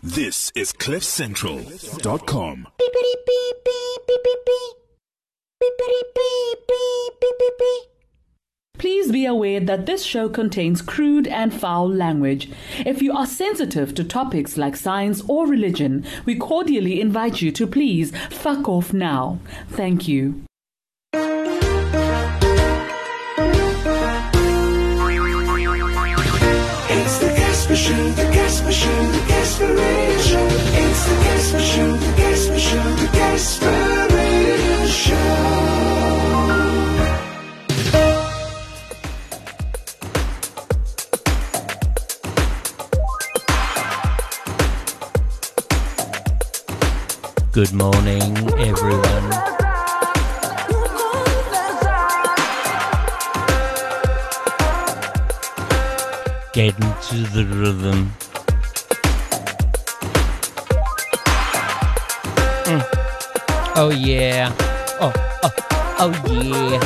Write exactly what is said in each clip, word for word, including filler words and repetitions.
This is cliff central dot com. Please be aware that this show contains crude and foul language. If you are sensitive to topics like science or religion, we cordially invite you to please fuck off now. Thank you. It's the Casper Show, the Casper Show, the Casper Radio Show. It's the Casper Show, the Casper Show, the Casper Radio Show. Good morning, everyone. Get into the rhythm. Mm. Oh yeah. Oh, oh, oh yeah.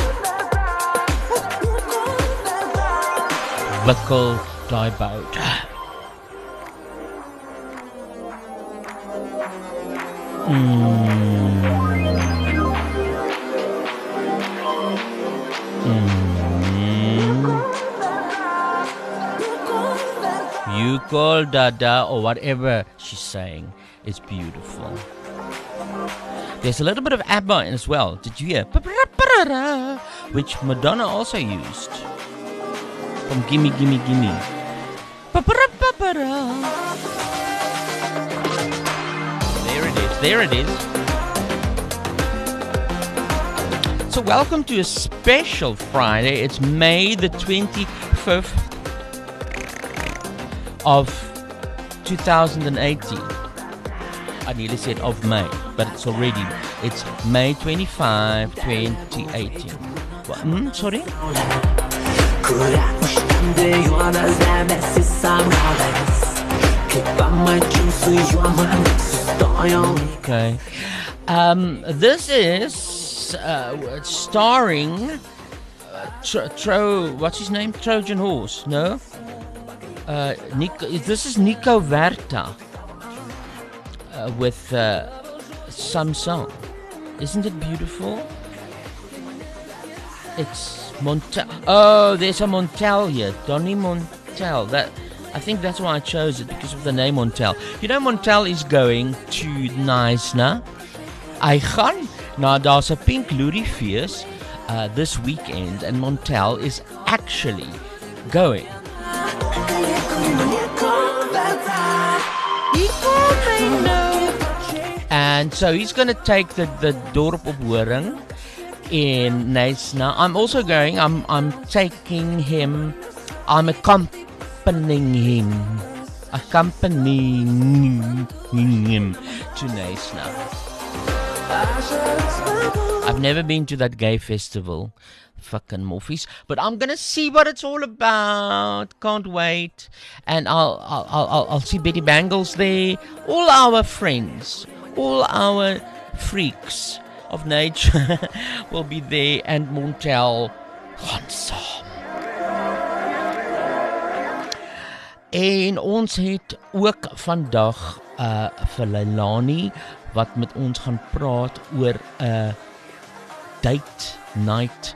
Wikkel die bout. Mm. You call Dada or whatever she's saying is beautiful. There's a little bit of ABBA as well. Did you hear? Which Madonna also used. From Gimme Gimme Gimme. There it is. There it is. So welcome to a special Friday. It's May the twenty-fifth. Of two thousand eighteen. I nearly said of May, but it's already, it's May twenty-fifth, twenty eighteen. What? Mm, sorry? Okay. Um, this is uh, starring uh, Tro, Tro, what's his name? Trojan Horse, no? Uh, Nico, this is Nico Verta uh, with uh, Samsung. Isn't it beautiful? It's Montel. Oh, there's a Montel here. Donny Montel. That, I think that's why I chose it, because of the name Montel. You know, Montel is going to Knysna. Hy gaan na daar's 'n Pink Louis fees uh, this weekend, and Montel is actually going. And so he's going to take the, the dorp op Horing in Knysna. I'm also going, I'm I'm taking him, I'm accompanying him, accompanying him to Knysna. I've never been to that gay festival. Fucking morphies, but I'm gonna see what it's all about. Can't wait, and I'll I'll I'll, I'll see Betty Bangles there. All our friends, all our freaks of nature will be there, and Montel gaan saam. En ons het ook vandag uh, vir Leilani wat met ons gaan praat oor 'n uh, date night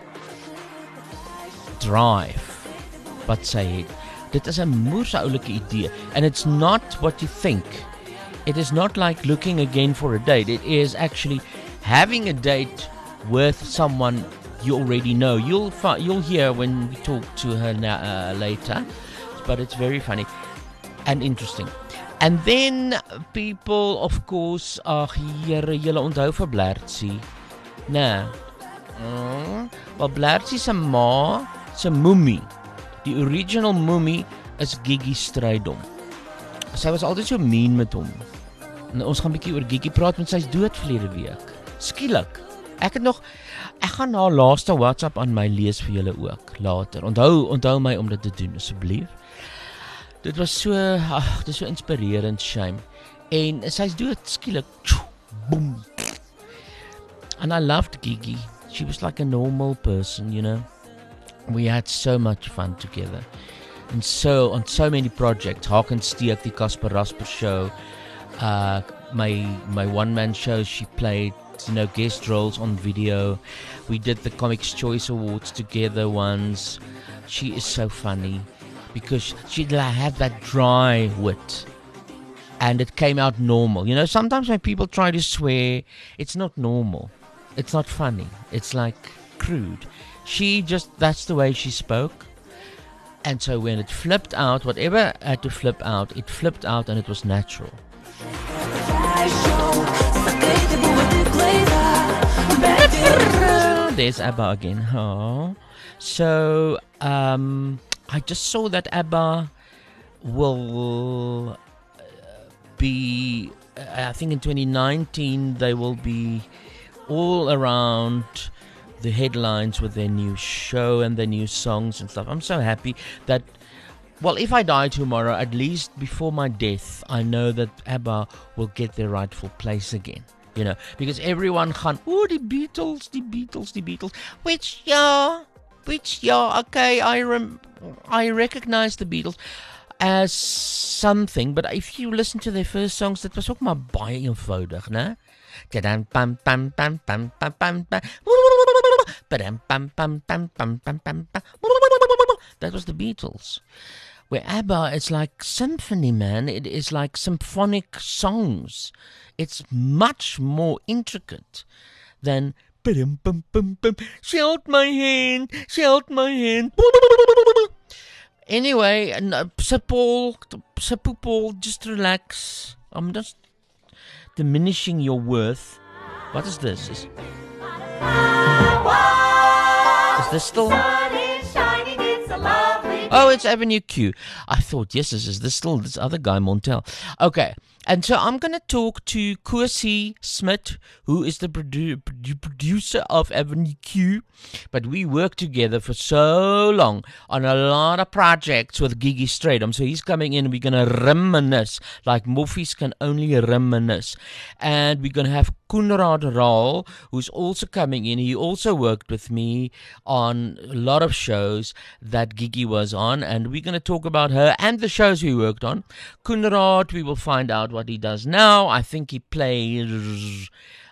drive wat sy het. Dit is 'n moerse oulike idee, and it's not what you think. It is not like looking again for a date. It is actually having a date with someone you already know. You'll fi- you'll hear when we talk to her na- uh, later, but it's very funny and interesting. And then people, of course, ag here, julle onthou vir Blertsie. Nee. Mm, wel Blertsie se ma se Moomie, die original Moomie is Gigi Strydom. Sy was altyd so mean met hom. En ons gaan 'n bietjie oor Gigi praat, want sy's dood verlede week. Skielik. Ek het nog ek gaan haar laaste WhatsApp aan my lees vir julle ook later. Onthou, onthou my om dit te doen asseblief. Dit was so, ag, dit is so inspirerend, shame. En sy's dood skielik. Boom. And I loved Gigi. She was like a normal person, you know. We had so much fun together. And so, on so many projects. Haken Steek, die Casper Rasper Show. uh, my my one-man show. She played, you know, guest roles on video. We did the Comics Choice Awards together once. She is so funny because she had that dry wit. And it came out normal. You know, sometimes when people try to swear, it's not normal. It's not funny. It's like crude. She just, that's the way she spoke. And so when it flipped out, whatever had to flip out, it flipped out and it was natural. There's ABBA again. Oh. So, um, I just saw that ABBA will be, I think in twenty nineteen, they will be all around the headlines with their new show and their new songs and stuff. I'm so happy that, well, if I die tomorrow, at least before my death, I know that ABBA will get their rightful place again. You know, because everyone gaan, oh, the Beatles, the Beatles, the Beatles. Which, yeah, which, yeah, okay, I rem- I recognize the Beatles as something, but if you listen to their first songs, that was ook maar baie eenvoudig, né? That was the Beatles. Where ABBA, it's like symphony, man. It is like symphonic songs. It's much more intricate than she held my hand, she held my hand. Anyway, uh, Sir Paul, Sir Paul, just relax. I'm just diminishing your worth. What is this? Is, is this still? Oh, it's Avenue Q. I thought, yes, is this still this other guy, Montel? Okay, and so I'm going to talk to Kosie Smit, who is the produ- produ- producer of Avenue Q. But we worked together for so long on a lot of projects with Gigi Stradom. So he's coming in and we're going to reminisce, like Moffies can only reminisce. And we're going to have Koenraad Raal, who's also coming in. He also worked with me on a lot of shows that Gigi was on, and we're going to talk about her and the shows we worked on. Koenraad, we will find out what he does now. I think he plays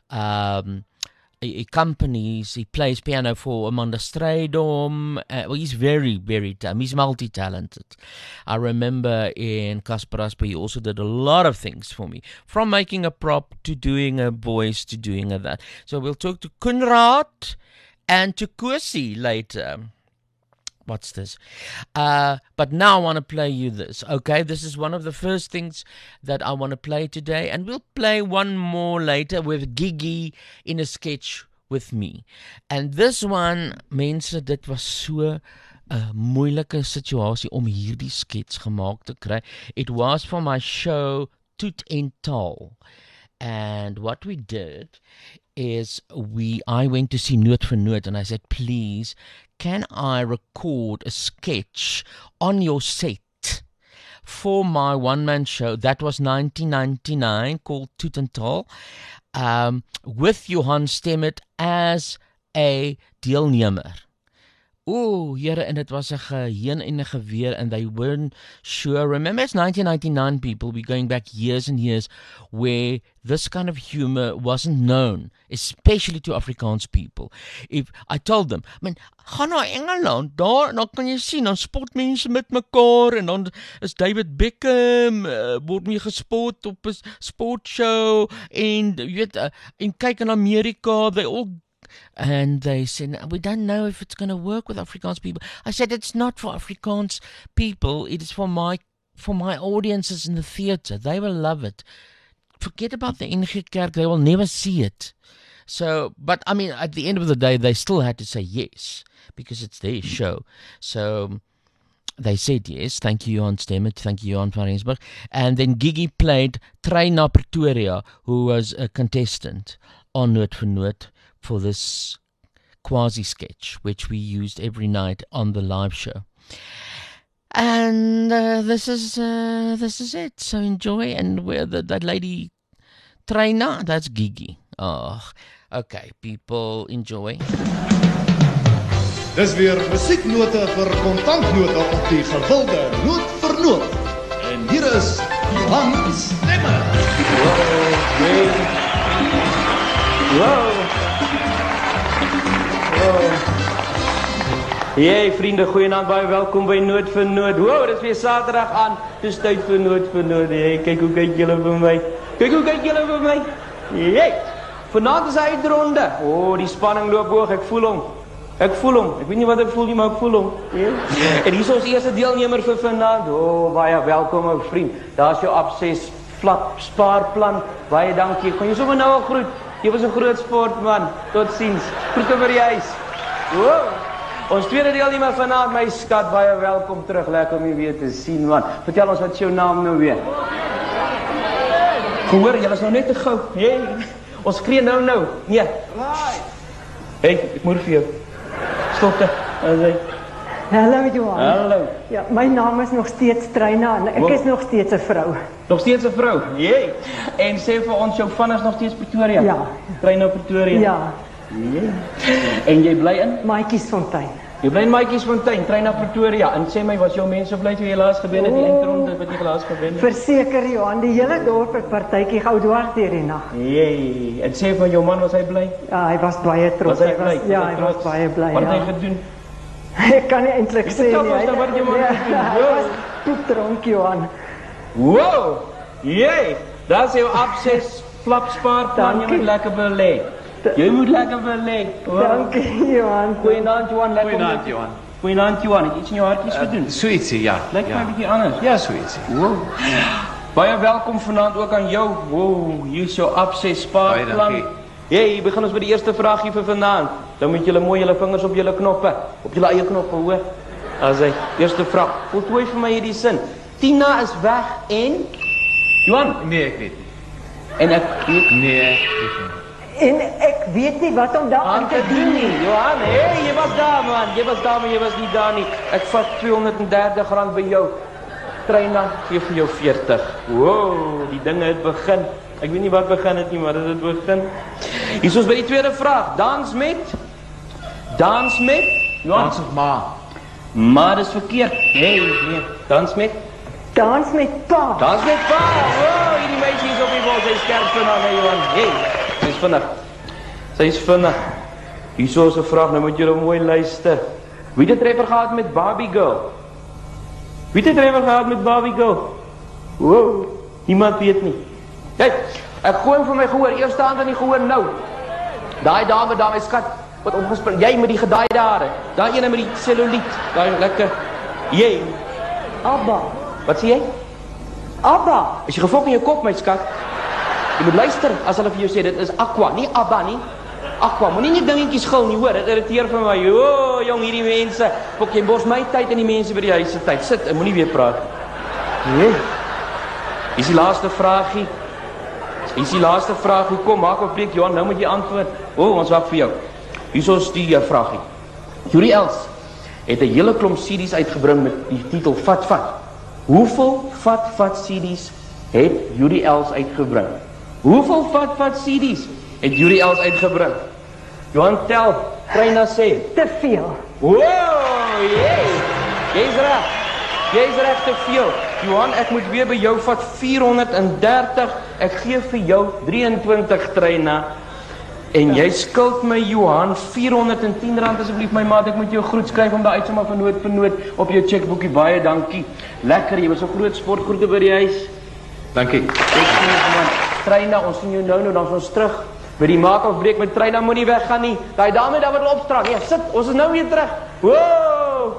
um, he companies. He plays piano for Amanda Strydom. Uh, well, he's very, very talented. He's multi-talented. I remember in Casper Asper, he also did a lot of things for me, from making a prop to doing a voice to doing a that. So we'll talk to Koenraad and to Kosie later. What's this? Uh, but now I want to play you this, okay? This is one of the first things that I want to play today. And we'll play one more later with Gigi in a sketch with me. And this one, mense, dit was so 'n moeilike situasie om hierdie skets gemaak te kry. It was for my show Toet en Taal. And what we did is we I went to see Noot vir Noot and I said, please, can I record a sketch on your set for my one-man show? That was nineteen ninety-nine, called Toet en Taal, um, with Johan Stemmet as a deelnemer. Oh, Here, and it was a geheen en a geweer, and they weren't sure. Remember, it's nineteen ninety-nine, people. We're going back years and years where this kind of humor wasn't known, especially to Afrikaans people. If I told them, I mean, gaan na Engeland, daar, dan kan jy sien, dan spot mense met mekaar, en dan is David Beckham, uh, word mee gespot op 'n sportshow, en, jy weet, uh, en kyk in Amerika, they all And they said, we don't know if it's going to work with Afrikaans people. I said, it's not for Afrikaans people. It is for my for my audiences in the theatre. They will love it. Forget about the N G Kerk. They will never see it. So, but I mean, at the end of the day, they still had to say yes, because it's their show. So they said yes. Thank you, Johan Stemmet. Thank you, Johan van Rensburg. And then Gigi played Trein na Pretoria, who was a contestant on Noot vir Noot, for this quasi-sketch, which we used every night on the live show. And uh, this is uh, this is it. So enjoy. And where the, that lady Treina, that's Gigi. Oh, okay, people, enjoy. Dis weer musieknote vir kontantnote op die gewilde Noot vir Noot. En hier is Johan Stemmet. Hey. Wow. Wow. Hey vrienden, goeienaand, baie welkom by Noot vir Noot. Wow, dit is weer Saterdag aan, dis tyd vir Noot vir Noot. Hey, kyk hoe kyk julle vir my. Kyk hoe kyk julle vir my. Hey. Vanaand is hy uitronde. O, oh, die spanning loop hoog, ek voel hom. Ek voel hom. Ek weet nie wat ek voel nie, maar ek voel hom. Yeah. En hier is ons eerste deelnemer vir vanaand. O, oh, baie welkom ou vriend. Daar is jou abses flap spaarplan. Baie dankie. Gaan jy sommer nou al groet? Jy was 'n groot sportman. Totsiens. Groete vir die huis. Wow. Ons tweede deelnemer vanaand, my skat, baie welkom terug. Lekker om jy weer te sien, man. Vertel ons wat is jou naam nou weer? Gehoor, jy was nou net te gou. Hey. Ons skree nou nou. Nee. Hey, ek moet vir jou. Stop dit. Hallo Johan. Hallo. Ja, my naam is nog steeds Treina en ek wow. is nog steeds 'n vrou. Nog steeds 'n vrou? Jee. En sê vir ons, jou van is nog steeds Pretoria? Ja. Treina Pretoria? Ja. Jee. En jy bly in? Maatjiesfontein. Jy bly in Maatjiesfontein, Treina Pretoria. En sê my, was jou mense bly toe jy laas gebeen het, die eindronde wat jy laas gebeen het? Verseker Johan, die hele dorp het partytjie gou dwars deur die nag. Jee. En sê vir jou man, was hy bly? Ja, hy was baie trots. Was hy bly? Was, ja, hy was baie bly. Wat het ja. hy gedoen? Ek kan nie eintlik sê nie. Hy was wat jy wou doen. Hy was poepdronk Johan. Wow. Jee. Daar's jou abses flap spaarplan, jy moet lekker belê. Jy moet lekker belê. Wow. Dankie Johan. Goeienaand Johan, lekker. Goeienaand Johan. Goeienaand Johan, het jy iets in jou hartjies gedoen? Uh, so ietsie, ja. Lyk ja. my 'n bietjie anders. Ja, so ietsie. Wow. Baie welkom vanaand ook aan jou. Wow, hier is jou abses spaarplan. Baie dankie. Hey, begin ons met die eerste vraagie vir vanaand. Dan moet julle mooi julle vingers op julle knoppe, op julle eie knoppe, hoor. As hy, eerste vraag. Voltooi vir my hierdie sin. Tina is weg en Johan? Nee, ek weet nie. En ek weet Nee, ek weet nie. En ek weet nie wat om daaraan te doen nie. Johan, hey, jy was daar man. Jy was daar, maar jy was nie daar nie. Ek vat tweehonderddertig rand by jou. Treina, gee vir jou veertig. Wow, die dinge het begin. Ek weet nie wat begin het nie, maar dit het begin. Hier is ons by die tweede vraag. Dans met? Dans met? Johan? Dans of ma? Maar dis verkeerd. Nee, nee. Dans met? Dans met pa. Dans met pa. Wow, hierdie meisie is op die bal. Sy is skerp vanaand, hè, Johan. Hey, sy is vinnig. Sy is vinnig. Hier is ons 'n vraag, nou moet julle mooi luister. Wie het 'n treffer gehad met Barbie Girl? Wie het 'n treffer gehad met Barbie Girl? Wow, niemand weet nie. Kyk, ek gooi hom vir my gehoor. Eerste hand aan die gehoor nou. Daai dame, daai skat wat opgespring. Jy met die gedaaide hare. Daai ene met die celluliet. Daai lekker. Jy. Abba. Wat sê jy? Abba. As jy gefok in jou kop, my skat. Jy moet luister as hulle vir jou sê dit is Aqua, nie Abba nie. Aqua, moenie net dingetjies gil nie, hoor. Dit irriteer vir my. O, oh, jong, hierdie mense. Fok jy bos my tyd en die mense by die huis se tyd. Sit, en moenie weer praat. Nee. Hier is die laaste vraagie. Hier is die laaste vraagie. Kom, maak op plek, Johan, nou moet jy antwoord. O, oh, ons wag vir jou. Hier is ons die uh, vraagie. Yuri Els het 'n hele klomp C D's uitgebring met die titel Vat Vat. Hoeveel Vat Vat C D's het Yuri Els uitgebring? Hoeveel Vat Vat C D's het Yuri Els uitgebring? Johan tel, Treina sê. Te veel. Wow, jee. Jy's reg. Jy's reg te veel. Johan, ek moet weer by jou vat vierhonderddertig. Ek gee vir jou drieëntwintig Treina. En jy skuld my Johan vierhonderdtien rand asseblief my maat. Ek moet jou groet skryf om daai uitsommer van noot vir noot op jou chequeboekie. Baie dankie. Lekker, jy was 'n groot sportgroete by die huis. Dankie. Ek sien man, Treina, ons sien jou nou nou dan ons terug. By die maak of breek met Treina moenie weggaan nie. Daai dame daar wat opstraal. Ja, sit. Ons is nou weer terug. Wow!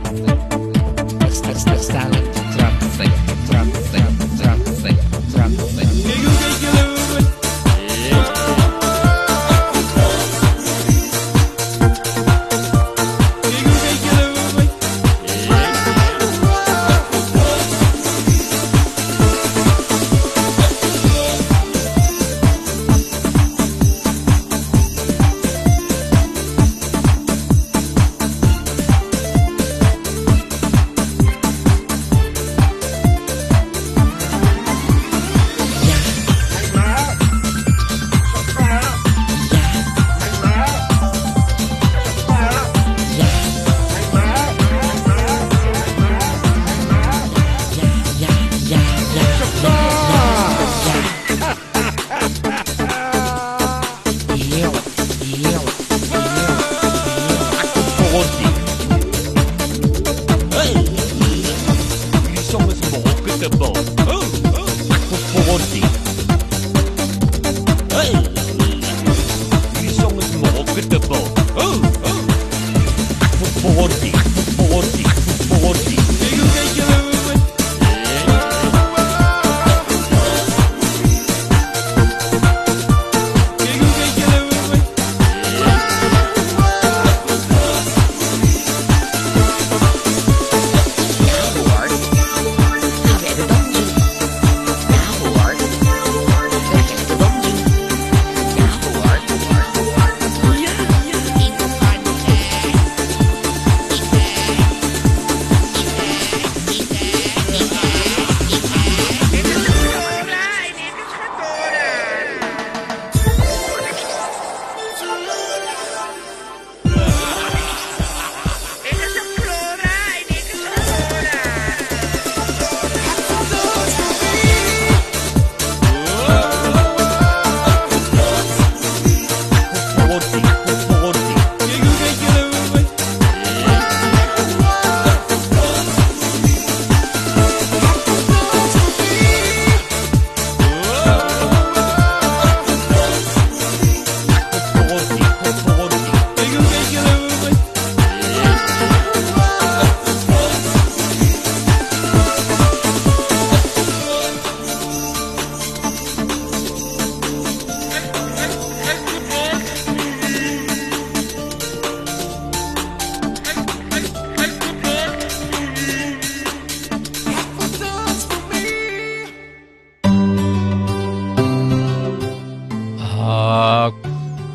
Trap, trap, trap, trap, trap, trap, trap,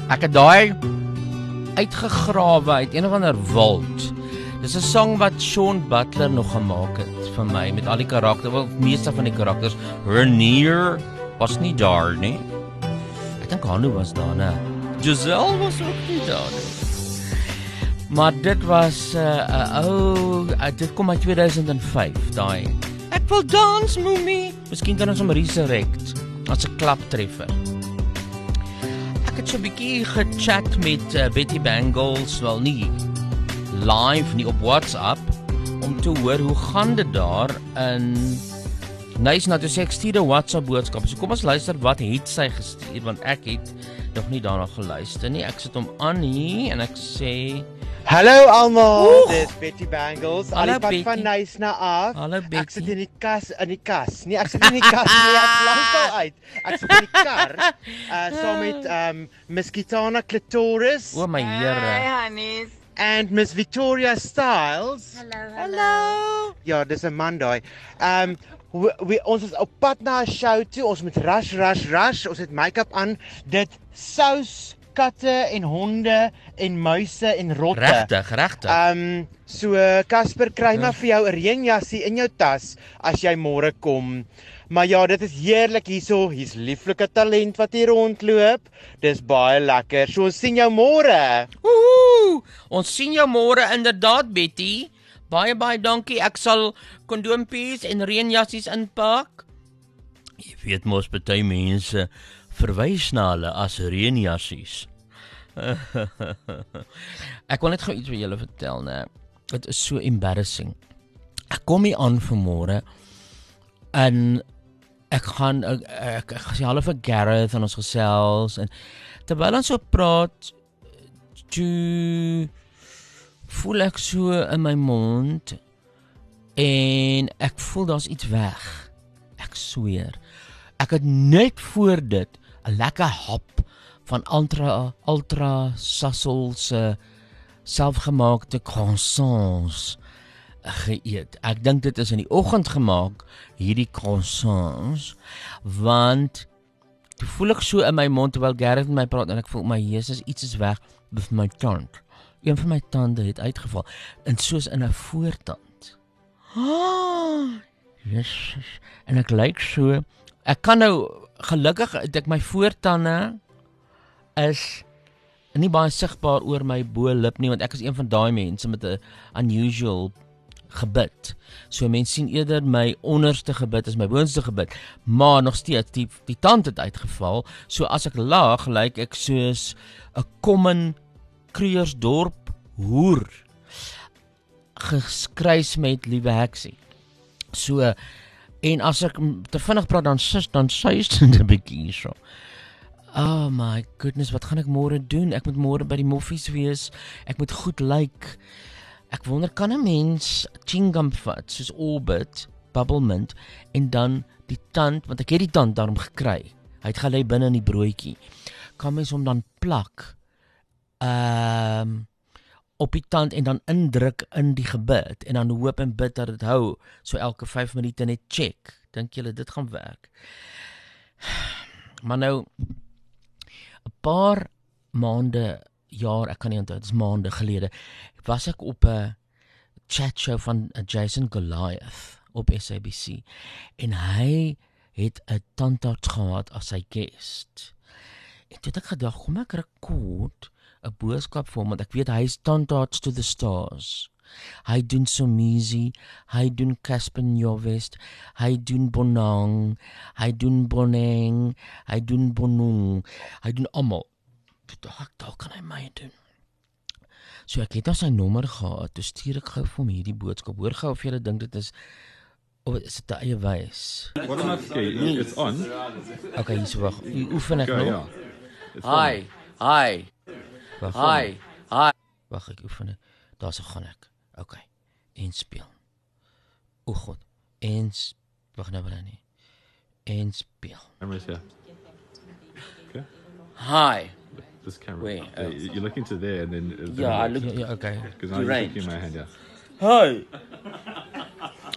Ek het daai uitgegrawe uit een of ander woud. Dis 'n song wat Sean Butler nog gemaak het vir my met al die karakters, wel meeste van die karakters. Renier was nie daar nie. Ek dink Hanu was daar, né? Giselle was ook nie daar nie. Maar dit was 'n uh, uh, ou, uh, dit kom uit tweeduisend vyf, daai. Ek wil dans, Moomie. Miskien kan ons hom resurrect as 'n klaptreffer. Ek het so 'n bietjie gechat met uh, Betty Bangles, wel nie live nie, op WhatsApp, om te hoor hoe gaan dit daar in Nice, nou toe sê ek stuur 'n WhatsApp boodskap. So kom ons luister wat het sy gestuur, want ek het nog nie daarna geluister nie. Ek sit hom aan hier en ek sê hallo almal, dis Betty Bangles. Hallo, Al die pad Betty. van Nice na af. Hallo, Ek Betty. sit in die kas, in die kas. Nee, ek sit in die kas nie, ek lankal uit. Ek sit in die kar, uh, saam met um, Miss Kitana Clitoris. O my Here. honeys. And Miss Victoria Styles. Hallo, hallo. Ja, dis 'n man daai. Um we, we, ons is op pad na 'n show toe. Ons moet rush, rush, rush. Ons het make-up aan. Dit sous katte en honde en muise en rotte. Regtig, regtig. Um so Casper, kry maar vir jou 'n reënjassie in jou tas as jy môre kom. Maar ja, dit is heerlik hierso. Hier's lieflike talent wat hier rondloop. Dis baie lekker. So ons sien jou môre. Woehoe! Ons sien jou môre inderdaad, Betty. Baie baie dankie. Ek sal kondoompies en reënjassies inpak. Jy weet mos baie mense verwys na hulle as reënjassies. Ek wil net gou iets vir julle vertel, né? Dit is so embarrassing. Ek kom hier aan vanmôre en ek gaan ek, ek, ek gesê hallo vir Gareth en ons gesels en terwyl ons so praat, toe voel ek so in my mond en ek voel daar's iets weg. Ek sweer. Ek het net voor dit 'n lekker hap van ultra ultra Sassel se selfgemaakte croissants geëet. Ek dink dit is in die oggend gemaak, hierdie croissants, want toe voel ek so in my mond terwyl Gareth met my praat en ek voel my Jesus, iets is weg met my tand. Een van my tande het uitgeval en soos in 'n voortand. Ah, Jesus. En ek lyk so, ek kan nou gelukkig het ek my voortande is nie baie sigbaar oor my bo-lip nie, want ek is een van daai mense met 'n unusual gebit. So mense sien eerder my onderste gebit as my boonste gebit, maar nog steeds die die tand het uitgeval. So as ek lag, lyk ek soos 'n common Krugersdorp hoer geskruis met liewe heksie. So en as ek te vinnig praat dan sis dan suis dit 'n bietjie so. Oh my goodness, wat gaan ek môre doen? Ek moet môre by die moffies wees. Ek moet goed lyk. Ek wonder, kan 'n mens chewing gum vat, soos Orbit, Bubble Mint, en dan die tand, want ek het die tand daarom gekry. Hy het gelê binne in die broodjie. Kan mens hom dan plak ehm um, op die tand en dan indruk in die gebit en dan hoop en bid dat dit hou, so elke vyf minute net check. Dink julle dit gaan werk? Maar nou 'n paar maande, jaar, ek kan nie onthou, dit is maande gelede, was ek op 'n chat show van Jason Goliath op S A B C en hy het 'n tandarts gehad as sy guest. En toe het ek gedag, kom ek rekord 'n boodskap vir hom, want ek weet hy is tandarts to the stars. Hy doen Somizi, hy doen Casper Nyovest, hy doen Bonang, hy doen Boneng, hy doen Bonong, hy doen almal. Daar, daar kan hy my doen. So ek het nou sy nommer gehad, toe stuur ek gou vir hom hierdie boodskap. Hoor gou of jy dink dit is, of is dit 'n eie wys? What am I okay, it's on. Okay, hier so wag. Oefen ek Okay, nog? yeah. It's Hi, hi. Wag, Hi, hi. Wag, ek oefen dit. Daar se gaan ek. Okay. En speel. O God. En wag nou wel nie. En speel. Camera's here. Okay. Hi. This camera. Wait, Yeah, uh, you're looking to there and then. Yeah, I look. Yeah, okay. Because now you're looking in my hand, yeah. Hi.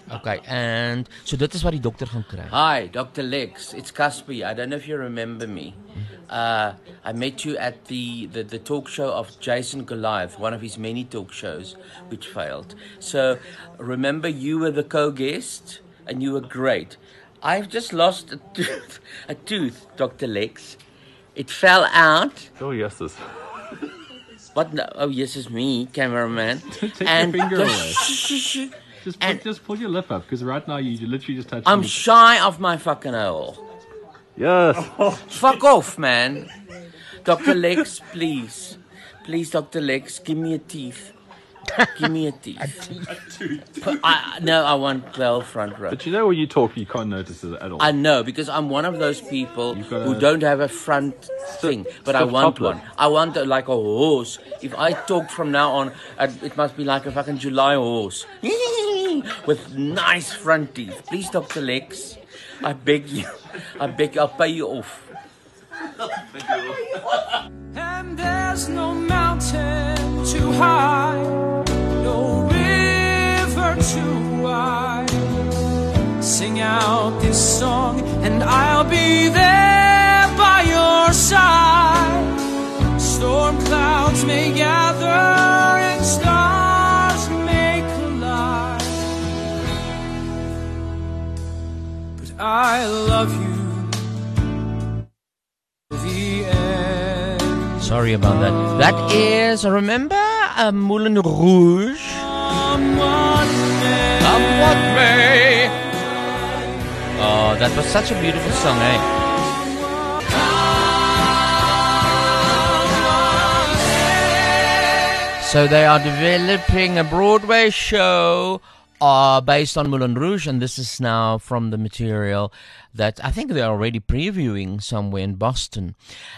Okay, and so dit is wat die dokter gaan kry. Hi, Doctor Lex. It's Casper. I don't know if you remember me. Uh, I met you at the, the, the talk show of Jason Goliath, one of his many talk shows which failed. So remember, you were the co-guest and you were great. I've just lost a tooth, a tooth, Doctor Lex. It fell out. Oh, yes, this. What? No? Oh, yes, it's me, cameraman. Take and your finger just, away. Shh, shh, shh. Just, and put, just pull your lip up, because right now you literally just touched I'm me. shy of my fucking hole. Yes. Fuck off, man. Doctor Lex, please. Please, Doctor Lex, give me a teeth. Give me a teeth. a tooth. I, no, I want the whole front row. But you know when you talk, you can't notice it at all. I know, because I'm one of those people who a- don't have a front thing, but I stiff want top lip. one. I want a, like a horse. If I talk from now on, uh, it must be like a fucking July horse. With nice front teeth. Please, Doctor Lex, I beg you. I beg you, I'll pay you off. And there's no mountain too high, no river too wide. Sing out this song and I'll be there by your side. Storm clouds may gather and stars may collide, but I love you. Sorry about that. That is, remember uh, Moulin Rouge? Come what may. Oh, that was such a beautiful song, eh? So they are developing a Broadway show uh, based on Moulin Rouge, and this is now from the material that I think they're already previewing somewhere in Boston.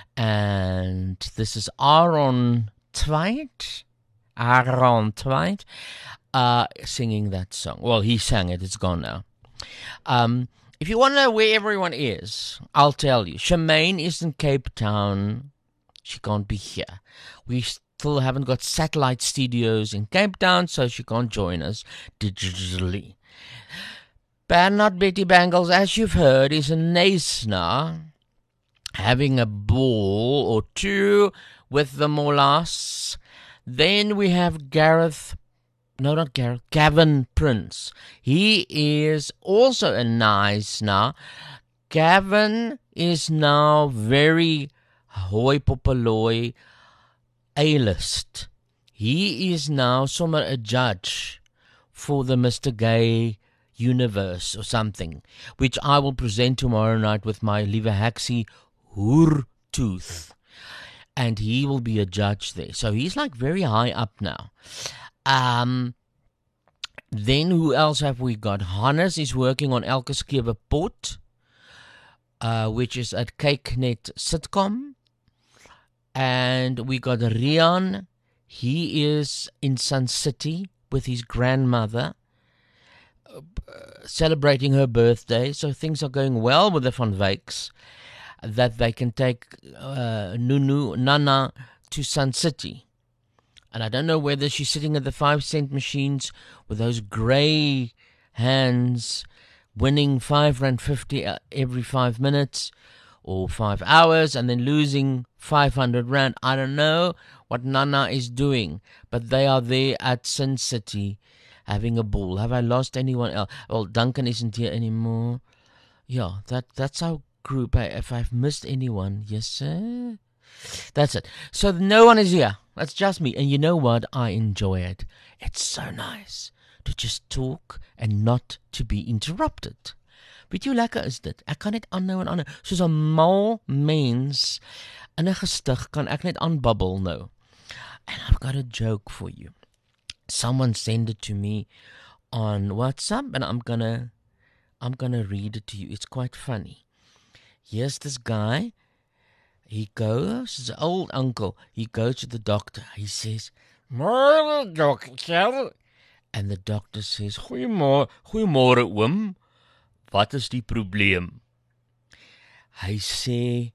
And this is Aaron Tveit, Aaron Tveit, uh, singing that song. Well, he sang it, it's gone now. Um, if you want to know where everyone is, I'll tell you. Shemaine is in Cape Town. She can't be here. We still haven't got satellite studios in Cape Town, so she can't join us digitally. Bernard Betty Bangles, as you've heard, is in Knysna, having a ball or two with the Molas. Then we have Gareth, no, not Gareth, Gavin Prince. He is also in Knysna. Gavin is now very hoi popaloi A-list. He is now somewhere a judge for the Mister Gay Universe or something, which I will present tomorrow night with my Lieve Haxie Hoertooth, and he will be a judge there. So he's like very high up now. Um, then who else have we got? Hannes is working on Elke Skewe Pot, uh, which is at CakeNet sitcom. And we got Rian. He is in Sun City with his grandmother, uh, celebrating her birthday. So things are going well with the Van Wyks, that they can take uh, Nunu, Nana to Sun City. And I don't know whether she's sitting at the five cent machines with those grey hands, winning five rand fifty every five minutes or five hours, and then losing five hundred rand. I don't know what Nana is doing, but they are there at Sun City having a ball. Have I lost anyone else? Well, Duncan isn't here anymore. Yeah, that that's our group. If I've missed anyone, yes, sir. That's it. So no one is here. That's just me. And you know what? I enjoy it. It's so nice to just talk and not to be interrupted. Weet jy hoe lekker is dit? Ek kan net aanhou en aanhou. Soos 'n mal mens in 'n gestig kan ek net aanbabbel nou. And I've got a joke for you. Someone sent it to me on WhatsApp, and I'm gonna I'm gonna read it to you. It's quite funny. Here's this guy. He goes, his old uncle, he goes to the doctor. He says, "Môre, dokter." And the doctor says, "Goeiemôre, goeiemôre oom. Wat is die probleem?" Hy sê,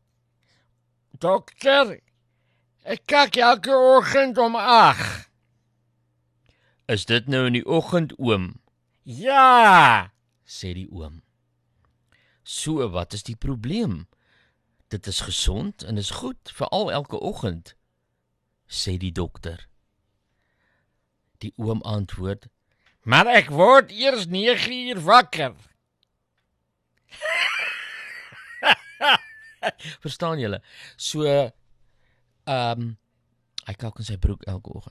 "Dokter, ek kyk elke oggend om agt." "Is dit nou in die oggend, oom?" Ja, sê die oom. So, wat is die probleem? Dit is gesond en is goed, veral elke oggend, sê die dokter. Die oom antwoord, maar ek word eers nege uur wakker. Verstaan julle? So, ehm, um, hy kalk in sy broek elke oggend.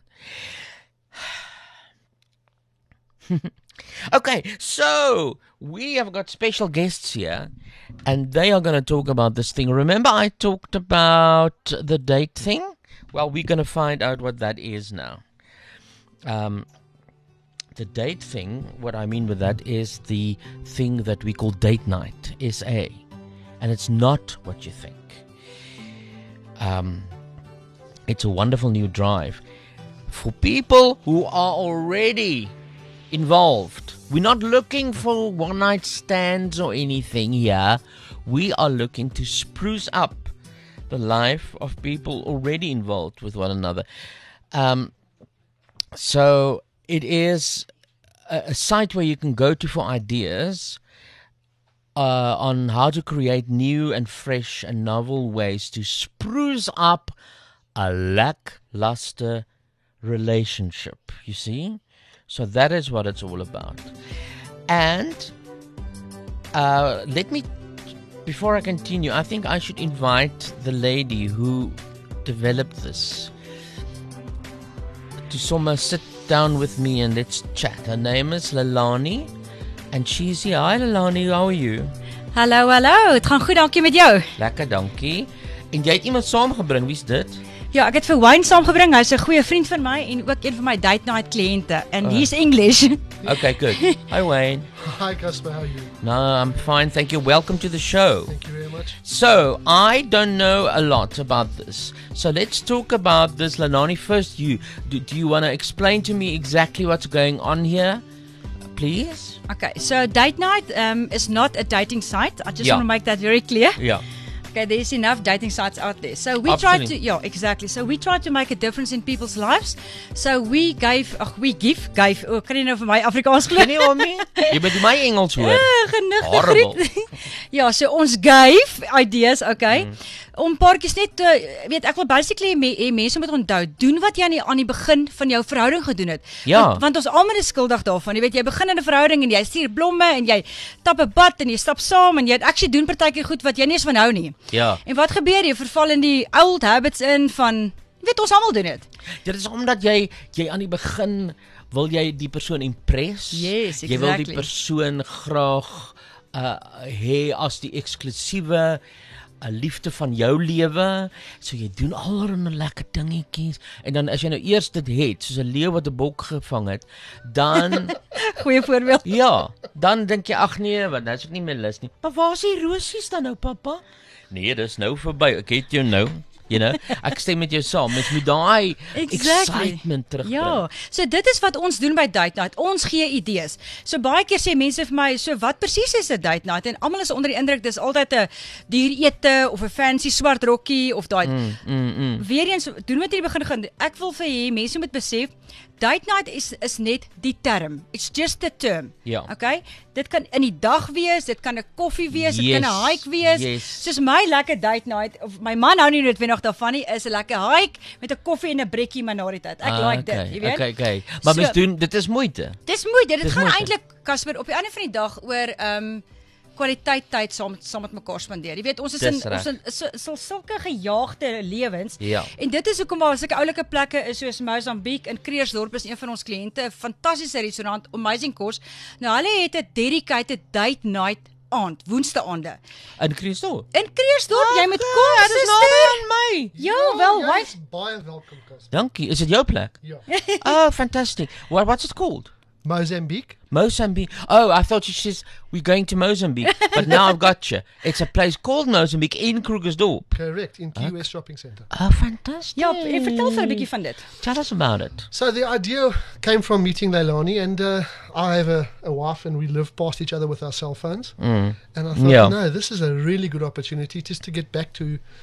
Okay, so we have got special guests here, and they are going to talk about this thing. Remember I talked about the date thing? Well, we're going to find out what that is now. Um, the date thing, what I mean with that is the thing that we call date night, S A. And it's not what you think. Um, it's a wonderful new drive for people who are already involved. We're not looking for one night stands or anything here. We are looking to spruce up the life of people already involved with one another. Um, so it is a, a site where you can go to for ideas uh, on how to create new and fresh and novel ways to spruce up a lackluster relationship, you see? So that is what it's all about. And uh, let me, before I continue, I think I should invite the lady who developed this to somewhere sit down with me and let's chat. Her name is Lalani and she's here. Hi Lalani, how are you? Hallo, hallo. Het gaan goed, dankie met jou. Lekker, dankie. En jy het iemand saamgebring, wie's dit? Ja, ek het vir Wayne saamgebring. Hy's 'n goeie vriend van my en ook een van my date night kliënte. And oh. he's English. Okay, good. Hi Wayne. Hi Casper, how are you? No, I'm fine, thank you. Welcome to the show. Thank you very much. So, I don't know a lot about this. So let's talk about this. Lalani, first you. Do, do you want to explain to me exactly what's going on here? Please? Okay, so date night um, is not a dating site. I just yeah. want to make that very clear. Yeah. Okay, there's enough dating sites out there. So we Absolutely. try to, yeah, exactly. So we try to make a difference in people's lives. So we gave, ach, we give, gave, oh, kan jy nou vir my Afrikaans glo? Nee, homie. Jy moet my Engels hoor. Ja, genoeg Horrible. Ja, so ons gave ideas, okay. Mm. Om paartjies net te, weet ek wil basically hê me, mense moet onthou, doen wat jy aan die, aan die begin van jou verhouding gedoen het. Ja. Want, want ons almal is skuldig daarvan. Jy weet, jy begin in 'n verhouding en jy stuur blomme en jy tap 'n bad en jy stap saam en jy actually doen partykeer goed wat jy nie eens van hou nie. Ja. En wat gebeur? Jy verval in die old habits in van, jy weet, ons almal doen dit. Dit is omdat jy jy aan die begin wil jy die persoon impress. Yes, exactly. Jy wil die persoon graag uh hê as die eksklusiewe 'n liefde van jou lewe, so jy doen allerlei lekker dingetjies en dan as jy nou eers dit het, soos 'n leeu wat 'n bok gevang het, dan goeie voorbeeld. Ja, dan dink jy ag nee, want nou is ek nie meer lus nie. Maar waar is die rosies dan nou, pappa? Nee, dis nou verby. Ek het jou nou. You know, ek stem met jou saam. Mens moet daai exactly. excitement terugbring. Ja, so dit is wat ons doen by date night. Ons gee idees. So baie keer sê mense vir my, so wat presies is 'n date night? En almal is onder die indruk dis altyd 'n duur ete of 'n fancy swart rokkie of daai. Mm, mm, mm. Weereens doen wat hier begin gaan. Ek wil vir hê mense moet besef date night is is net die term. It's just a term. Ja. Okay? Dit kan in die dag wees, dit kan 'n koffie wees, dit yes. kan 'n hike wees. Yes. Soos my lekker date night of my man hou nie noodwendig daarvan nie, is 'n lekker hike met 'n koffie en 'n brekkie maar na die tyd. Ek ah, like okay, dit, jy weet. Okay, okay. Maar so, mens doen dit is moeite. Dis moeite. Dit dis gaan moeite. eintlik Casper op die einde van die dag oor ehm um, kwaliteit tyd saam saam met mekaar spandeer. Jy weet, ons is Dis in ons in so, so sulke gejaagde lewens. Ja. En dit is hoekom waar sulke oulike plekke is soos Mozambique en Kreersdorp is een van ons kliënte, 'n fantastiese restaurant, amazing kos. Nou hulle het 'n dedicated date night aand, woensdaande. In Kreersdorp. In Kreersdorp, okay, jy moet kom, dit is naby aan my. Ja, wel, jy why? is baie welkom, Casper. Dankie. Is dit jou plek? Ja. Oh, fantastic. What what's it called? Mozambique. Mozambique. Oh, I thought she says we're going to Mozambique, but now I've got you. It's a place called Mozambique in Krugersdorp. Correct, in Key West Shopping Centre. Oh, fantastic. Ja, en vertel vir 'n bietjie van dit. Tell us about it. So the idea came from meeting Leilani, and uh, I have a, a wife and we live past each other with our cell phones. Mm. And I thought, Yeah. no, this is a really good opportunity just to get back to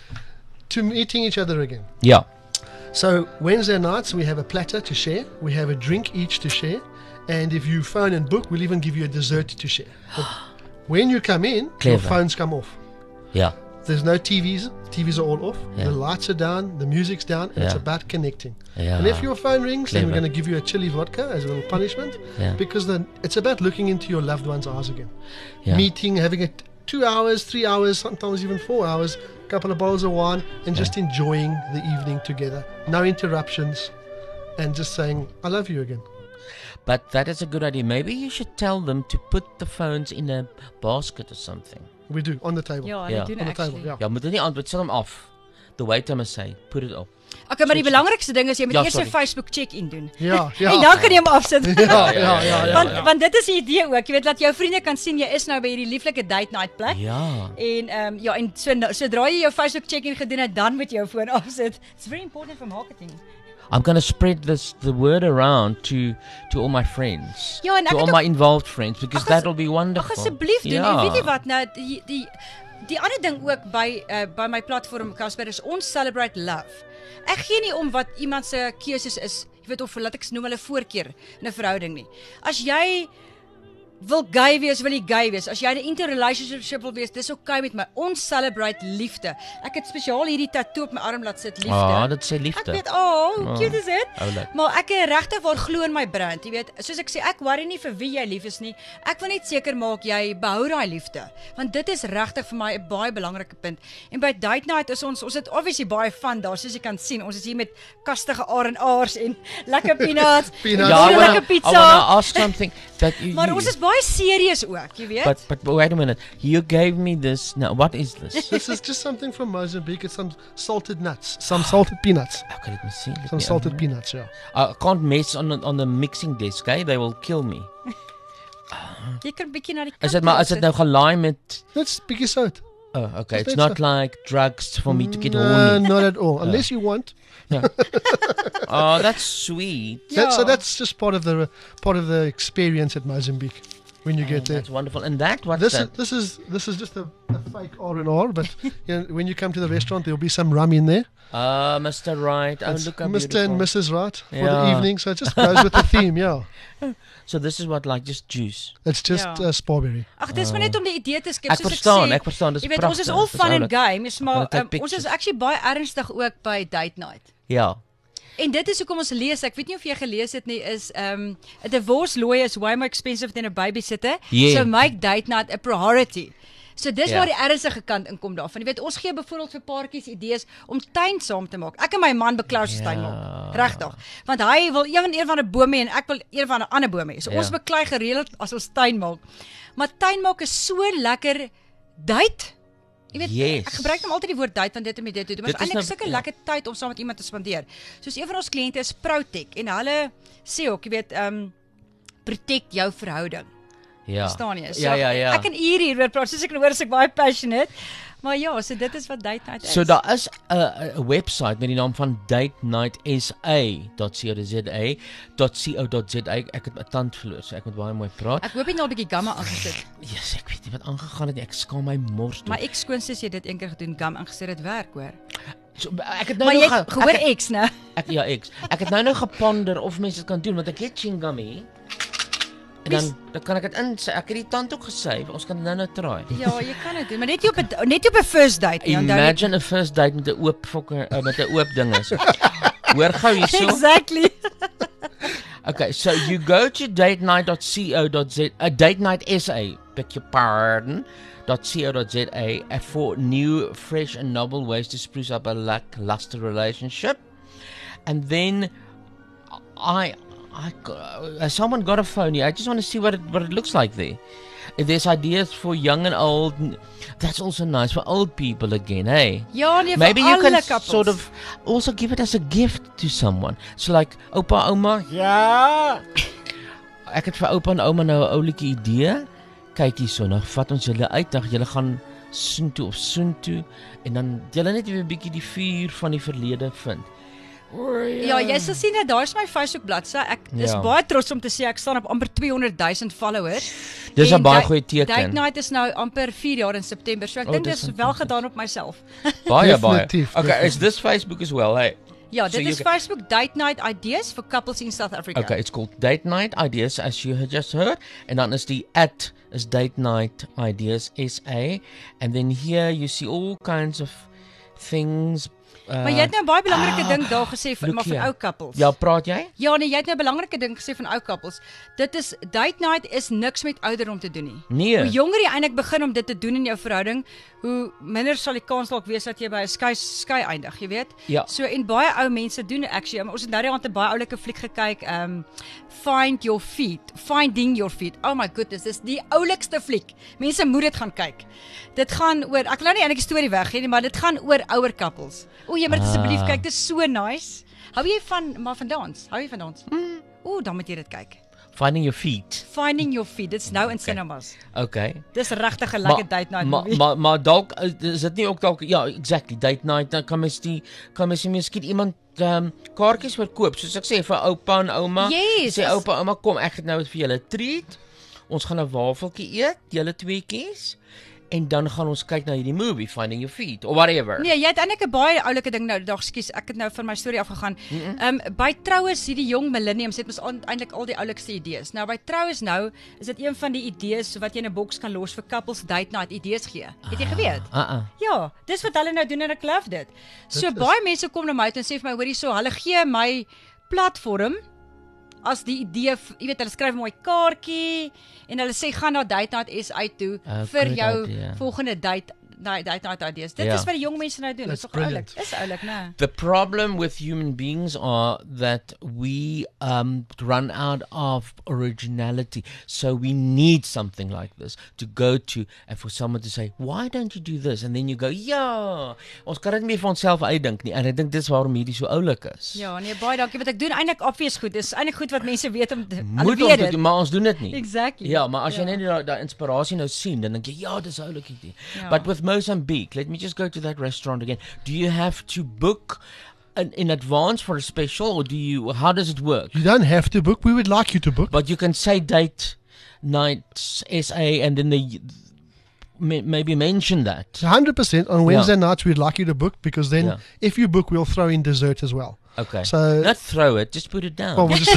to meeting each other again. Yeah. So Wednesday nights we have a platter to share. We have a drink each to share. And if you phone and book, we'll even give you a dessert to share. But when you come in, Clever. your phones come off. Yeah. There's no T Vs. T Vs are all off. Yeah. The lights are down. The music's down. And it's Yeah. about connecting. Yeah. And if your phone rings, then we're Clever. going to give you a chili vodka as a little punishment. Yeah. Because then it's about looking into your loved one's eyes again. Yeah. Meeting, having a t- two hours, three hours, sometimes even four hours, a couple of bottles of wine, and just enjoying the evening together. No interruptions. And just saying, I love you again. But that is a good idea. Maybe you should tell them to put the phones in a basket or something. We do, on the table. Ja, hulle Ja. doen On the actually. table, yeah. Ja, moet dit nie antwoord, sit hom af. The waiter must say, put it up. Okay, maar die belangrikste ding is jy moet Ja, eers 'n sorry. Facebook check-in doen. Ja, ja. En dan kan jy hom afsit. Ja, ja, ja, ja, want ja. want dit is die idee ook, jy weet dat jou vriende kan sien jy is nou by hierdie lieflike date night plek. Ja. En ehm um, ja, en so sodra jy jou Facebook check-in gedoen het, dan moet jy jou foon afsit. It's very important for marketing. I'm going to spread this the word around to to all my friends. Ja, en ek to all het my ook- involved friends because that will be wonderful. Ag asseblief doen. Ja. En weet jy wat nou die die die ander ding ook by uh, by my platform Casper is ons celebrate love. Ek gee nie om wat iemand se keuses is. Jy weet of laat ek noem hulle voorkeur in 'n verhouding nie. As jy wil gay wees, wil jy gay wees. As jy in 'n interrelationship wil wees, dis okay met my. Ons celebrate liefde. Ek het spesiaal hierdie tattoo op my arm laat sit, liefde. Ah, dit sê liefde. Ek weet, oh, hoe Ah, cute is dit? oulik. Maar ek is regtig waar glo in my brand, jy weet. Soos ek sê, ek worry nie vir wie jy lief is nie. Ek wil net seker maak jy behou daai liefde, want dit is regtig vir my 'n baie belangrike punt. En by date night is ons ons het obviously baie fun daar, soos jy kan sien. Ons is hier met kastige R en R's en lekker peanuts. Peanuts. Ja, I en wanna, lekker I pizza. wanna ask something that you, Maar you ons is baie serieus ook, jy weet. but, but but wait a minute. You gave me this. Now, what is this? This is just something from Mozambique. It's some salted nuts. Some salted peanuts. Okay, let me see. Let Some me salted open it. peanuts, yeah. I can't mess on the, on the mixing desk, eh? They will kill me. Jy kan bietjie na die kant. Is dit maar is dit nou gelaai met That's bietjie sout. Oh, okay. Is It's dit not so? like drugs for me to get No, horny. not at all. Unless you want. Oh, that's sweet. That, so that's just part of the part of the experience at Mozambique when you get there. That's wonderful. And that what's This is that? this is this is just a, a fake R and R, but you know, when you come to the restaurant, there'll be some rum in there. Ah, Mister Right. Oh, It's look how Mister beautiful. and Missus Right for Yeah. the evening, so it just goes with the theme. Yeah, So this is what like just juice. it's just Ja. uh, strawberry. Ag, dis maar net om die idee te skep Ek soos verstaan, ek sê. ek verstaan, dis Jy weet ons is pragtig, all dis fun and oulik. games, maar Hulle take um, ons is pictures. actually baie ernstig ook by date night. Ja. En dit is hoekom ons lees. Ek weet nie of jy gelees het nie, is um a divorce lawyer is way more expensive than a babysitter. Yeah. So make date night a priority. So dis Ja. waar die ernstige kant inkom daarvan. Jy weet, ons gee byvoorbeeld vir paartjies idees om tuin saam te maak. Ek en my man beklou ons tuin Ja. maak. Regtig. Want hy wil een een van 'n boom hê en ek wil een van 'n ander boom hê. So Ja. ons beklei gereeld as ons tuin maak. Maar tuin maak is so lekker date. Jy weet, Yes. ek gebruik nou altyd die woord date want dit om dit te doen. Maar Dit dit is is eintlik nou- sulke ja. lekker tyd om saam met iemand te spandeer. Soos een van ons kliënte is Protect en hulle sê ook, jy weet, um protect jou verhouding. Ja. Verstaan jy? So, Ja, ja, ja. Ek kan uur hieroor praat, soos ek kan hoor as ek baie passionate. Maar ja, so dit is wat date night is. So daar is 'n 'n webwerf met die naam van date night s a dot co dot za dot co dot za. Ek het my tand verloor, so ek moet baie mooi praat. Ek hoop jy het nou 'n bietjie gamma aangesit. Yes, ek weet nie wat aangegaan het nie. Ek skaam my mors toe. Maar ek skoonsis jy dit een keer gedoen, gam ingesit, dit werk hoor. So, ek het nou Maar nog jy ge- het gehoor ek het- X, né? Ek ja, X. Ek het nou nou geponder of mense dit kan doen want ek het chewing gum hier. En dan dan kan ek dit in. Ek het die tand ook gesave. Ons kan dit nou nou try. Ja, jy kan dit doen, maar net nie op 'n net nie op 'n first date nie. onthou net. Imagine a first date met 'n oop fokker uh, met 'n oop ding is. Hoor gou hierso. Exactly. Okay, so you go to date night dot co dot za, uh, date night S A, beg your pardon, .co.za uh, for new, fresh and novel ways to spruce up a lackluster relationship. And then I, I, uh, someone got a phone here. I just want to see what it, what it looks like there. If there's ideas for young and old, that's also nice for old people again, hey? Ja, nee, vir Maybe you can alle couples. sort of also give it as a gift to someone. So like, opa, oma, ja. Ek het vir oupa en ouma nou 'n oulike idee. Kyk hierso, nou vat ons julle uit, dan julle gaan soontoe of soontoe en dan julle net weer 'n bietjie die vuur van die verlede vind. Ja, jy sal sien dat daar's my Facebook bladsy. Ek is Ja. baie trots om te sê ek staan op amper tweehonderd duisend followers. Dis 'n En baie Date- goeie teken. Date Night is nou amper vier jaar in September. So ek Oh, dink dis dit is wel gedaan op myself. Baie baie. Definitief, Okay, is definitief. this Facebook as well, hey? Ja, So dit you is can- Facebook Date Night Ideas for Couples in South Africa. Okay, it's called Date Night Ideas, as you had just heard. And then is the at is Date Night Ideas S A. And then here you see all kinds of things. Uh, Maar jy het nou 'n baie belangrike ah, ding daar gesê van look maar van here. ou couples. Ja, praat jy? Ja, nee, jy het nou 'n belangrike ding gesê van ou couples. Dit is date night is niks met ouderdom te doen nie. Nee. Hoe jonger jy eintlik begin om dit te doen in jou verhouding, hoe minder sal die kans dalk wees dat jy by 'n skei skei eindig, jy weet. Ja. So en baie ou mense doen actually. Ons het nou die aand 'n baie oulike fliek gekyk, um Find Your Feet, Finding Your Feet. Oh my goodness, dis die oulikste fliek. Mense moet dit gaan kyk. Dit gaan oor, ek wil nou nie eintlik die storie weggee nie, maar dit gaan oor ouer couples. O, jy moet dit asseblief Ah. kyk, dit is so nice. Hou jy van maar van dans? Hou jy van dans? Mm. O, dan moet jy dit kyk. Finding Your Feet. Finding Your Feet, dit's nou in cinemas. Okay. Dis regtig 'n lekker date night maar, movie. Maar maar dalk is dit nie ook dalk ja, exactly, date night, dan kan mens die kan mens miskien iemand ehm um, kaartjies verkoop, soos ek sê vir oupa en ouma. Yes, Sê as- oupa, ouma, kom, ek het nou vir julle 'n treat. Ons gaan 'n wafeltjie eet, julle tweeetjies. En dan gaan ons kyk na hierdie movie Finding Your Feet or whatever. Nee, jy het eintlik 'n baie oulike ding nou. Dag, skus, ek het nou van my storie afgegaan. Mm-mm. Ehm um, by troues hierdie jong millenniums het mos eintlik al die oulikste idees. Nou by troues nou is dit een van die idees wat jy in 'n boks kan los vir couples date night idees gee. Het jy geweet? Uh-uh. Ja, dis wat hulle nou doen en ek love dit. So Dit is- baie mense kom na my toe en sê vir my, hoorie, so hulle gee my platform as die idee, v- jy weet, hulle skryf 'n mooi kaartjie en hulle sê gaan na Date Night S uit toe Oh, vir good jou idea. volgende date Date Night idees. Dit Ja. is wat die jong mense nou doen. Dis That's tog oulik. brilliant. Dis oulik, né? The problem with human beings are that we um, run out of originality. So we need something like this to go to and for someone to say, why don't you do this? And then you go, ja, ons kan dit nie meer vir onsself uitdink nie. En ek dink dis waarom hierdie so oulik is. Ja, nee, baie dankie. Want ek doen eintlik obvious goed. Dis eintlik goed wat mense weet om te hulle Moet weet ons dit dit. doen, maar ons doen dit nie. Exactly. Ja, maar as jy Ja. net daai daai inspirasie nou sien, dan dink jy, ja, dis 'n oulike idee. Ja. But with Mozambique, let me just go to that restaurant again. Do you have to book in, in advance for a special, or do you? How does it work? You don't have to book. We would like you to book. But you can say date night S A, and then they may, maybe mention that. one hundred percent on Wednesday Yeah. nights we'd like you to book because then Yeah. if you book we'll throw in dessert as well. Okay. So Not throw it, just put it down. well, we'll just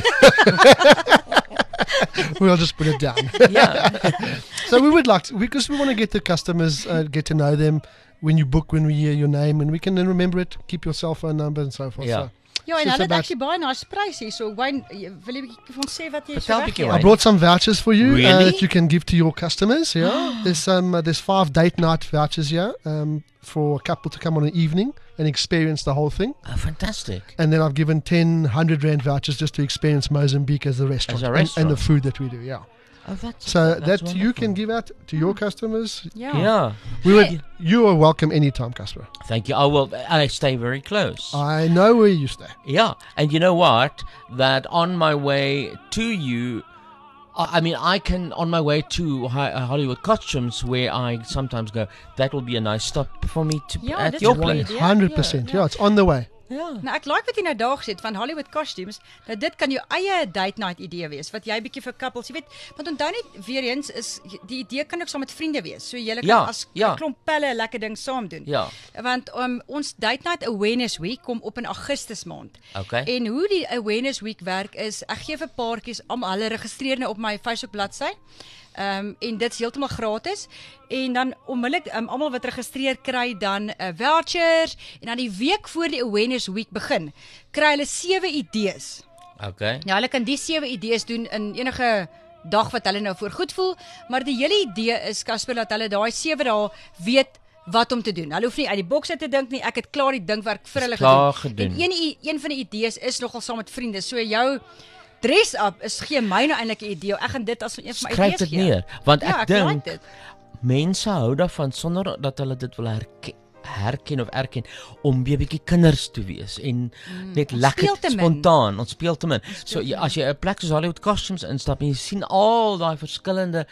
we'll just put it down. Yeah. So we would like to, because we want to get the customers, uh, get to know them when you book, when we hear your name, and we can then remember it, keep your cell phone number and so forth. Yeah. So Ja, it's en just hulle het about- actually baie nice pryse hier. So Wayne, jy- wil jy bietjie vir ons sê wat jy so Vertel bietjie, weggee? I Wayne. brought some vouchers for you uh, Really? that you can give to your customers. Yeah, there's some. Uh, there's five date night vouchers here um, for a couple to come on an evening and experience the whole thing. Oh, fantastic. And then I've given ten hundred rand vouchers just to experience Mozambique as a restaurant, a and- And, restaurant. the food that we do. Yeah. Oh, that's So that's that you can wonderful. give out to your customers. Ja. Yeah. We would. You are welcome anytime, Casper. Thank you. I will. I stay very close. I know where you stay. Yeah, and you know what? That on my way to you, I I mean, I can on my way to Hi- uh, Hollywood Costumes, where I sometimes go. That will be a nice stop for me to Ja, at dit your is 'n goeie place. idee. Hundred percent. Yeah, it's on the way. Ja. Nou ek like wat jy nou daar gesê het van Hollywood costumes. Nou dit kan jou eie date night idee wees wat jy bietjie vir couples, jy weet, want onthou net weer eens is die idee kan ook saam met vriende wees. So julle kan Ja, as 'n ja. klomp pelle 'n lekker ding saam doen. Ja. Want um, ons Date Night Awareness Week kom op in Augustus maand. Okay. En hoe die Awareness Week werk is ek gee vir paartjies om hulle registreer nou op my Facebook bladsy. Ehm um, en dit's heeltemal gratis en dan onmiddellik um, almal wat registreer kry dan 'n uh, voucher en dan die week voor die Awareness Week begin kry hulle sewe idees. Okay. Ja, hulle kan die sewe idees doen in enige dag wat hulle nou voor goed voel, maar die hele idee is Casper dat hulle daai sewe dae weet wat om te doen. Hulle hoef nie uit die boks uit te dink nie. Ek het klaar die dinkwerk vir hulle klaar gedoen. gedoen. En een een van die idees is nogal saam met vriende. So jou dress up is gee my nou eintlik 'n idee. Ek gaan dit as een van my Skryf idees dit gee. neer, want ja, ek ek dink like dit. mense hou daarvan sonder dat hulle dit wil herken. herken of erken om weer 'n bietjie kinders te wees en mm, net lekker speel te min. spontaan, ons speel te min. speel So te ja, as jy 'n plek soos Hollywood Costumes instap en jy sien al daai verskillende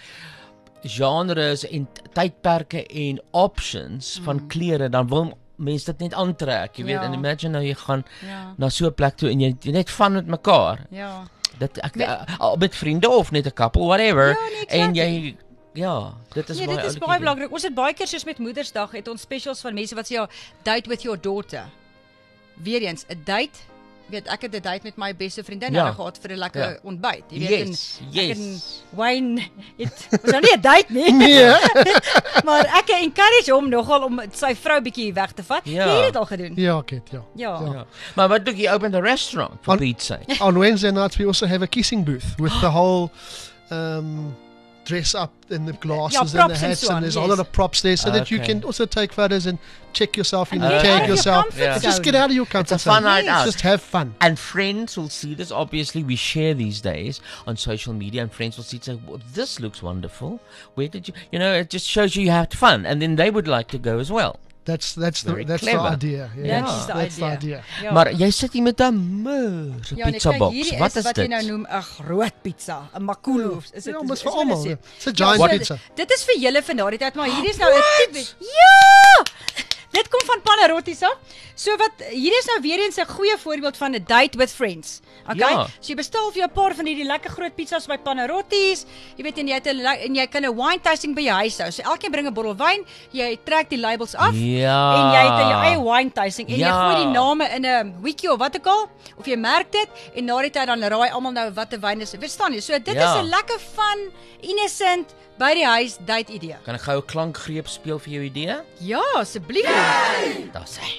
genres en tydperke en options mm. van klere, dan wil mense dit net aantrek, jy weet. Ja. En imagine nou jy gaan Ja. na so 'n plek toe en jy, jy net van met mekaar. Ja. Dit ek Met- met, met vriende of net 'n couple whatever Ja, nee, exactly. en jy ja, dit is Nee, baie dit is oulike baie belangrik. Ons het baie keer soos met Moedersdag het ons specials van mense wat sê ja, date with your daughter. weer eens 'n date. Weet ek het 'n date met my beste vriendin Ja. nou gehad vir 'n lekker Ja. ontbyt. Jy weet Yes, en yes. ek en wyn het was nou nie 'n date nie. Nee. maar ek encourage hom nogal om sy vrou bietjie weg te vat. Ja. Jy het dit al gedoen. Ja, Kit, ja. Ja. Ja. Maar wat doe jy open a restaurant for Pete's sake? On Wednesday nights, we also have a kissing booth with the whole um, dress up and the glasses Yeah, and the props and hats, so and on, there's yes. a lot of props there, so that you Okay. can also take photos and check yourself in, And and get out tag of your yourself. comfort Yeah. Just zone. get out of your comfort It's a fun zone. night out. Just have fun. And friends will see this. Obviously, we share these days on social media, and friends will see it. Say, well, "This looks wonderful. Where did you?" You know, it just shows you you had fun, and then they would like to go as well. That's that's the Very that's clever. the idea. Yeah, That is the that's the idea. idea. Ja. Maar jy sit hier met 'n moer Ja, nee, pizza kyk, box. hierdie Wat is is wat jy dit? nou noem 'n groot pizza, 'n makulu. Is dit Ja, maar is vir wat hulle almal. sê. It's a giant so, pizza. Dit is vir julle van daardie tyd, maar hierdie is nou 'n tipe. Ja! Dit kom van Panarottis af. So wat hierdie is nou weer eens 'n goeie voorbeeld van 'n date with friends. Okay? Ja. So jy bestel vir jou 'n paar van hierdie lekker groot pizzas by Panarottis. Jy weet en jy het 'n le- en jy kan 'n wine tasting by jou huis hou. So elkeen bring 'n bottel wyn, jy trek die labels af Ja. en jy het jou eie wine tasting en Ja. jy gooi die name in 'n wiki of wat ook al of jy merk dit en na die tyd dan raai almal nou wat 'n wyn is. Verstaan jy? So dit Ja. is 'n lekker fun, innocent by die huis date idee. Kan ek gou 'n klankgreep speel vir jou idee? Ja, asseblief. Daar's hy.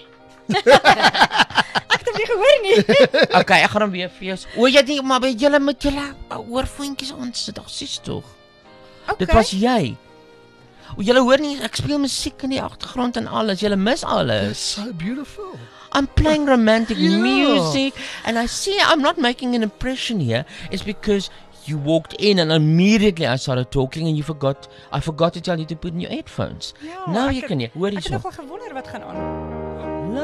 Ek het hom nie gehoor nie. Okay, ek gaan hom weer vir jou. O, jy dink maar by julle met julle oorvoetjies ons sit. Ag, sies tog. Okay. Dit was jy. O, julle hoor nie ek speel musiek in die agtergrond en alles. Julle mis It's alles. so beautiful. I'm playing romantic Yeah. music and I see I'm not making an impression here. It's because you walked in and immediately I started talking and you forgot I forgot to tell you to put in your headphones. Ja, nou ek jy het- kan jy hoor Ek het hierso. nogal gewonder wat gaan aan.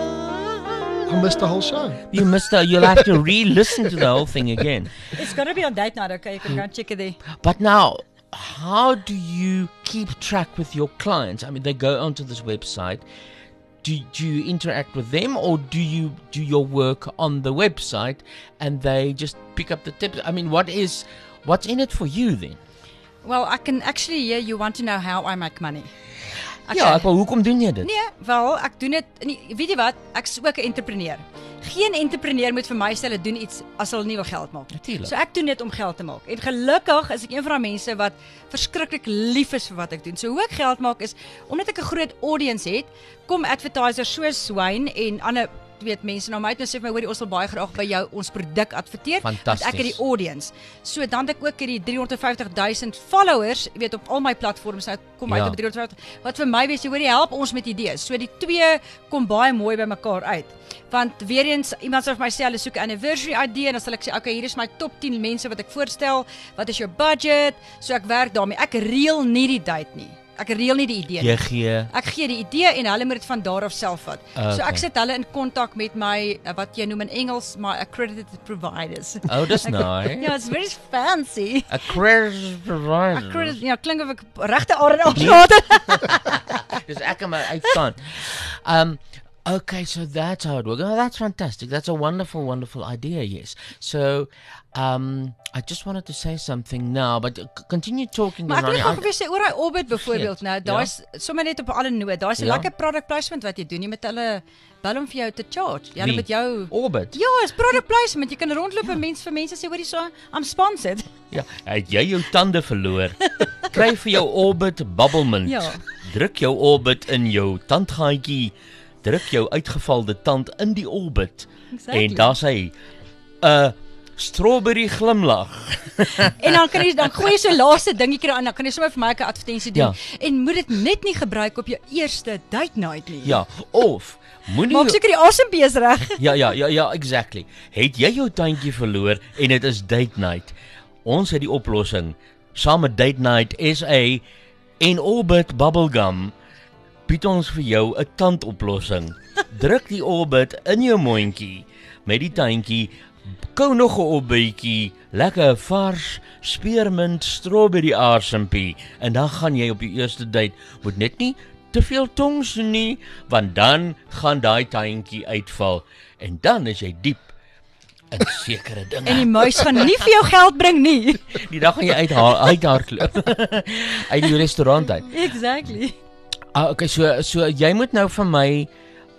I missed the whole show. You missed out. You'll have to re-listen to the whole thing again. It's got to be on date night, okay? You can go and check it there. But now, how do you keep track with your clients? I mean, they go onto this website. Do, do you interact with them or do you do your work on the website and they just pick up the tips? I mean, what is what's in it for you then? Well, I can actually hear you want to know how I make money. Ja, ek wou hoekom doen jy dit? Nee, wel, ek doen dit nie, weet jy wat? Ek's ook 'n entrepreneur. Geen entrepreneur moet vir my sê hulle doen iets as hulle nie wil geld maak. Natuurlijk. So ek doen dit om geld te maak. En gelukkig is ek een van daai mense wat verskriklik lief is vir wat ek doen. So hoe ek geld maak is omdat ek 'n groot audience het, kom advertisers soos Wayne en ander weet mense nou my het nou sê vir my hoorie ons wil baie graag by jou ons produk adverteer want ek het die audience. So dan het ek ook hierdie driehonderd vyftig duisend followers, jy weet op al my platforms nou kom uit Ja. op driehonderd vyftig wat vir my wees, jy hoorie help ons met idees. So die twee kom baie mooi by mekaar uit. Want weer eens iemand sê vir my sê hulle soek 'n anniversary idee en dan sal ek sê okay, hier is my top tien mense wat ek voorstel. Wat is jou budget? So ek werk daarmee. Ek reël nie die date nie. Ek reël nie die idee nie. Jy gee Ek gee die idee en hulle moet dit van daar af self vat. Okay. So ek sit hulle in kontak met my uh, wat jy noem in Engels my accredited providers. Oh, dis Ek- nice. Ja, it's very fancy. accredited provider. Accredited, ja, klink of ek regte aard afslaat. Dis ek maar uitstaan. Um okay, so that's how it works. Oh, that's fantastic. That's a wonderful wonderful idea, yes. So um I just wanted to say something now, but c- continue talking. Maar ek wil Ronnie. net gou sê oor daai Orbit byvoorbeeld nou, daar's sommer net op 'n ander noot. Daar's 'n Ja. lekker product placement wat jy doen. Jy met hulle bel om vir jou te charge. Jy Wie? met jou Orbit. Ja, is product placement. Jy kan rondloop en mense vir mense sê hoorie so, I'm sponsored. Ja, het jy jou tande verloor? Kry vir jou Orbit bubblemint. Ja. Druk jou Orbit in jou tandgaatjie. Druk jou uitgevalde tand in die Orbit. Exactly. En daar's hy. 'n uh, strawberry glimlag. En dan kan jy dan gooi jy so laaste dingetjie aan, dan kan jy sommer vir my 'n advertensie doen. Ja. En moet dit net nie gebruik op jou eerste date night nie. Ja, of moenie Maak seker die asembees reg. Ja, ja, ja, ja, exactly. Het jy jou tandjie verloor en dit is date night? Ons het die oplossing. Saam met Date Night S A en Orbit Bubblegum bied ons vir jou 'n tandoplossing. Druk die Orbit in jou mondjie met die tandjie. Kou nog 'n opbytjie, lekker vars spearmint strawberry asempie en dan gaan jy op die eerste date. Moet net nie te veel tongs nie, want dan gaan daai tandjie uitval en dan is jy diep in sekere dinge. En die muis gaan nie vir jou geld bring nie. Die dag gaan jy uithaal uit haar klip. Uit die restaurant uit. Exactly. Ah, okay, so so jy moet nou vir my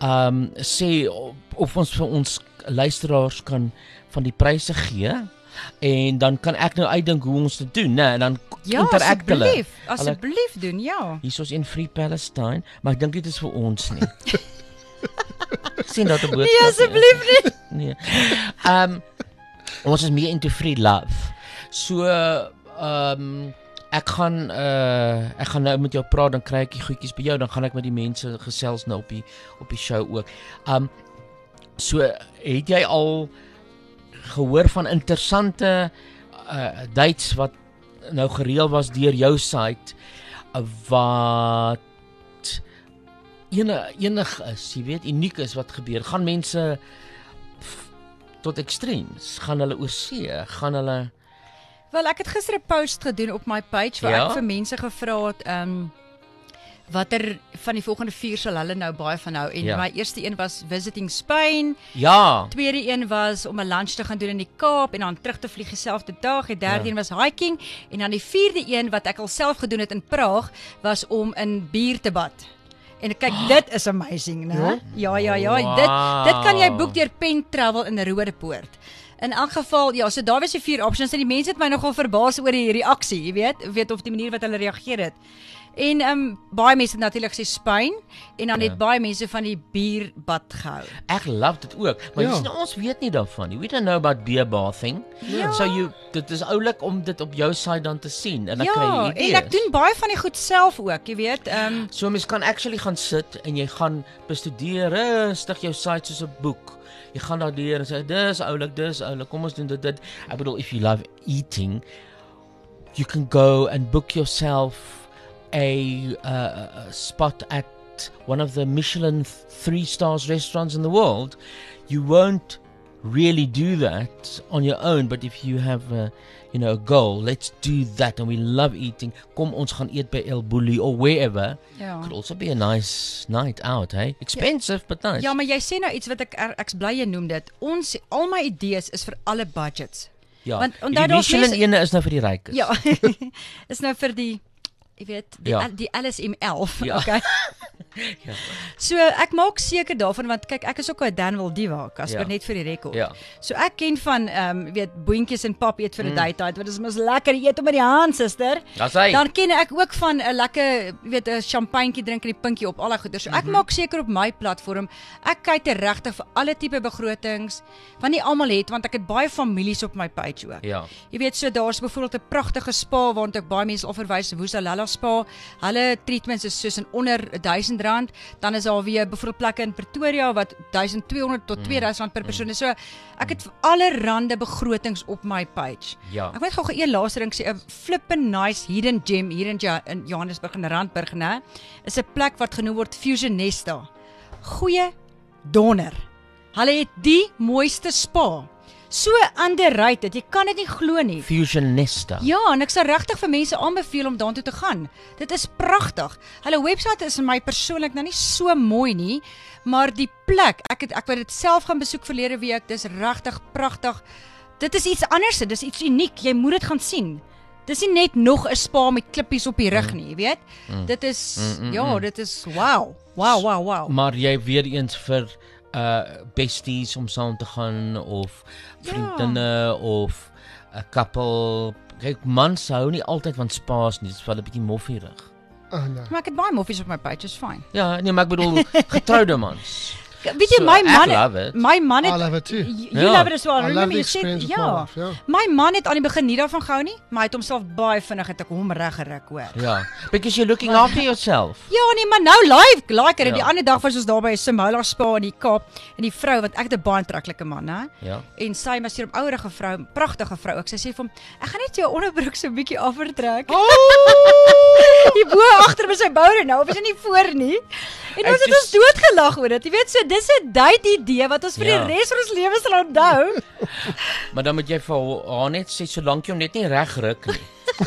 um sê of, of ons vir ons luisteraars kan van die pryse gee en dan kan ek nou uitdink hoe ons dit doen, né? En dan Ja, interact hulle. asseblief, asseblief doen, ja. Hier is in Free Palestine, maar ek dink dit is vir ons nie. Sien dat 'n boodskap. Nee, asseblief nie. Nee. Um ons is meer into free love. So um ek gaan uh ek gaan nou met jou praat, dan kry ek die goedjies by jou, dan gaan ek met die mense gesels nou op die op die show ook. Um so het jy al gehoor van interessante uh dates wat nou gereël was deur jou site uh, wat ene enig is, jy weet, uniek is wat gebeur. Gaan mense tot extremes, gaan hulle oor see, gaan hulle Wel, ek het gister 'n post gedoen op my page waar Ja? ek vir mense gevra het um watter van die volgende vier sal hulle nou baie van hou. En Ja. my eerste een was visiting Spain. Ja. Tweede een was om 'n lunch te gaan doen in die Kaap en dan terug te vlieg dieselfde dag. Die derde Ja. een was hiking en dan die vierde een wat ek al self gedoen het in Praag was om in bier te bad. En kyk, dit is amazing, né? Ja, ja, ja. Wow. Dit dit kan jy boek deur Pen Travel in Rodepoort. In elk geval, ja, so daar was die vier options en die mense het my nogal verbaas oor die reaksie, jy weet, weet of die manier wat hulle reageer het. En um, baie mense het natuurlik sê Spanje en dan Ja. het baie mense van die bierbad gehou. Ek love dit ook, maar Ja. jy sien ons weet nie daarvan nie. We don't know about beer bathing. Ja. So you dit is oulik om dit op jou site dan te sien en dan kry Ja, jy en idees. ek doen baie van die goed self ook, jy weet. Um, So mens kan actually gaan sit en jy gaan bestudeer rustig jou site soos 'n boek. Jy gaan daar deur en sê dis oulik, dis oulik. Kom ons doen dit dit. Ek bedoel if you love eating, you can go and book yourself a, uh, a spot at one of the Michelin three stars restaurants in the world. You won't really do that on your own, but if you have a, you know, a goal, let's do that. And we love eating. Kom ons gaan eet by El Bulli or wherever. Ja. Could also be a nice night out, hey? Expensive, ja. but nice. Ja, maar jy sê nou iets wat ek er, ek's bly jy noem dit. Ons al my idees is vir alle budgets. Ja. Want die onthou daar's Michelin mense- ene is nou vir die rykes. Ja. Is nou vir die jy weet, die Ja. die L S M elf, Ja. okay. Ja. So ek maak seker daarvan want kyk ek is ook 'n Danwil diva, Casper, Ja. net vir die rekord. Ja. So ek ken van ehm um, weet boontjies en pap eet vir 'n Mm. date night, want dit is mos lekker eet om met die hand, suster. Dis hy. Dan ken ek ook van 'n lekker weet 'n champagnetjie drink en die pinkie op al daai goeder. So ek Mhm. maak seker op my platform ek kyk te regtig vir alle tipe begrotings, want nie almal het want ek het baie families op my page ook. Ja. Jy weet so daar's byvoorbeeld 'n pragtige spa waarna ek baie mense al verwys, Woesalala Spa. Hulle treatments is soos in onder duisend rand. Dan is daar weer byvoorbeeld plekke in Pretoria wat duisend tweehonderd tot tweeduisend rand per persoon is. So ek het allerhande begrotings op my page. Ja. Ek weet gou een laaste ding sê 'n flippin nice hidden gem hier in ja in Johannesburg in Randburg, né? Is 'n plek wat genoem word Fusionesta. Goeie donder. Hulle het die mooiste spa. So underrated, jy kan dit nie glo nie. Fusionista. Ja, en ek sal regtig vir mense aanbeveel om daartoe te gaan. Dit is pragtig. Hulle webwerf is in my persoonlik nou nie so mooi nie, maar die plek, ek het ek het dit self gaan besoek verlede week. Dis regtig pragtig. Dit is iets anders, dit is iets uniek. Jy moet dit gaan sien. Dis nie net nog 'n spa met klippies op die rug nie, jy weet? Mm. Dit is Mm, mm, ja, mm. dit is wow. Wow, wow, wow. Maar jy weer eens vir uh besties om saam te gaan of vriendinne ja. of 'n couple. Kyk, mans hou nie altyd van spa's nie, dit is wel 'n bietjie moffierig. Oh no. Maar ek het baie moffies op my page, is fyn. Ja, nee, maar ek bedoel getroude mans. Weet jy So, my ek man love it. my man het I love it too. You Ja. love it as well. I love Remember the you said experience of my ja. life, ja. My man het aan die begin nie daarvan gehou nie, maar hy het homself baie vinnig het ek hom reg geruk hoor. Ja, because you're looking after yourself. Ja nee, maar nou live like en Ja. die ander dag was ons daar by 'n Simola Spa in die Kaap en die vrou wat ek het 'n baie aantreklike man, hè. Ja. En sy was hier 'n ouerige vrou, pragtige vrou. Ek sy sê vir hom, ek gaan net jou onderbroek so 'n bietjie aftrek. Oh! Die bo agter by sy boude nou, of is dit nie voor nie? En ons Ek het ons is- doodgelag oor dit. Jy weet so, dis 'n date idee wat ons vir Ja. die res van ons lewe sal onthou. Maar dan moet jy vir haar net sê solank jy hom net nie reg ruk nie.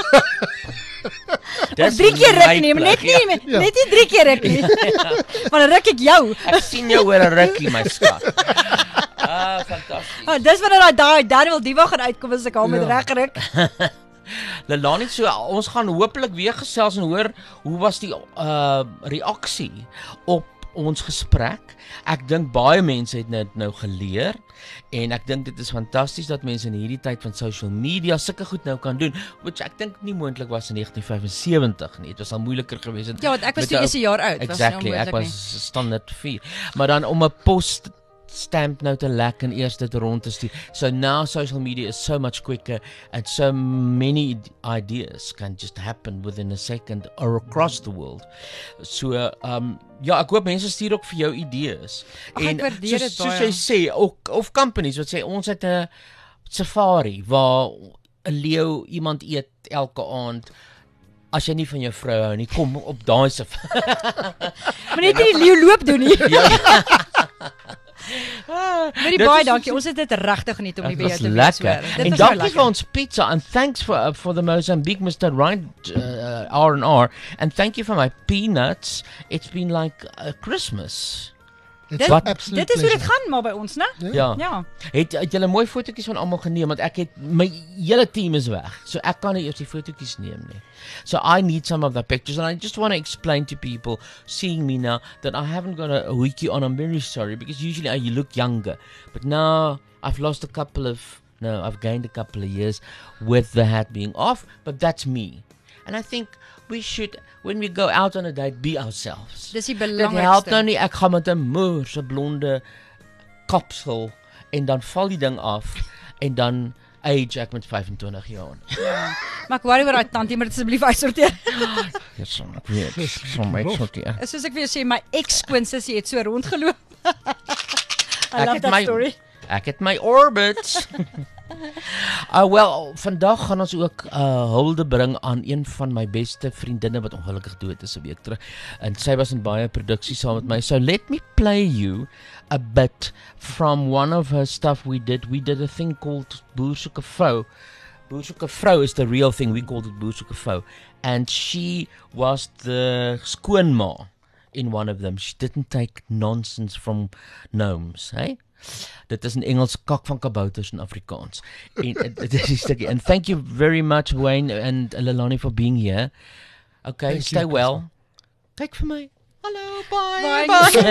Of drie keer ruk my nie, maar net plek, nie, ja. net nie drie keer ruk nie. Maar dan ruk ek jou. Ek sien jou oor 'n rukkie, my skat. Ah, fantasties. Oh, dis wanneer daai Daniel Diva gaan uitkom as ek haar met Ja. reg ruk. Lelani, so ons gaan hopelik weer gesels en hoor hoe was die uh reaksie op ons gesprek. Ek dink baie mense het dit nou geleer en ek dink dit is fantasties dat mense in hierdie tyd van social media sulke goed nou kan doen, which ek dink nie moontlik was in negentien vyf-en-sewentig nie. Dit was al moeiliker geweest. Ja, want ek was toe eers 'n jaar oud. Exactly, ek was standaard vier. Maar dan om 'n post stamp nou te lek en eers dit rond te stuur. So now social media is so much quicker and so many ideas can just happen within a second or across the world. So um ja, ek hoop mense stuur ook vir jou idees. Ach, en soos, soos jy sê, ook, of companies wat sê ons het 'n safari waar 'n leeu iemand eet elke aand. As jy nie van jou vrou hou nie, kom op daai safari. Maar net nie die leeu loop doen nie. Baie baie dankie. Ons het dit regtig geniet om die by jou te wees. En dankie vir ons pizza and thanks for uh, for the Mozambique Mister Right uh, R and R and thank you for my peanuts. It's been like uh, Christmas. Dit, dit is hoe dit gaan maar by ons, né? Ja. Ja. Het, het julle mooi fotootjies van almal geneem want ek het my hele team is weg. So ek kan nie eers die fotootjies neem nie. So I need some of the pictures and I just want to explain to people seeing me now that I haven't got a, a wiki on. I'm very sorry because usually I, you look younger. But now I've lost a couple of no, I've gained a couple of years with the hat being off, but that's me. And I think we should, when we go out on a date, be ourselves. Dis die Dit belangrikste. help nou nie, ek gaan met 'n moerse blonde kapsel en dan val die ding af en dan age ek met vyf-en-twintig jaar. Ja. Maar ek worry oor daai tantie, maar dit asseblief uitsorteer. Ja, so ek weet, som uitsorteer. Soos ek vir jou sê, my ex-skoonsussie het so rondgeloop. I Ek love het that my- story. Ek het my orbits. Uh, wel, vandag gaan ons ook uh, hulde bring aan een van my beste vriendinne wat ongelukkig dood is 'n week terug. En sy was in baie produksies saam met my. So let me play you a bit from one of her stuff we did. We did a thing called Boer soek 'n vrou. Boer soek 'n vrou is the real thing. We called it Boer soek 'n vrou. And she was the skoonma in one of them. She didn't take nonsense from gnomes, hey? Dit is in Engels kak van kabouters in Afrikaans. En dit is die stukkie. And thank you very much Wayne and Lelani for being here. Okay, Thank stay you, well. Kyk vir my. Hallo, bye. Bye.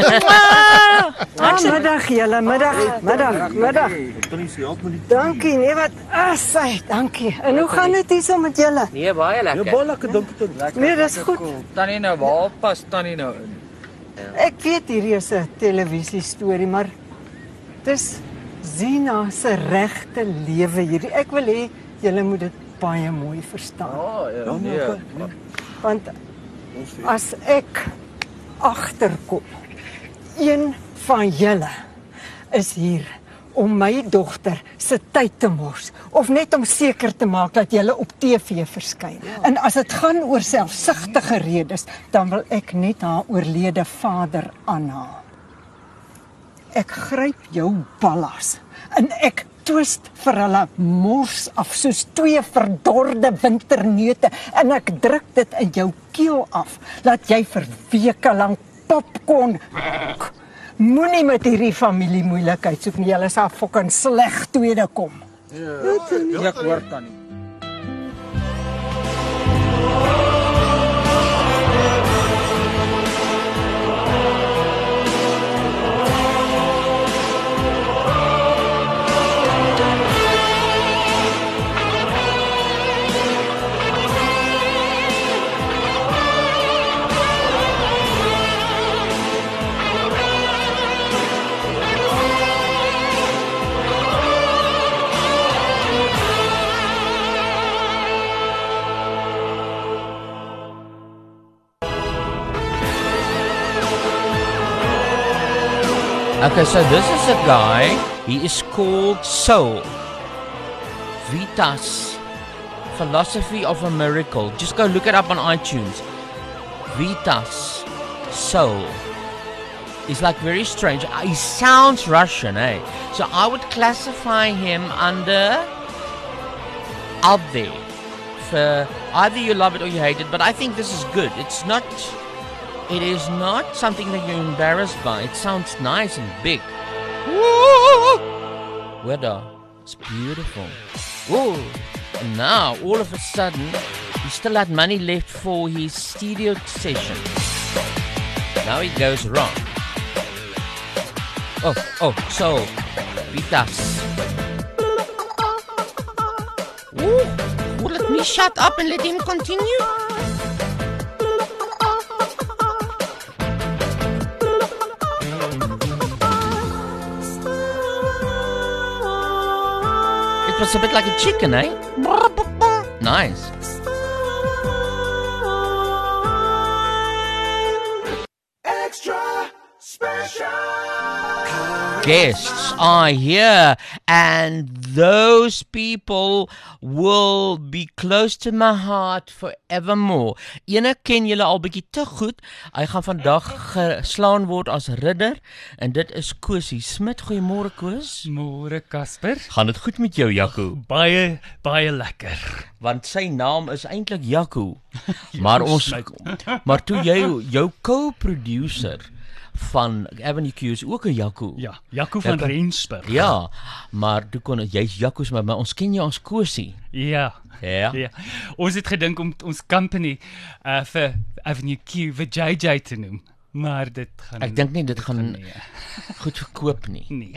Ah, middag julle, middag, middag, middag. Dankie, nee wat. Ah, sy, dankie. En hoe gaan dit hier so met julle? Nee, baie lekker. baie lekker dankie. Nee, dis goed. Tannie nou, waar pas Tannie nou in? Ek weet hierdie is 'n televisie storie, maar dis Zina se regte lewe hierdie. Ek wil hê julle moet dit baie mooi verstaan. Oh, ja, nee. Want as ek agterkom, een van julle is hier om my dogter se tyd te mors of net om seker te maak dat julle op T V verskyn. Ja. En as dit gaan oor selfsugtige redes, dan wil ek net haar oorlede vader aanhaal. Ek gryp jou ballas en ek twist vir hulle mors af soos twee verdorde winterneute en ek druk dit in jou keel af dat jy vir weke lank popcorn. Moenie met hierdie familie moeilikheid soek nie, julle sal fucking sleg tweede kom. Ja, ek hoor Tannie. Okay, so this is a guy, he is called Soul. Vitas, Philosophy of a Miracle. Just go look it up on iTunes. Vitas, Soul. He's like very strange. He sounds Russian, eh? So I would classify him under out there. For either you love it or you hate it, but I think this is good. It's not... It is not something that you're embarrassed by. It sounds nice and big. Weather. It's beautiful. Whoa. And now, all of a sudden, he still had money left for his studio session. Now he goes wrong. oh, oh, so, pitas. Ooh, well, let me shut up and let him continue. It was a bit like a chicken, eh? Nice. Extra special. Guests are here, and those people will be close to my heart forevermore. Ene ken julle al bietjie te goed. Hy gaan vandag geslaan word as ridder, en dit is Kosie Smit. Goeiemôre Koos. Môre Casper. Gaan dit goed met jou, Jaco? Baie baie lekker. Want sy naam is eintlik Jaco. Maar ons maar toe jy jou co-producer van Avenue Q is ook 'n Jaco. Ja, Jaco van Rensburg. Ja, maar toe kon jy's Jaco's, maar, maar ons ken jou as Kosie. Ja. Ja. ja. Ons het gedink om ons company uh, vir Avenue Q vir J J te noem, maar dit gaan Ek dink nie dit, dit gaan, gaan nie. goed verkoop nie. Nee.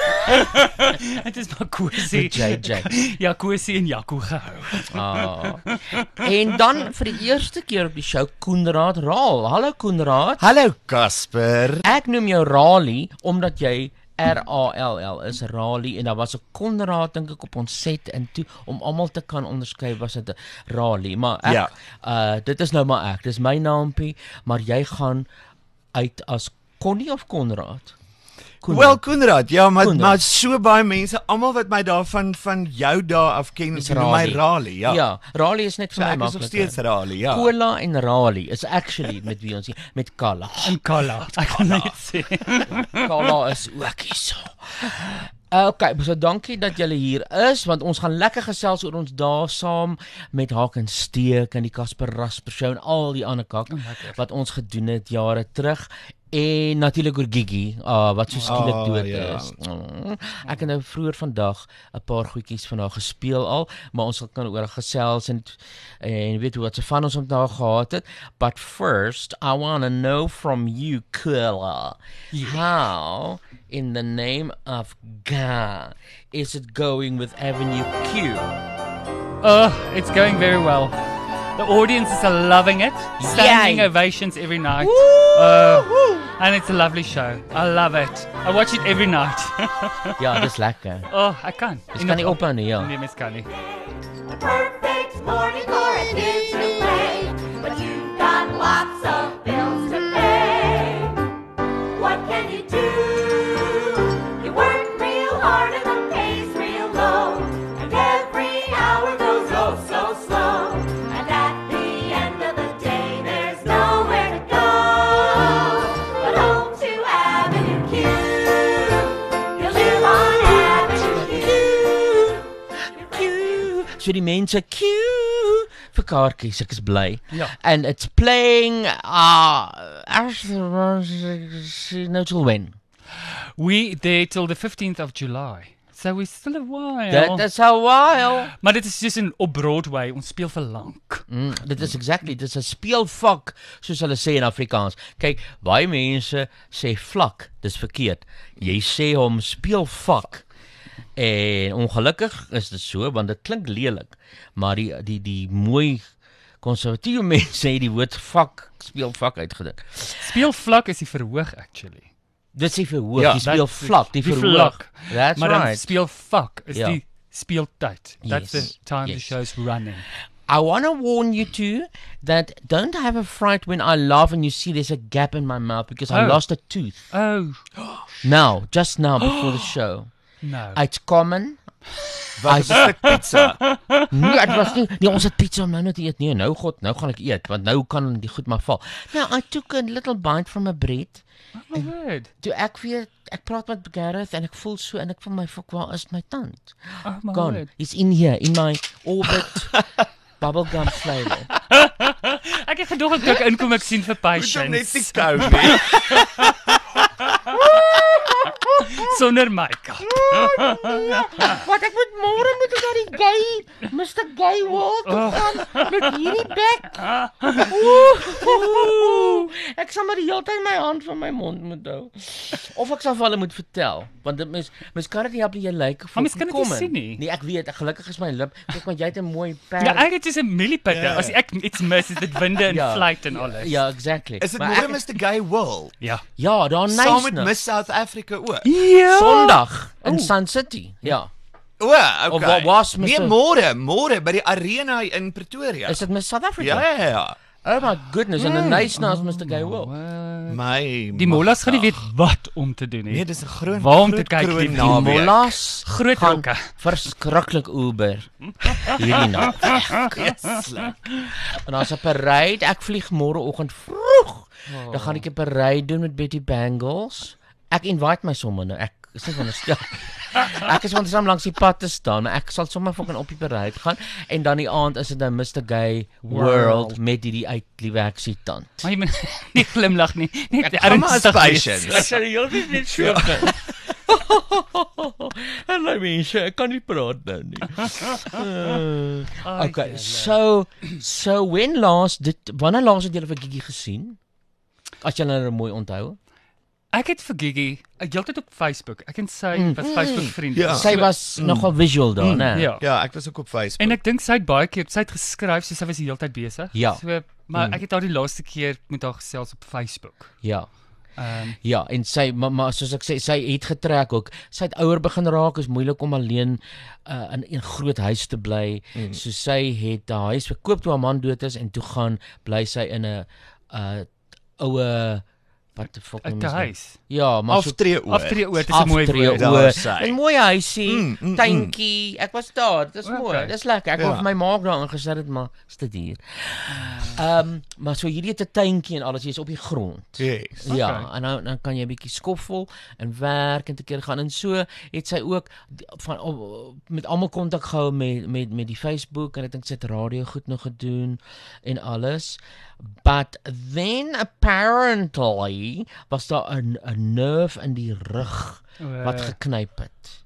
Het is maar Kosie. J J. Ja, Kosie en Jaco gehou. Ah. En dan vir die eerste keer op die show Koenraad Raal. Hallo Koenraad. Hallo Casper. Ek noem jou Rali omdat jy R A L L is Rali, en daar was 'n Konrad dink ek op ons set, en toe om almal te kan onderskei was dit 'n Rali, maar ek ja. uh, dit is nou maar ek, dis my naampie, maar jy gaan uit as Connie of Konrad? Wel Koenraad, ja, maar Koenraad. maar so baie mense, almal wat my daarvan van jou dae af ken, is my Rali, ja. Ja, Rali is net vir so my maklik. Ek is nog steeds Rali, ja. Cola en Rali is actually met wie ons met Kala. En Kala. Ek kan net sê. Kala is ook hier so. Okay, so dankie dat julle hier is, want ons gaan lekker gesels oor ons dae saam met Haak en Steek en die Casper Rasper show en al die ander kak wat ons gedoen het jare terug. En natuurlik oor Gigi, uh, wat so skielik oh, dood ja. is. Mm. Ek het nou vroeër vandag 'n paar goedjies van haar gespeel al, maar ons kan oor gesels en en weet hoe wat se van ons om daar gehad het. But first, I want to know from you, Kula, yeah. how in the name of God is it going with Avenue Q? Oh, it's going very well. The audiences are loving it. Standing Yay. ovations every night. Woo, uh, woo. And it's a lovely show. I love it. I watch it every night. Ja, dis lekker. Oh, ek kan. Dis kan nie ophou nie, ja. Nee, mens kan nie. Perfect morning for a Disney play, but you've got lots of bills to pay. What can you do? You work real hard and the pay's real low, and every hour goes oh so slow. And at the end of the day, there's nowhere to go but home to Avenue Q. You live on Avenue Q. Q. So die mense Q vir kaartjies, ek is bly. Ja. And it's playing uh no till when? We there till the fifteenth of July. So we're still a while. That is a while. Maar dit is dus in op Broadway, ons speel vir lank. Mm, dit is exactly, dit is 'n speelvak, soos hulle sê in Afrikaans. Kyk, baie mense sê vlak, dis verkeerd. Jy sê hom speelvak. En ongelukkig is dit so, want dit klink lelik, maar die die die mooi konservatiewe mense het die woord vak, speelvak uitgedink. Speelvlak is die verhoog actually. Dit is die verhoog, Ja, die speelvlak, die, die verhoog. That's maar right. dan speelvak is Ja. die speeltyd. That's Yes, the time yes. the show's running. I want to warn you too that don't have a fright when I laugh and you see there's a gap in my mouth because I Oh. lost a tooth. Oh. Now, just now before the show. No. It's common. Wat is 'n stuk pizza? Nee, dit was nie. Nee, ons het pizza om nou net te eet. Nee, nou God, nou gaan ek eet want nou kan die goed maar val. Now I took a little bite from a bread. Oh my word. Toe ek weer ek praat met Gareth en ek voel so en ek voel my fuck, waar is my tand? Oh my Gone. word. He's in here in my orbit bubblegum flavor. Ek het gedog ek ek inkom ek sien vir Moet hom patients. net nie kou nie. Sonder make-up. Wat ek moet môre moet ek na die gay mister Gay World Oh. gaan met hierdie bek. Oeh, oeh. Ek sal maar die hele tyd my hand van my mond moet hou. Of ek sal vir hulle moet vertel, want dit mens mens kan dit nie help nie, jy lyk Maar mens kan dit nie sien nie. Nee, ek weet, ek gelukkig is my lip. Kyk maar jy het 'n mooi perd. Ja, ek het soos 'n mieliepitte. Ja. As ek iets mis, is dit winde en Ja. vlieg en alles. Ja, exactly. Is dit Maar môre ek- mister Gay World? Ja. Ja, daar nice. Saam met Miss South Africa ook. Ja. Sondag in Sun City. Ja. O, okay. Of wat was Nee, mister môre, môre by die arena in Pretoria. Is dit Miss South Africa? Ja, ja, ja. Oh my goodness, en 'n nice naas mister Gay World. My Die mollas gaan nie weet wat om te doen nie. Nee, dis 'n groot Waar om te groot kyk kroon die Die naweek. mollas Groot gaan rokke. verskriklik Uber. Hierdie naweek. En daar's 'n parade. Ek vlieg môreoggend vroeg. Oh. Dan gaan ek 'n parade doen met Betty Bangles. Ek invite my sommer nou. Ek is nie veronderstel. Ek is veronderstel om langs die pad te staan, maar ek sal sommer fucking op die parade gaan en dan die aand is dit nou mister Gay World, World. met hierdie uit Lieweksie tand. Maar jy moet nie glimlag nie. Net Kom maar as ernstig wees. patience. Ek sê die hele tyd net so. En my mense, ek kan nie praat nou nie. Uh, okay, so so when last dit wanneer laas het julle vir Gigi gesien? As julle nou mooi onthou. Ek het vir Gigi, ek heeltyd op Facebook. Ek en sy Mm. was Facebook vriende. Ja. Sy was Mm. nogal visual daar, Mm. né? Ja. Ja, ek was ook op Facebook. En ek dink sy het baie keer, sy het geskryf, so sy was die hele tyd besig. Ja. So, maar Mm. ek het haar die laaste keer met haar gesels op Facebook. Ja. Ehm Ja, en sy maar, maar soos ek sê, sy het getrek ook. Sy het ouer begin raak, is moeilik om alleen uh, in 'n groot huis te bly. Mm. So sy het haar huis verkoop toe haar man dood is en toe gaan bly sy in 'n uh oue wat die fuck 'n noem jy dit? huis. Ja, maar so Aftreeoord. Aftreeoord is 'n mooi woord. Daar Aftreeoord. is sy. 'n mooi huisie, Mm, mm, tuintjie. Ek was daar, dit is Okay. mooi. Dis lekker. Ek Ja. het vir my maag daar ingesit het, maar is te duur. Ehm, um, maar so hierdie het 'n tuintjie en alles, jy's op die grond. Yes. Ja, Okay. en nou dan kan jy 'n bietjie skoffel en werk en te keer gaan en so het sy ook die- van op- met almal kontak gehou met met met die Facebook en ek dink sy het radio goed nog gedoen en alles. But then apparently was daar 'n 'n nerve in die rug wat Uh, geknyp het.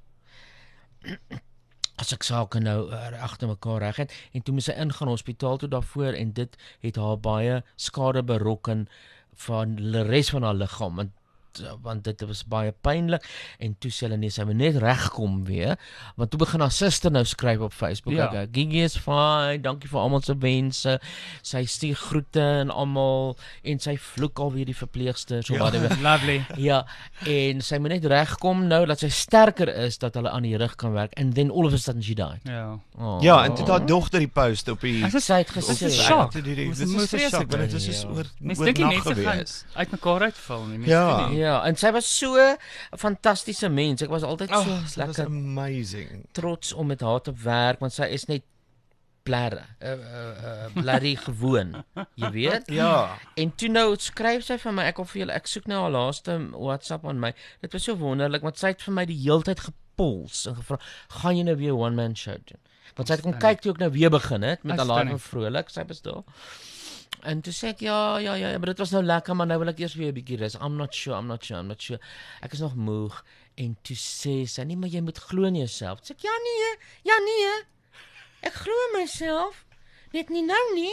As ek sake nou uh, agter mekaar reg het en toe moes sy ingaan hospitaal toe daarvoor en dit het haar baie skade berokken van die res van haar liggaam want want dit was baie pynlik en toe sê hulle nee sy moet net regkom weer want toe begin haar suster nou skryf op Facebook Ja. ek Gigi is fine dankie vir almal se wense sy stuur groete aan almal en sy vloek alweer die verpleegsters of Ja. whatever Lovely. ja en sy moet net regkom nou dat sy sterker is dat hulle aan die rug kan werk and then all of a sudden she died Ja. oh. Ja, en toe het haar dogter die post op die Ek is sy het op gesê die shock. Dit is Dit moes 'n vreeslik, shock want dit is wees, soos ja. oor Mens oor dink die nag mense gaan gewees. uitmekaar uitval nie. Mens Ja. weet nie. Ja, en sy was so 'n fantastiese mens. Ek was altyd Oh, so dit was lekker amazing. trots om met haar te werk want sy is net blerre, uh, uh, uh, blerrie gewoon, jy weet? Ja. En toe nou skryf sy vir my, ek of vir julle, ek soek nou haar laaste WhatsApp aan my. Dit was so wonderlik want sy het vir my die heeltyd gepols en gevra, "Gaan jy nou weer 'n one man show doen?" Want sy het kom kyk toe ek nou weer begin het met Alive Uitstending. en Vrolik, sy was daar. En toe sê ek ja, ja, ja, maar dit was nou lekker, maar nou wil ek eers weer 'n bietjie rus. I'm not sure, I'm not sure, I'm not sure. Ek is nog moeg. En toe sê sy, nee, maar jy moet glo in jouself. Sê ek, ja nee, ja nee. Ek glo in myself. Net nie nou nie.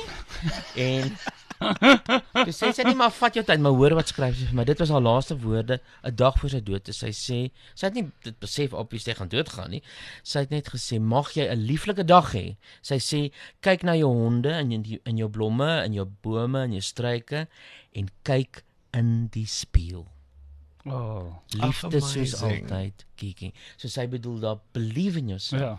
En toe sê sy, nee, maar vat jou tyd, maar hoor wat skryf sy vir my. Dit was haar laaste woorde, 'n dag voor sy dood. Sy sê, sy het nie dit besef obviously gaan doodgaan nie. Sy het net gesê, mag jy 'n lieflike dag hê. Sy sê, kyk na jou honde en in, in jou blomme en jou bome en jou struike en kyk in die spieël. Oh. Liefde soos amazing. altyd, Kiki. So sy bedoel daar believe in yourself. Ja.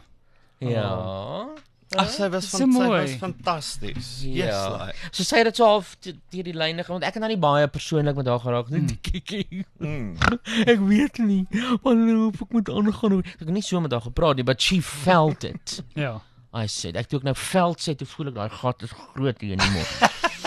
Ja. Ag, sy was So van sy mooi. was fantasties. Yes, Ja. like. So sy het dit so half te- deur die lyne gaan want ek het nou nie baie persoonlik met haar geraak nie. Mm. Kiki. Mm. Ek weet nie. Maar nou of ek moet aangaan. Ek het nie so met haar gepraat nie, but she felt it. Ja. I said, ek toe ek nou veld sê, toe voel ek daai gat is groot hier in die mond.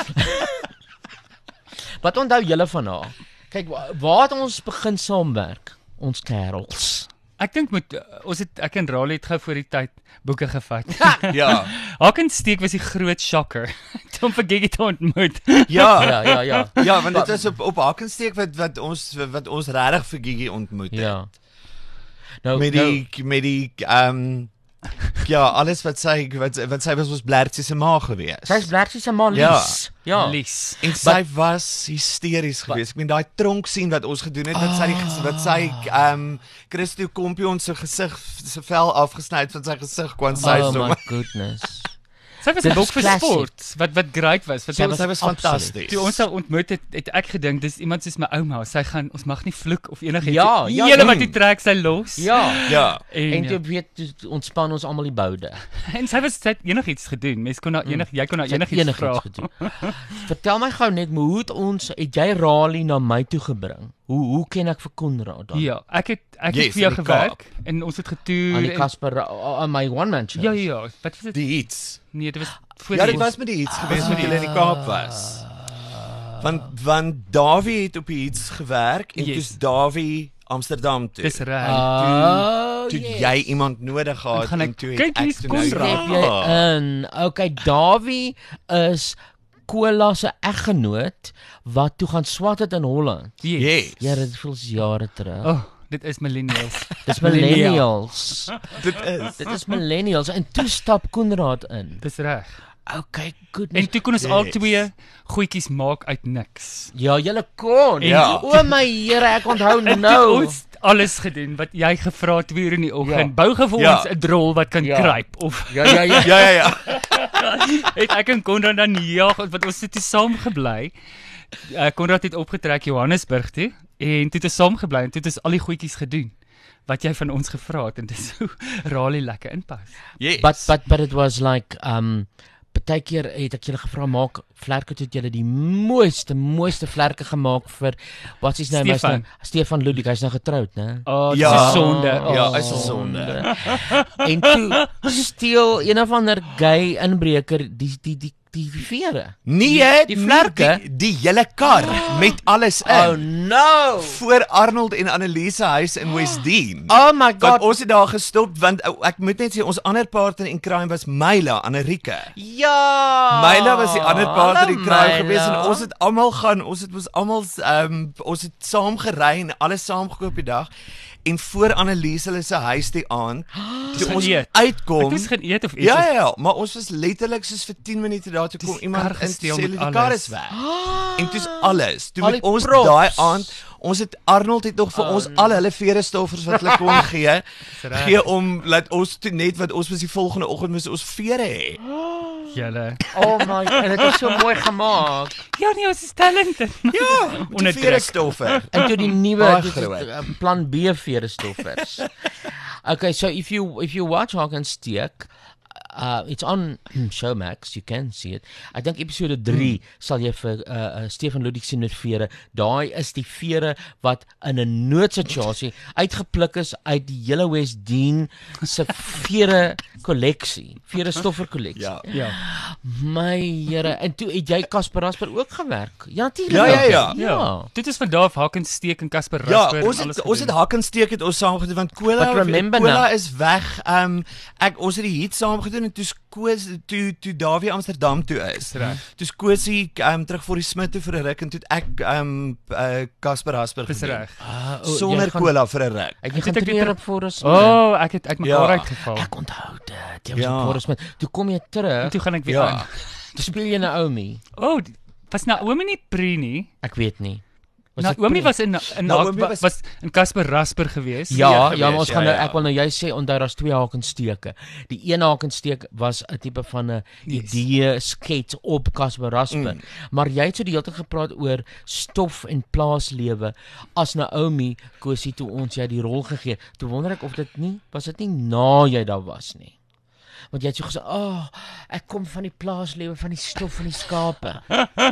Wat onthou julle van haar? Kyk, wa- waar het ons begin saamwerk? Ons kerels. Ek dink met uh, ons het ek en Raleigh het gou voor die tyd boeke gevat. Ja. Hakensteek was die groot shocker om vir Gigi te ontmoet. Ja, Ja, ja, ja. Ja, want dit is op op Hakensteek wat wat ons wat ons regtig vir Gigi ontmoet het. Ja. Nou, Met nou die met die ehm Ja, alles wat sy wat, wat sy was was Blertjie se ma gewees. Sy's Blertjie se ma Lies. Ja. ja. Lies. En sy but, was hysteries geweest. Ek meen daai tronk sien wat ons gedoen het, wat sy die, wat sy ehm um, Christo Kompion se gesig se vel afgesny het van sy gesig kwam sy oh so. my goodness. Sy was 'n bok vir sport, wat wat great was. Wat sy ons, was, was fantasties. Toe ons haar ontmoet het, het ek gedink dis iemand soos my ouma. Sy gaan ons mag nie vloek of enigiets. Ja, ja, hele ja. wat die trek sy los. Ja. Ja. En, en toe weet toe ontspan ons almal die boude. En sy was sy het enigiets gedoen. Mens kon na enig jy kon na Sy het enigiets vra. gedoen. Vertel my gou net, hoe het ons het jy Raleigh na my toe gebring? Hoe hoe ken ek vir Konrad dan? Ja, ek het ek Yes, het vir jou in die gewerk Kaap. en ons het getoer aan die en- Casper aan my one man show. Ja ja, ja. Wat was dit? Die iets. Nee, dit was voor Ja, die dit was met die iets geweest Ah. wat julle in die Kaap was. Want want Davie het op die iets gewerk en Yes. dis Davie Amsterdam toe. Dis reg. Oh, toe yes. jy iemand nodig gehad gaan en ek- toe het kyk, ek hier's toe nou Skep jy ja. in. Okay, Davie is Kola se eggenoot wat toe gaan swat het in Holland. Yes. Yes. Ja, dit voel jare terug. Oh, dit is millennials. Dis millennials. Dit is. Dit is millennials en toe stap Konrad in. Dis reg. Okay, goodness. En toe kon ons Yes. al twee goedjies maak uit niks. Ja, julle kon. Ja. O my Here, ek onthou En toe nou. ons alles gedoen wat jy gevra het twee uur in die oggend. Ja. Bou gou vir Ja. ons 'n drol wat kan Ja. kruip of Ja, ja, ja. Ja ja ja. het ek en Konrad dan jaag wat ons het toe saam gebly. Uh, Konrad het opgetrek Johannesburg toe en toe het ons saam gebly en toe het ons al die goedjies gedoen wat jy van ons gevra het en dis hoe Raleigh lekker inpas. Yes. But but but it was like um partykeer het ek julle gevra maak vlerke toe het julle die mooiste mooiste vlerke gemaak vir wat is nou my Stefan. nou Stefan Ludwig, hy's nou getroud, né? Oh, dis Ja. 'n sonde. Oh. Ja, is 'n sonde. En toe steel een of ander gay inbreker die die die die, die vere. Nee, die, die vlerke. Die, die hele kar met alles in. Oh no. Voor Arnold en Annelise huis in Westdene. Oh my god. Want ons het daar gestop want oh, ek moet net sê ons ander partner in crime was Myla Annerieke. Ja. Myla was die ander partner in crime Myla. geweest en ons het almal gaan, ons het ons almal ehm um, ons het saam gery en alles saam gekoop die dag. En voor Annelise hulle se huis die aand, toe gaan ons eet. uitkom. Ek moes gaan eet of iets. Ja ja ja, maar ons was letterlik soos vir tien minute daar toe Dis kom kar iemand in gesteel sê met die alles. kar is weg. En dis alles. Toe Al met die ons props. daai aand, ons het Arnold het nog vir Oh, ons al hulle verestoffers wat hulle kon gee, reg. gee om laat ons toe net wat ons was die volgende oggend moes ons vere hê. Julle. Oh my, en dit is so mooi gemaak. Ja, nee, ons is talented. Ja, Onder die druk. verestoffer. En toe die nuwe Baie dis, groot. uh, plan B verestoffers. Okay, so if you if you watch Hawk and Steek, uh it's on Showmax, you can see it. Ek dink episode drie hmm. sal jy vir uh, uh Stefan Ludwig sien met vere. Daai is die vere wat in 'n noodsituasie uitgepluk is uit die hele Westdene se vere kolleksie, vere stoffer kolleksie. Ja. Ja. My Here, en toe het jy Casper Rasper ook gewerk. Ja, natuurlik. Ja, ja, ja. Ja. Dit is vandag af Haken Steek en Casper Ja, Rasper ons en alles het ons het gedoen. hak en steek het ons saam gedoen want Cola But remember Cola now- is weg. Ehm um, ek ons het die hit saam gedoen en toe skoos toe toe Davie Amsterdam toe is. Reg. Toe skoos hy ehm um, terug voor die Smit toe vir 'n ruk en toe het ek ehm um, uh, Casper Rasper Dis gedoen. reg. Ah, oh, Sonder jy gaan- Cola vir 'n ruk. Ek Het het ek getreur die- op Forest. Oh, ek het uit mekaar Ja. uitgeval. Ek onthou dit. Jy was Ja. op Forest. Toe kom jy terug. En toe gaan ek weer Ja. aan. Toe speel jy Naomi. Oh, die- was Naomi nie pre nie? Ek weet nie. Was dit Naomi pre? was in in Naomi was, was- was in Casper Rasper geweest. Ja, ja, gewees, maar ons ja, gaan nou ja. ek wil nou jy sê onthou daar's twee hakensteke. Die een hakensteek was 'n tipe van 'n Yes. idee skets op Casper Rasper. Mm. Maar jy het so die hele tyd gepraat oor stof en plaaslewe as Naomi Kosie toe ons jy die rol gegee. Toe wonder ek of dit nie was dit nie na jy daar was nie. Want jy het so gesê, "Ag, oh, ek kom van die plaaslewe, van die stof van die skape."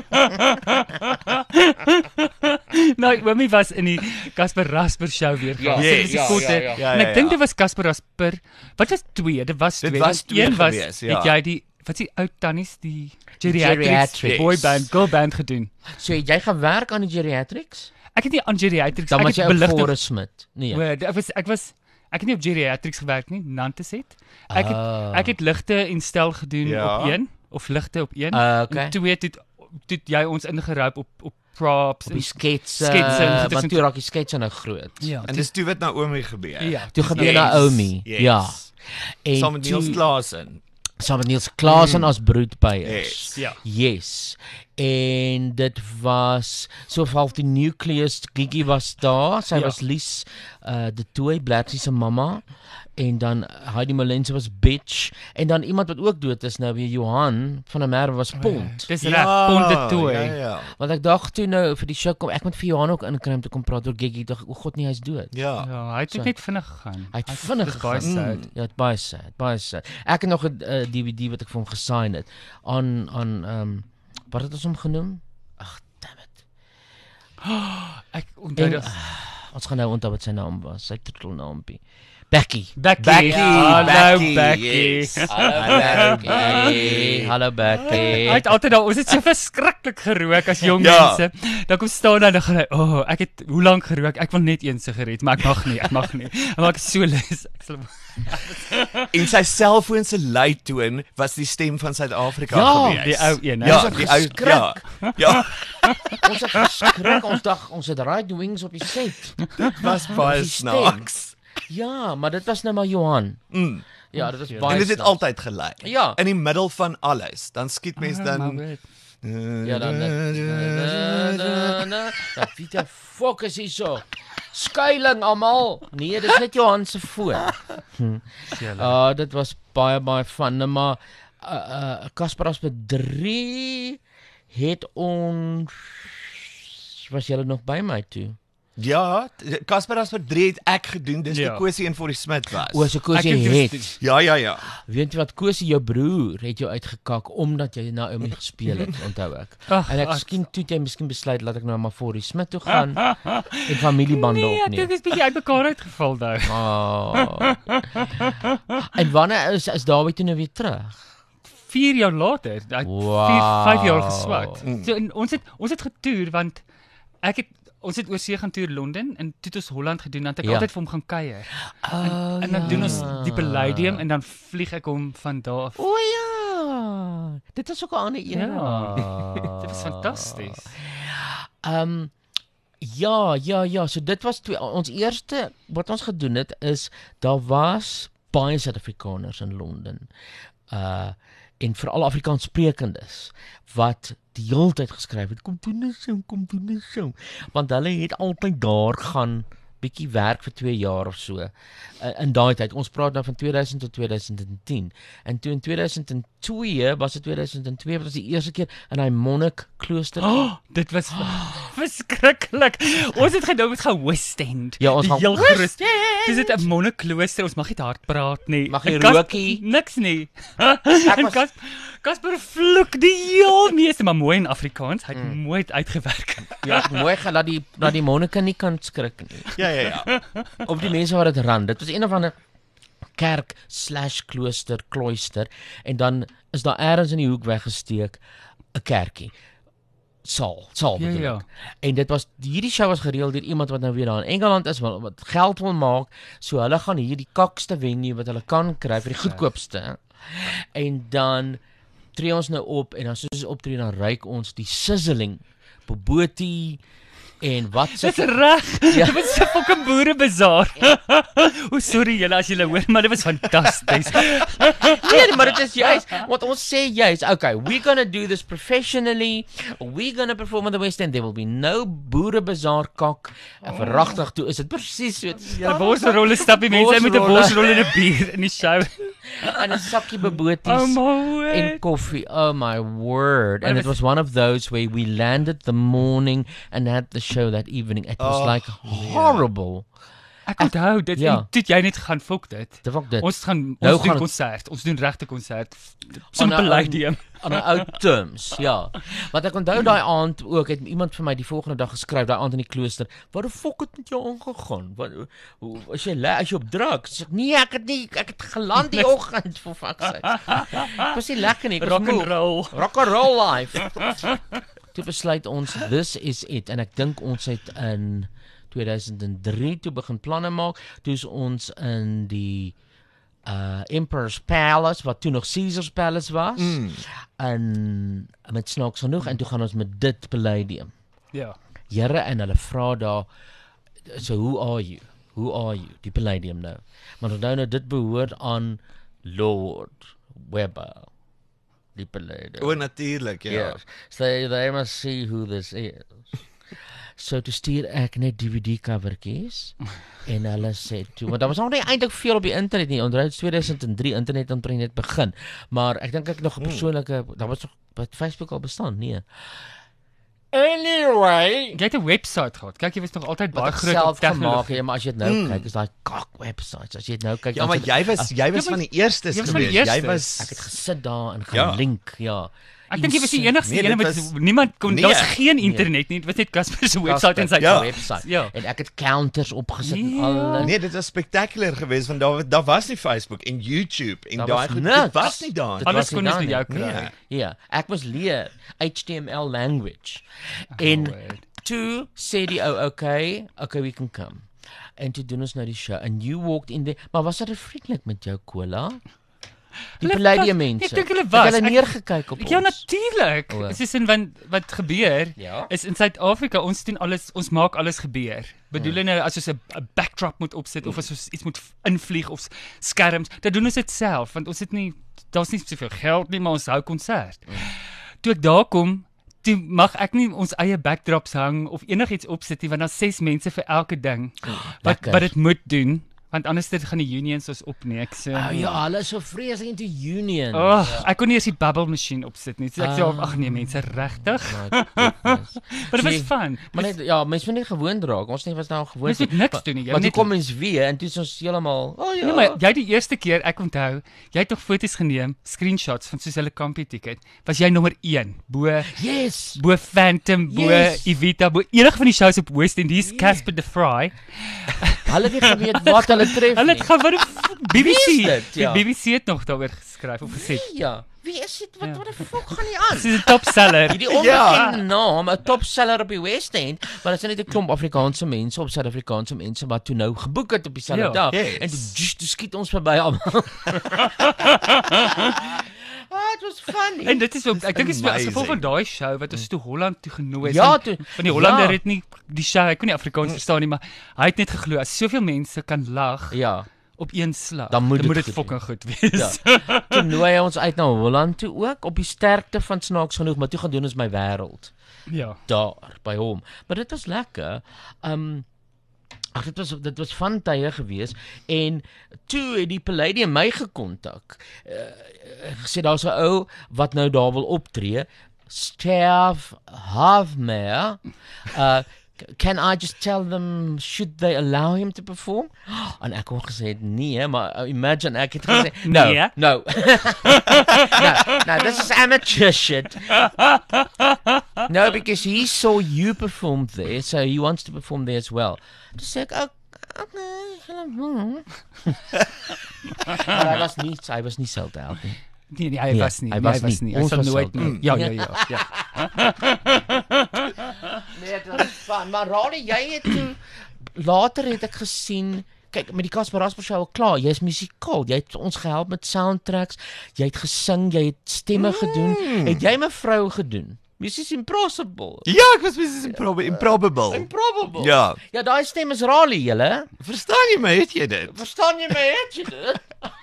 Naomi was in die Casper Rasper show weer Ja, gewees. yes, Dis die ja, korte- ja, ja. Ja, En ja, ek dink ja. dit was Casper Rasper. Wat was twee? Dit was Dit twee. was twee Een was gewees, ja. het jy die wat is die ou tannies die geriatrics, Geriatrics. boyband, girlband gedoen. So het jy gewerk aan die geriatrics? Ek het nie aan geriatrics, Dan ek was jy het op beligting. Forest Smith. Nee. O, ek was ek was ek het nie op geriatrics gewerk nie, Nantes het. Ek het Ah. ek het ligte en stel gedoen Ja. op een of ligte op een. Ah, okay. En twee het toe jy ons ingeroep op op props Op die en sketse, sketse en goeders want en- toe raak die sketse nou groot. Ja, En dis toe wat Naomi gebeur. ja. Toe gebeur Yes. Naomi. Yes. Ja. En Saam met Niels toe- Klaasen. Saam met Niels Klaasen Mm. as broedbeiers. Yes. Ja. Yes. En dit was so half die nucleus. Gigi was daar. Sy Ja. was Lies uh die Tooi Blertjie se mamma. En dan Heidi Molense was Bitch. En dan iemand wat ook dood is nou weer Johan van der Merwe was Pont. Dis reg, Pont de Tooi. Ja, ja. Want ek dacht toe nou vir die show kom ek moet vir Johan ook inkry om te kom praat oor Gigi. Dink o god nee, hy's dood. Ja. Ja, hy het So. ook net vinnig gegaan. Hy het Hy- vinnig dis baie gegaan. sad. Mm. Ja, het baie sad, baie sad. Ek het nog 'n uh, D V D wat ek vir hom gesign het aan aan ehm um, wat het ons hom genoem? Ag, damn it. Ek onthou En, dit. uh, ons gaan nou onthou wat sy naam was. Sy troetelnaampie. Becky. Becky. Becky. Hallo Becky, Becky. yes. Hallo Becky. Hallo Becky. Hy het altyd daar, ons het so verskriklik gerook as jong Ja. mense. Dan kom staan daar en dan gaan hy, "O, oh, ek het hoe lank gerook? Ek wil net een sigaret, maar ek mag nie, ek mag nie." Maar ek is so lus. Ek sal En sy selfoon se luidtoon was die stem van Suid-Afrika Ja, gewees. die ou een, hè? Ja, Ons het die ou geskrik. ja. Ja, Ons het geskrik, ons dag ons het Right Wings op die set. dit was baie Die stem. snaaks. Ja, maar dit was nou maar Johan. Mm. Ja, dit was En baie En dit het snaaks. altyd gelei. Ja. In die middel van alles. Dan skiet mens Ah, maar dan weet. Ja, dan dat Pieter fokus hier so. Skuiling almal. Nee, dis net Johan se foon. Hm. Uh dit was baie baie fun, nou, maar uh uh Casper as by drie het ons was julle nog by my toe. Ja, Casper as vir drie het ek gedoen, dis Ja. die Kosie en vir die Smit was. O, so Kosie Ek het het. Ja, ja, ja. Weet jy wat Kosie jou broer het jou uitgekak omdat jy na hom gespeel het, onthou ek. Ag, En ek ag. miskien toe het jy miskien besluit laat ek nou maar voor die Smit toe gaan en familiebande Nee, ek opneem. dink dit is bietjie uitmekaar uitgeval nou. Oh. En wanneer is is Dawie toe nou weer terug? vier jaar later, hy het Wow. vier, vyf jaar geswat. Mm. So en ons het ons het getoer want ek het ons het oor see gaan toer Londen en toe het ons Holland gedoen, dan het ek Ja. altyd vir hom gaan kuier. Oh, En, en dan ja. doen ons die Palladium en dan vlieg ek hom van daar af. O ja. Dit is ook 'n ander een. Ja. Dit was fantasties. Ehm um, ja, ja, ja, so dit was twee, ons eerste wat ons gedoen het is daar was baie Suid-Afrikaners in Londen. Uh en veral Afrikaanssprekendes wat die hele tyd geskryf het kom doen eens so, kom doen eens so. Want hulle het altyd daar gaan bietjie werk vir twee jaar of so. Uh, in daai tyd, ons praat nou van tweeduisend tot tweeduisend tien. En toe in tweeduisend twee, was dit tweeduisend twee, wat was die eerste keer in hy monnik klooster. Oh, dit was verskriklik. Ons het gedink ons gaan West End. Ja, ons die gaan heel West groot. Dis dit 'n monnikklooster. Ons mag nie te hard praat nie. Mag jy En Kas- rookie? Niks nie. En was- Kas, Kasper vloek die heel meeste, maar mooi in Afrikaans. Hy het mm. mooi uitgewerk. Ja, mooi gaan dat die dat die monnike nie kan skrik nie. Ja, ja, ja. Of die mense wat dit ran. Dit was een of ander kerk slash klooster, klooster en dan is daar eers in die hoek weggesteek 'n kerkie. Saal, saal Ja, bedoel ja. ek. En dit was hierdie show was gereël deur iemand wat nou weer daar in Engeland is wat, wat geld wil maak, so hulle gaan hier die kakste venue wat hulle kan kry vir die goedkoopste. En dan tree ons nou op en dan soos ons optree dan ruik ons die sizzling bobotie en wat se Dis reg. Ja. Dit was 'n fucking boerebazaar. O, sorry julle as julle hoor, maar dit was fantasties. Nee, maar dit is juist want ons sê juist, okay, we're gonna do this professionally. We're gonna perform in the West End. There will be no boerebazaar kak. En verragtig toe is dit presies so. Ja, borsrolle stap die mense uit met 'n borsrol en 'n bier in die show. En 'n sakkie boboties Oh my word. en koffie. Oh my word. Maar And dit it was one of those where we landed the morning and had the show that evening. It was Oh, like horrible. Ek onthou dit Ja. en toe het jy net gaan fok dit. Dit fok dit. Ons gaan ons Nou doen gaan het- konsert. Ons doen regte konsert. Aan Some 'n- Palladium. aan 'n ou terms, ja. Want ek onthou daai aand ook het iemand vir my die volgende dag geskryf daai aand in die klooster. Wat die fok het met jou aangegaan? Wat hoe as jy le- as jy op drugs? Sê ek nee, ek het nie ek het geland die oggend vir fuck's sake. Ek was nie lekker nie. Ek was Rock and moe. roll. Rock and roll life. Toe besluit ons this is it en ek dink ons het in tweeduisend drie toe begin planne maak. Toe is ons in die uh Emperor's Palace wat toe nog Caesar's Palace was. Mm. En met snaaks genoeg en toe gaan ons met dit Palladium. Ja. Here en hulle vra daar so who are you? Who are you? Die Palladium nou. Maar onthou nou, dit behoort aan Lord Webber. Die Palladium. O, natuurlik, ja. Yes. So they must see who this is. So toe stuur ek net D V D covertjies en hulle sê toe, want daar was nog nie eintlik veel op die internet nie. Onthou twee duisend drie internet het net begin. Maar ek dink ek nog 'n persoonlike, daar was nog wat Facebook al bestaan, nee. Anyway, jy het 'n webwerf gehad. Kyk, jy was nog altyd baie groot self op tegnologie. gemaak, maar as jy dit nou Mm. kyk, is daai kak websites. As jy dit nou kyk, Ja, dan maar sit- jy was as- jy was Ja, van maar- die eerstes jy was van die geweest. Jy eerstes. was ek het gesit daar en Ja. gelink, ja. Ek dink jy was die Insane. enigste Nee, een dit met was- niemand kon Nee. daar was geen Nee. internet nie. Dit was net Casper se webwerf en sy Ja. website. Ja. En ek het counters opgesit en Ja. alles. Nee, dit was spektakulêr geweest want daar daar was nie Facebook en YouTube en Daar daai was goed niks. dit was nie daar. Dit Alles was nie kon ons daar by jou nie. kry. Nee. Ja, ek moes leer H T M L language. En word. toe sê die ou, okay, okay, we can come. En toe doen ons nou die show and you walked in there. Maar was hulle vriendelik met jou, Cola? Die Hulle Palladium was- mense. Ek dink hulle Het was. Hulle Ek- neergekyk op Ja, ons. natuurlik. O. Soos in wat wat gebeur Ja. is in Suid-Afrika, ons doen alles, ons maak alles gebeur. Bedoel jy nou as ons 'n 'n backdrop moet opsit of as ons iets moet invlieg of s- skerms, dan doen ons dit self want ons het nie daar's nie soveel geld nie, maar ons hou konsert. Toe ek daar kom, toe mag ek nie ons eie backdrops hang of enigiets opsit nie want daar's ses mense vir elke ding wat lekker. wat dit moet doen. Want anders dit gaan die unions ons opneek. So. Oh, ja, hulle is so vreeslik into unions. Oh, ek kon nie eens die bubble machine opsit nie. So ek sê, Ah. ag nee mense, regtig? My goodness. Maar dit was Sien, fun. Maar net ja, mense moet net gewoond raak. Ons net was nou gewoond. Mens moet niks doen nie, jy Maar toe moet net- kom ons weer en toe is ons heeltemal, oh ja. Nee, maar jy die eerste keer, ek onthou, jy het tog foto's geneem, screenshots van soos hulle kampie ticket. Was jy nommer een bo Yes. bo Phantom, bo Yes. Evita, bo enige van die shows op West Indies, Casper the Fry. Hulle het nie geweet wat hulle tref Hulle het nie. gaan wat B B Wie is C. dit? Ja. Die B B C het nog daaroor geskryf of gesê. Ja. Wie is dit? Wat Ja. wat die fok gaan nie aan? Dis 'n topseller. Hierdie onbekende naam, 'n topseller op die West End, maar dit is net 'n klomp Afrikaanse mense of Suid-Afrikaanse mense wat toe nou geboek het op dieselfde Ja, dag yes. en toe, just, toe skiet ons verby almal. Ah, it was funny. En dit is ook, ek dink dit is as amazing. gevolg van daai show wat ons toe Holland toe genooi is. Ja, en- toe- van die Hollander ja. het nie die show, hy kon nie Afrikaans verstaan nie, maar hy het net geglo as soveel mense kan lag Ja. op een slag, Dan moet dit dit goed fucking goed wees. Ja. Toe nooi hy ons uit na Holland toe ook op die sterkte van Snaaks Genoeg, maar toe gaan doen ons my wêreld Ja. daar by hom. Maar dit was lekker. Um Ag dit was dit was van tye gewees en toe het die Palladium my gekontak. Uh, gesê daar's 'n ou wat nou daar wil optree. Stef Havmeer. Uh Can I just tell them, should they allow him to perform? En ek het gesê nee, maar uh, imagine ek het gesê no, Nee. no. no, no, this is amateur shit. No, because he saw you perform there, so he wants to perform there as well. Toe sê ek, oh, okay. Maar hy was nie, hy was nie sold out nie. Nee, nee, hy Nee, was nie. hy nee, was hy was nie. nie. Hy Ons sal was nooit sold nie. out. Ja, ja, ja, ja. Nee, dit was fun. Maar Raleigh, jy het toe later het ek gesien, kyk, met die Casper Rasper show al klaar, jy's musikaal. Jy het ons gehelp met soundtracks. Jy het gesing, jy het stemme gedoen. Het jy mevrou gedoen? Missus Impossible. Ja, ek was Missus Improb Improbable. Improbable. Ja. Ja, daai stem is Raleigh, julle. Verstaan jy my, het jy dit? Verstaan jy my, het jy dit?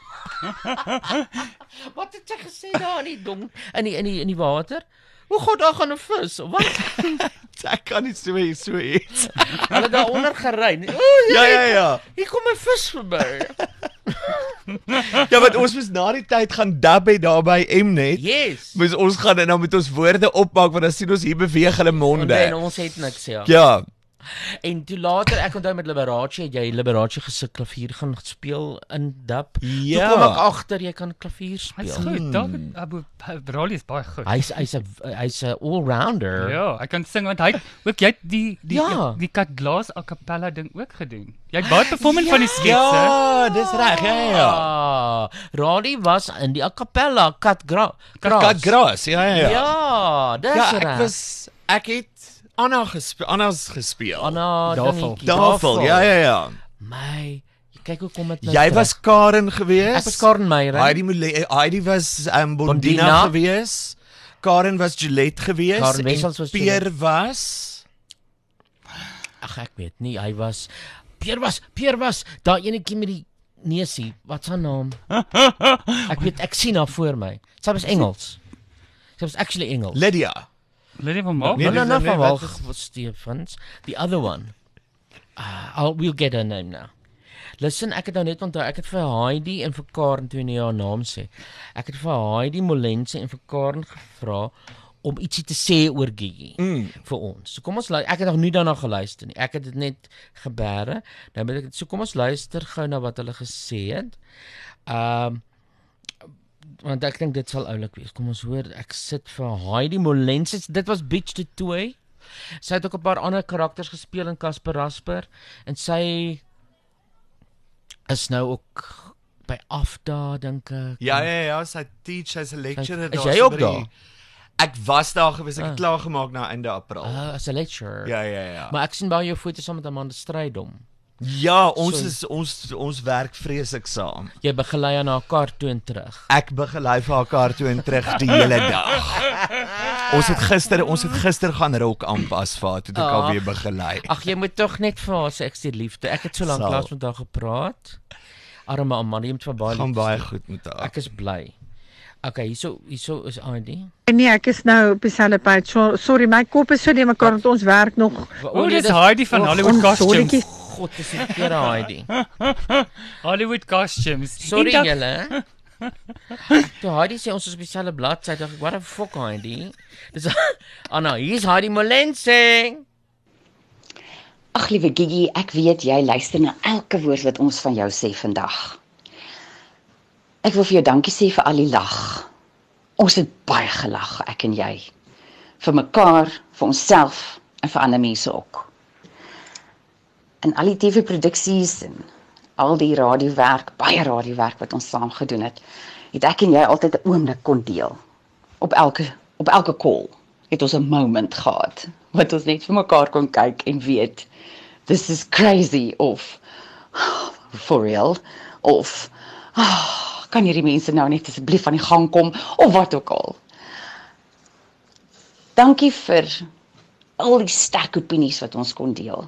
Wat het jy gesê daar in die dong in die in die in die water? Hoe gaan daar gaan 'n vis? Wat? Ek kan nie so so iets. Hulle daaronder gery. O, Ja, ja, ja. Hier kom 'n vis verby. Ja, want ons moes na die tyd gaan dub het daar by Mnet. Yes. Moes ons gaan en dan met ons woorde opmaak want dan sien ons hier beweeg hulle monde. En ons het niks, ja. Ja. En toe later, ek onthou met Liberace, het jy Liberace gesit klavier gaan speel in dub. Ja. Toe kom ek agter jy kan klavier speel. Hy's goed. David Abu Raleigh is baie goed. Hy's hy's 'n hy's 'n all-rounder. Ja, ek kan sing want hy ook jy het die die Ja. die Kat Glass a cappella ding ook gedoen. Jy het baie performing van die sketse. Ja, dis reg. Ja, ja. Ja. Raleigh was in die a cappella Kat Gra Gras. Kat Gras. Ja, ja, ja. Ja, dis Ja, reg. ek was ek het Anna gespeel. Anna's gespeel. Anna Davel. Davel. Ja, ja, ja. My, kyk hoe kom dit nou. Jy terug. was Karen gewees. Ek was Karen Meyer. Heidi Mole- Heidi was um, Bondina, Bondina. gewees. Karen was Juliet gewees. Karen en Wessels was Peer Juliet. was Ag ek weet nie, hy was Pierre was, Pierre was, daai enetjie met die neusie, wat sy naam? Ek weet, ek sien haar voor my. Sy was Engels. Sy was actually Engels. Lydia. Lydia van Waal? No, no, no, van Waal was Stefans. The other one. Uh, I'll, we'll get her name now. Listen, ek het nou net onthou, ek het vir Heidi en vir Karen, toe nie haar naam sê, ek het vir Heidi Molense en vir Karen gevra om ietsie te sê oor Gigi mm. vir ons. So kom ons luister, ek het nog nie daarna geluister nie. Ek het dit net gebere. Nou moet ek so kom ons luister gou na wat hulle gesê het. Ehm um, want ek dink dit sal oulik wees. Kom ons hoor, ek sit vir Heidi Molense. Dit was Beach to Toy. Sy het ook 'n paar ander karakters gespeel in Casper Rasper en sy is nou ook by Afda dink ek. Ja ja ja, sy teach, sy's 'n lecturer daar. Is jy ook daar? Ek was daar gewees, ek het ah. klaar gemaak na einde April. Ah, as 'n lecturer. Ja ja ja. Maar ek sien baie jou foto's saam met Amanda Strydom. Ja, ons so, is ons ons werk vreeslik saam. Jy begelei aan haar kar toe en terug. Ek begelei vir haar kar toe en terug die hele dag. Ons het gister ons het gister gaan rok aanpas vir haar toe ek al weer begelei. Ag, jy moet tog net vir haar sê ek sê liefde. Ek het so lank laas met haar gepraat. Arme Amanda, jy moet vir baie gaan baie goed met haar. Ek is bly. Okay, hierso hierso is Heidi. Nee, ek is nou op dieselfde pad. So, sorry, my kop is so die mekaar want ons werk nog. O, dis Heidi van Hollywood Costumes. God, dis nie keer Heidi. Hollywood Costumes. Sorry julle. Toe Heidi sê ons is op dieselfde bladsy, dink ek, what the fuck Heidi? Dis Anna, hier's Heidi Molense. Ag liewe Gigi, ek weet jy luister na elke woord wat ons van jou sê vandag. Ek wil vir jou dankie sê vir al die lag. Ons het baie gelag, ek en jy. Vir mekaar, vir onsself en vir ander mense ook. En al die T V-produksies en al die radiowerk, baie radiowerk wat ons saam gedoen het, het ek en jy altyd 'n oomblik kon deel. Op elke op elke call het ons 'n moment gehad wat ons net vir mekaar kon kyk en weet this is crazy of for real of oh, kan hierdie mense nou net asseblief van die gang kom of wat ook al. Dankie vir al die sterk opinies wat ons kon deel.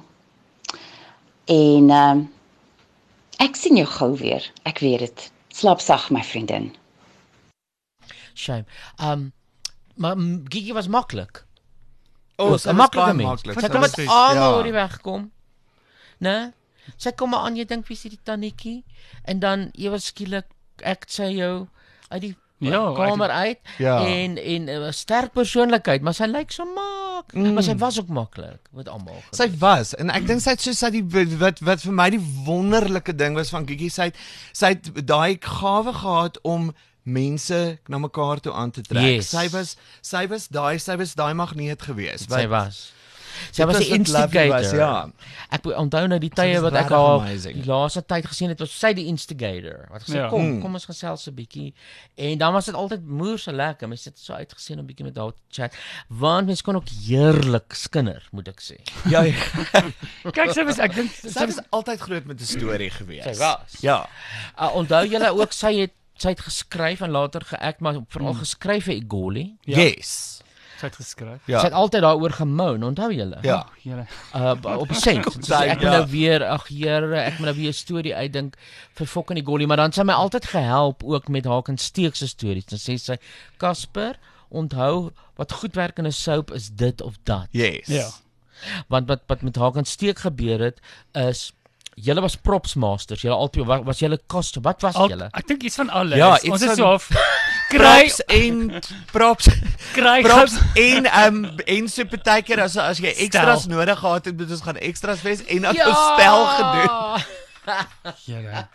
En uh, ek sien jou gou weer. Ek weet dit. Slaap sag my vriendin. Shame. Um maar Gigi was maklik. Oh, was 'n maklike mens. Sy kom met almal oor die weg kom. Né? Sy kom maar aan, jy dink wie is die tannetjie en dan ewe skielik ek sê jou uit die ja, kamer uit ja. en en 'n uh, sterk persoonlikheid, maar sy lyk so mak, mm. maar sy was ook maklik met almal. Sy was en ek dink sy het so sy die wat wat vir my die wonderlike ding was van Gigi, sy het sy het daai gawe gehad om mense na mekaar toe aan te trek. Yes. Sy was sy was daai sy was daai magneet gewees. Sy was Sy was 'n instigator. Was, ja. Ek onthou nou die tye wat ek haar die laaste tyd gesien het, was sy die instigator. Wat gesê ja. kom, mm. kom ons gesels 'n bietjie. En dan was dit altyd moer so lekker. Mens het so uitgesien om bietjie met haar te chat. Want mens kon ook heerlik skinder, moet ek sê. Ja. ja. Kyk, sy was ek dink sy, sy was altyd groot met 'n storie gewees. Sy was. Ja. Uh, onthou julle ook sy het sy het geskryf en later geact, maar veral mm. geskryf vir Igoli. Ja. Yes. Sy het geskryf. Ja. Sy het altyd daaroor gemoan, onthou julle? Ja, julle. Uh op set. So ek moet nou weer, ag Here, ek moet nou weer 'n storie uitdink vir Fok en die Golly, maar dan sy my altyd gehelp ook met Haak en Steek se stories. Dan sê sy, Casper, onthou wat goed werk in 'n soap is dit of dat. Yes. Ja. Want wat wat met Haak en Steek gebeur het is julle was props masters. Julle albei was, was julle koste. Wat was Al, julle? Ek dink iets van alles. Ja, ons is so half props en props kry props en um en so baie keer as as jy extras stel. nodig gehad het, moet ons gaan extras wees en dan ja! stel gedoen. Ja.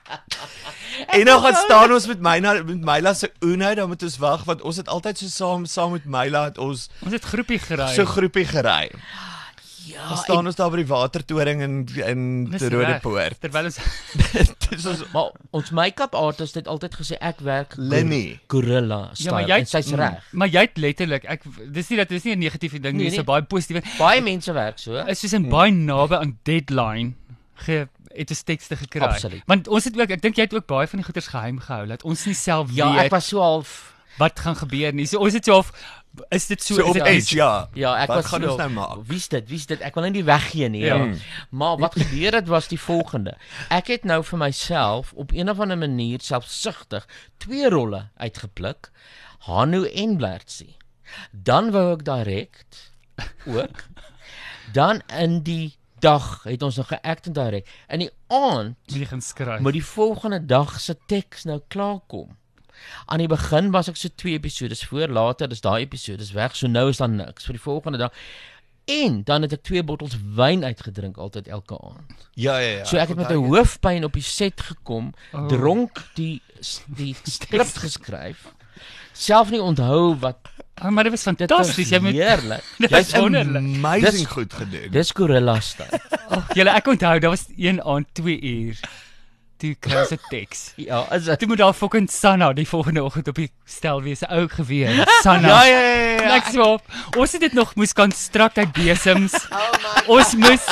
En nou gaan staan ons met Myla met Myla se Uno, dan moet ons wag want ons het altyd so saam saam met Myla het ons ons het groepie gery. So groepie gery. Ja, dan staan en, ons daar by die watertoring in in die Rodepoort. Terwyl ons dis ons maar ons make-up artist het altyd gesê ek werk Lenny gorilla style. Ja, en sy's reg. Maar jy het letterlik ek dis nie dat dis nie 'n negatiewe ding nie, dis 'n baie positiewe. Baie mense werk so. Is soos in baie naby aan deadline ge het 'n tekste gekry. Absoluut. Want ons het ook ek dink jy het ook baie van die goeders geheim gehou dat ons nie self ja, weet. Ja, ek was so half wat gaan gebeur nie. So ons het so half Is dit so, So is op dit edge, iets- ja. Ja, ek Wat was gaan so, ons nou maak? Wie's dit? Wie's dit? Ek wil net nie weggee nie. Ja. Ja. Maar wat gebeur het was die volgende. Ek het nou vir myself op een of ander manier selfsugtig twee rolle uitgepluk. Hanu en Blertsie. Dan wou ek direct ook. Dan in die dag het ons nog geact en direct. In die aand moet jy gaan skryf. moet die volgende dag se teks nou klaar kom. Aan die begin was ek so twee episodes voor, later is daai episodes weg, so nou is daar niks vir die volgende dag. En dan het ek twee bottels wyn uitgedrink altyd elke aand. Ja, ja, ja. So ek het met 'n hoofpyn op die set gekom, Oh. dronk die die skrip geskryf. Self nie onthou wat Oh, maar dit was fantasties. Jy moet heerlik. Dit Jy is het wonderlik. amazing Dis- goed gedoen. Dis Gorilla style. Oh, julle ek onthou, daar was een aand twee uur. Toe kry ons 'n teks. Ja, is dit? Toe moet daar fucking Sanna die volgende oggend op die stel wees, 'n ou geweer. Sanna. Ja, ja, ja, ja. Ek sê, ons het dit nog moes konstrukt uit besems. Ons moes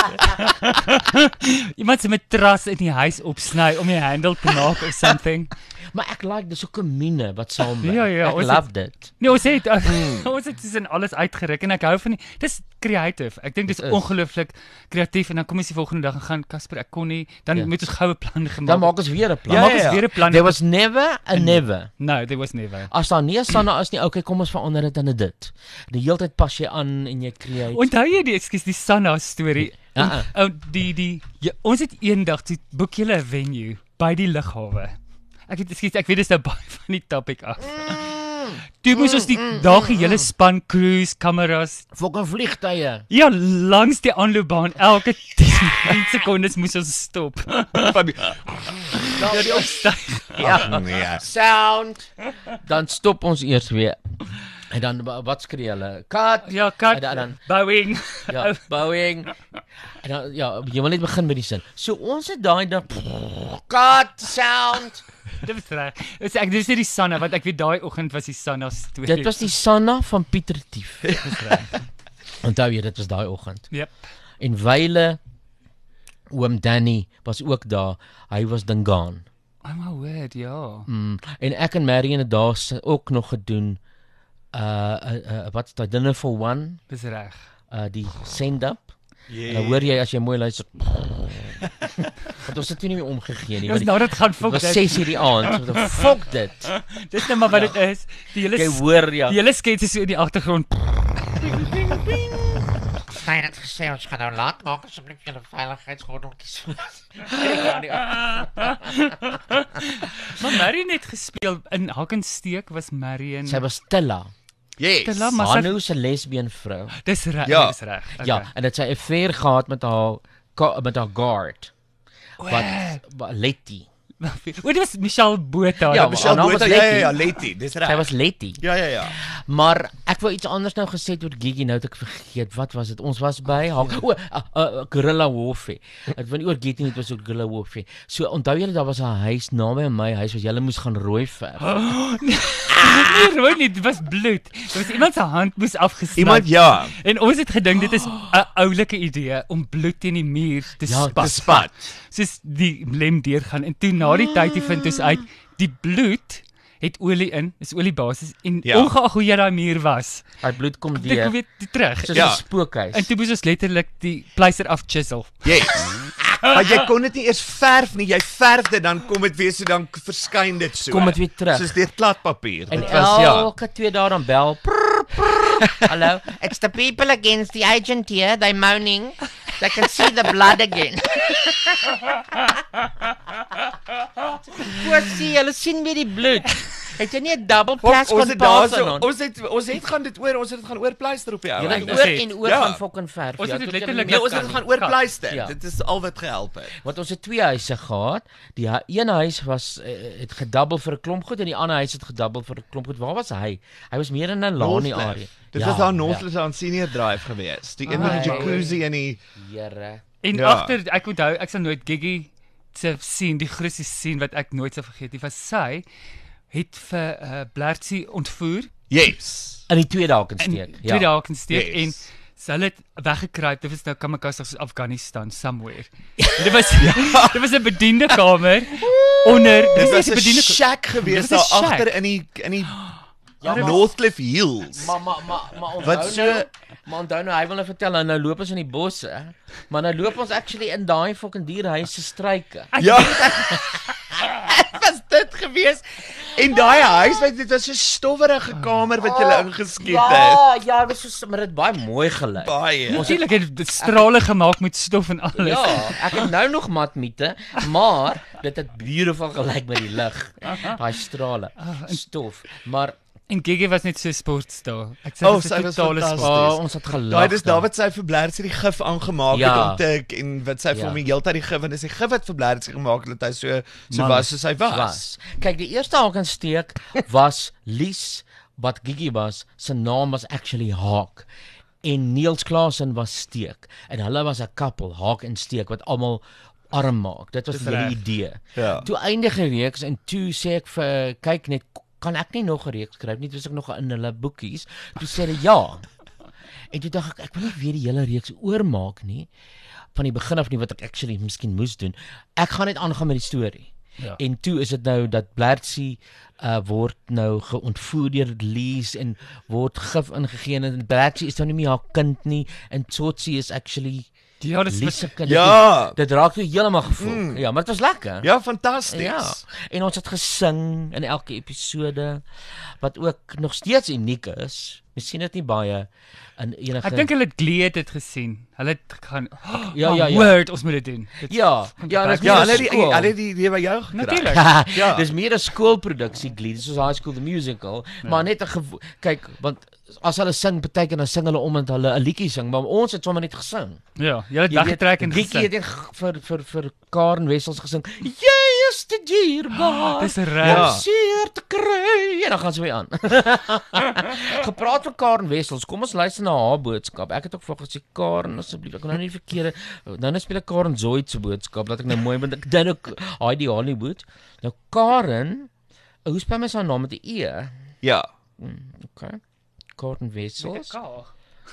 iemand se matras in die huis opsny om die handle te maak of something. Maar ek like dis ook 'n mine wat saamwerk. Ja, ja, ek ons love het- dit. Nee, ons het mm. ons het tussen alles uitgeruk en ek hou van die dis creative. Ek dink dis Dit is. ongelooflik kreatief en dan kom ons die volgende dag en gaan Casper, ek kon nie, dan Ja. moet ons goue plan gemaak. Dan maak ons weer 'n plan. Dan maak ons weer 'n plan. There was never a never. No, there was never. As daar nie 'n Sanna is nie, okay, kom ons verander dit in dit. Die hele tyd pas jy aan en jy create. Onthou jy die ekskuus die Sanna storie? Ja, En- ja. Oh, die die ja, ons het eendag toe boek julle 'n venue by die lughawe. Ek het ekskuus, ek weet dis nou baie van die topic af. Toe moes ons die daag die hele span crews, kameras, fucking vliegtye. Ja, langs die aanloopbaan elke tien sekondes moes ons stop. Van die Ja, die opstyg. Ja. nee. Sound. Dan stop ons eers weer. En dan wa- wat skree hulle? Cut. Ja, cut. En dan, dan Bowing. ja, bowing. En dan ja, jy wil net begin met die sin. So ons het daai dan cut sound. Dit was reg. Dis ek dis nie die Sanna wat ek weet daai oggend was die Sanna storie. Dit was die Sanna van Pieter Tief. Onthou jy dit was daai oggend. Yep. En Wyle oom Danny was ook daar. Hy was Dingaan. Oh my word, ja. Mm, en ek en Marion het daar se- ook nog gedoen uh, uh, uh wat is daai dinner for one? Dis reg. Uh die send up. Yeah. En dan hoor jy as jy mooi luister. Want ons het toe nie meer omgegee nie. Ons want nou die- dit gaan fok dit was dit. ses uur die aand. So, fok dit. Dis net maar wat dit is. Die hele Jy hoor, ja. Die hele skets is so in die agtergrond. Sy het gesê ons gaan nou laat maak asseblief julle veiligheidsgordeltjies. Maar Marion het gespeel in Hakensteek was Marion. Sy was Tilla. Yes. Tilla, maar sy- Hanu se lesbien vrou. Dis reg, Ja. dis reg. Okay. Ja, en dit sy 'n affair gehad met haar ka- met haar guard. Wat, wat Letty. O, dit was Michelle Botha. Ja, Michelle haar naam Botha, was ja, ja, Letty. ja, Letty, dis reg. Sy was Letty. Ja, ja, ja. Maar ek wou iets anders nou gesê het oor Gigi, nou het ek vergeet. Wat was dit? Ons was by haar. O, uh, uh, Gorilla Warfare. Ek wil nie oor Gigi nie, dit was oor Gorilla Warfare. So onthou julle daar was 'n huis naby my huis waar julle moes gaan rooi verf. Oh, nee, nie rooi nie, dit was bloed. Dit was iemand se hand moes afgesny. Iemand, ja. En ons het gedink dit is 'n oulike idee om bloed teen die muur te Ja, spat. te spat. Soos die lem deurgaan en toe na die tyd het vind ons uit die bloed het olie in, is oliebasis en Ja. ongeag hoe jy daai muur was, Daai bloed kom dit weer. kom weer terug. Soos Ja. 'n spookhuis. En toe moes ons letterlik die pleister af chisel. Yes. Maar jy kon dit nie eers verf nie, jy verf dit dan kom dit weer so dan verskyn dit so. Kom dit weer terug. Soos deur kladpapier. En Dit was ja. elke twee dae dan bel. Prr, prr. Hello, it's the people against the agent here. They're moaning. They can see the blood again. Wat sien julle sien weer die bloed? Het jy nie 'n double Fok, plus ons kon het daar pas so, aan? ons het ons het gaan dit oor, ons het dit gaan oor pleister op die ou. Julle einde. het oor en oor Ja. gaan fucking verf. Ons het dit tot julle letterlik nie Nee, meer ons het kan dit gaan nie. oor pleister. Ja. Dit is al wat gehelp het. Want ons het twee huise gehad. Die hu- een huis was uh, het gedubbel vir 'n klomp goed en die ander huis het gedubbel vir 'n klomp goed. Waar was hy? Hy was meer in 'n lani Northlift. area. Dit was daar Northlift aan Senior Drive gewees. Die een met die Ah, jacuzzi en die Here. En Ja. agter ek onthou ek sal nooit Gigi se sien, die grootste sien wat ek nooit sal vergeet nie, was sy het vir uh, Blertsie ontvoer. Yes. In die tweede haak In insteek. tweede Ja. haak insteek Yes. en sy het weggekruip. Dit was nou Kamakaze soos Afghanistan somewhere. dit was dit was 'n bediende kamer onder Dit was nie 'n shack gewees Dit was daar 'n shack. agter in die in die Ja, maar- Northcliffe Hills. Maar maar maar maar onthou Wat so- nou, maar onthou nou, hy wil nou vertel nou, nou loop ons in die bosse, maar nou loop ons actually in daai fucking dierhuis se struike. Ja. Was dit gewees? En daai huis, weet dit was so 'n stowwerige kamer wat jy ingeskiet het. Ja, ja, dit was so, maar dit baie mooi gelyk. Baie. Natuurlik het dit strale gemaak met stof en alles. Ja, ek het nou nog matmiete, maar dit het beautiful gelyk met die lig. Daai strale, stof, maar En Gigi was net so sportster. Ek sê Oh, dit is sy 'n was totale fantasties. sport. Oh, ons het gelag. Daai dis daar. David sy vir Blertsie die gif aangemaak Ja. het om te en wat sy vir Ja. hom die hele tyd die gif en dis die gif wat vir Blertsie gemaak het dat hy so so Man, was soos hy was. was. Kyk, die eerste haak en steek was Lies, wat Gigi was, sy naam was actually Haak. En Niels Klaasen was Steek. En hulle was 'n couple, Haak en Steek, wat almal arm maak. Dit was Dis die hele reg. idee. Ja. Toe eindig die reeks en toe sê ek vir kyk net, kan ek nie nog 'n reeks skryf nie, dis ek nog in hulle boekies. Toe sê hulle ja. En toe dink ek ek wil nie weer die hele reeks oormaak nie van die begin af nie wat ek actually miskien moes doen. Ek gaan net aangaan met die storie. Ja. En toe is dit nou dat Blertsie uh, word nou geontvoer deur Lies en word gif ingegee en Blertsie is nou nie meer haar kind nie en Tsotsi is actually Ja, dis Lies se kind. Ja. Dit raak jou heeltemal gevoel. Mm. Ja, maar dit was lekker. Ja, fantasties. Ja. En ons het gesing in elke episode wat ook nog steeds uniek is. Mens sien dit nie baie in enige Ek dink hulle het Glee het dit gesien. Hulle het gaan oh, Ja, ja, ja. Word, ons moet dit doen. Dit Ja, ja, dis Ja, meer hulle een het die skool. hulle het die idee by jou gekry. Natuurlik. Ja. Dis meer 'n skoolproduksie Glee, dis soos High School the Musical, Ja. maar net 'n gevo- kyk, want as hulle sing, partykeer dan sing hulle omdat hulle 'n liedjie sing, maar ons het sommer net gesing. Ja, jy het weggetrek en Gigi gesing. het net g- vir vir vir Karen Wessels gesing. Jy is te dierbaar. Dis reg. om Ja. seer te kry. En dan gaan sy weer aan. Gepraat van Karen Wessels. Kom ons luister na haar boodskap. Ek het ook vir haar gesê Karen asseblief, ek wil nou nie die verkeerde nou net speel ek Karen Zoid se boodskap, laat ek nou mooi want ek dink ook Heidi Hollywood. Nou Karen, hoe spel mens haar naam met 'n E? Ja. Hmm, okay. Karen Wessels. Ja.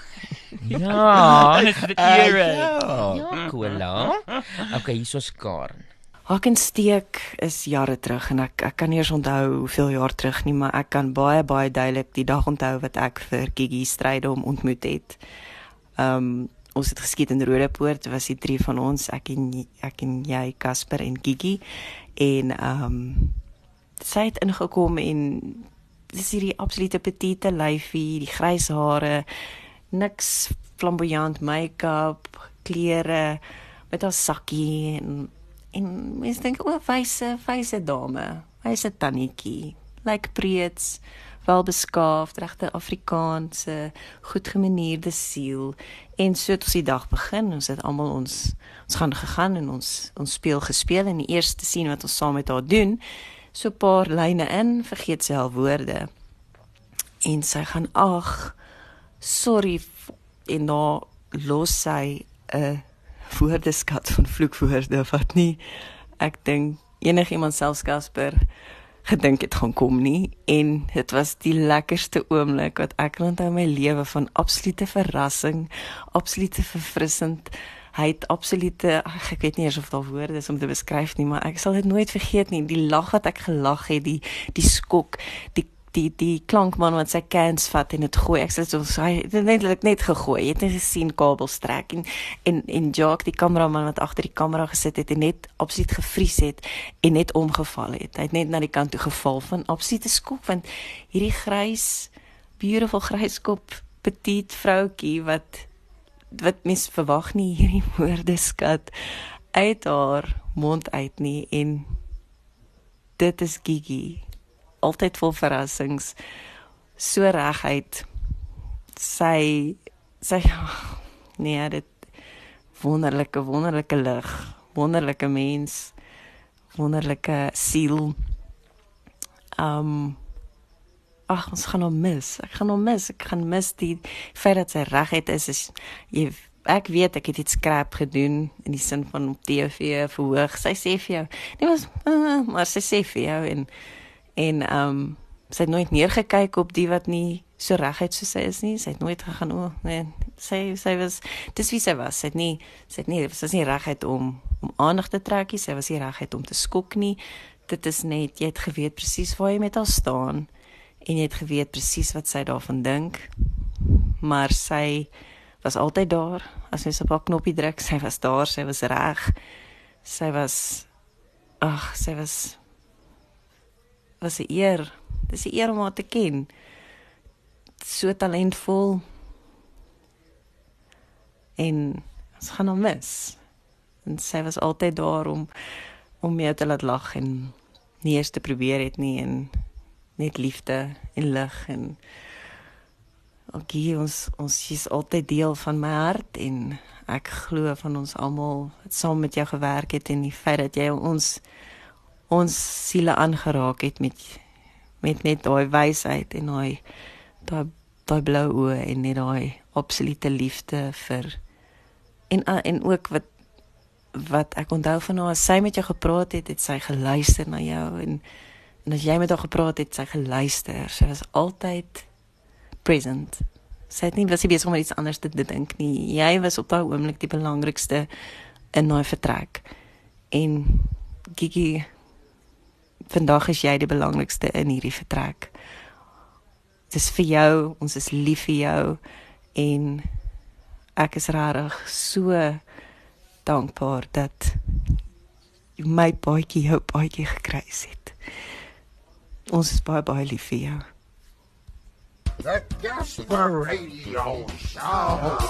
Ja. Dis die Uh, era. ja. Ja, cool. hè? Okay, hier is Karen. Haak en steek is jare terug en ek ek kan nie eens onthou hoeveel jaar terug nie, maar ek kan baie baie duidelik die dag onthou wat ek vir Gigi Strydom ontmoet het. Um ons het geskiet in Rodepoort, was die drie van ons, ek en ek en jy, Casper en Gigi, en um sy het ingekom en dis hierdie absolute petite lyfie, die grys hare, niks flamboyant make-up, klere met haar sakkie en en mense dink o, wyse, wyse dame, wyse tannetjie, lyk preets, welbeskaafd, regte Afrikaanse, goed gemanierde siel. En so het ons die dag begin. Ons het almal ons ons gaan gegaan en ons ons speel gespeel en die eerste scene wat ons saam met haar doen, so 'n paar lyne in, vergeet sy al woorde. En sy gaan ag, sorry, en dan los sy 'n woordeskat van vloekwoorde wat nie ek dink enigiemand selfs Casper gedink het gaan kom nie, en dit was die lekkerste oomblik wat ek onthou in my lewe, van absolute verrassing, absolute verfrissendheid, absolute ag, ek weet nie eers of daar woorde is om te beskryf nie, maar ek sal dit nooit vergeet nie, die lag wat ek gelag het, die die skok, die die die klankman wat sy cans vat en dit gooi. Ek sê so hy het net net gegooi. Jy het net gesien kabels trek en en en Jacques, die kameraman wat agter die kamera gesit het en net absoluut gevries het en net omgeval het. Hy het net na die kant toe geval van absolute skok, want hierdie grys, beautiful gryskop petite vroutjie wat wat mens verwag nie hierdie woordeskat uit haar mond uit nie, en dit is Gigi. Altyd vol verrassings, so reguit, sy, sy, nee, dit, wonderlike, wonderlike lig, wonderlike mens, wonderlike siel, um, ag, ons gaan hom mis, ek gaan hom mis, ek gaan mis die feit dat sy reguit is, is jy, ek weet, ek het iets skrap gedoen, in die sin van op T V verhoog, sy sê vir jou, nee, was, uh, maar sy sê vir jou, en, En um, sy het nooit neergekyk op die wat nie so reguit soos sy is nie. Sy het nooit gegaan, o, oh, nee, sy, sy was, dis wie sy was. Sy het nie, sy het nie, sy was nie reguit om, om aandag te trek nie, sy was nie reguit om te skok nie. Dit is net, jy het geweet presies waar jy met haar staan. en jy het geweet presies wat sy daarvan dink, maar sy was altyd daar, as mens op haar knoppie druk, sy was daar, sy was reg, sy was, ag, sy was, was 'n eer, dis 'n eer om haar te ken, so talentvol, en ons gaan hom mis, en sy was altyd daar om, om jou te laat lag, en nie eers te probeer het nie, en net liefde, en lig, en okay, ons, ons is altyd deel van my hart, en ek glo van ons almal wat saam met jou gewerk het, en die feit dat jy ons, ons siele aangeraak het, met, met net daai wysheid, en daai, daai, daai blou oë, en net daai absolute liefde vir, en, en ook wat, wat ek onthou van haar, as sy met jou gepraat het, het sy geluister na jou, en, en as jy met haar gepraat het, sy geluister, sy was altyd present. Sy het nie, was nie besig om iets anders te dink nie. Jy was op daai oomblik die belangrikste in daai vertrek. En Gigi, vandag is jy die belangrikste in hierdie vertrek. Het is vir jou, ons is lief vir jou, en ek is regtig so dankbaar dat my baadjie jou baadjie gekruis het. Ons is baie, baie lief vir jou. The Gasper Radio Show.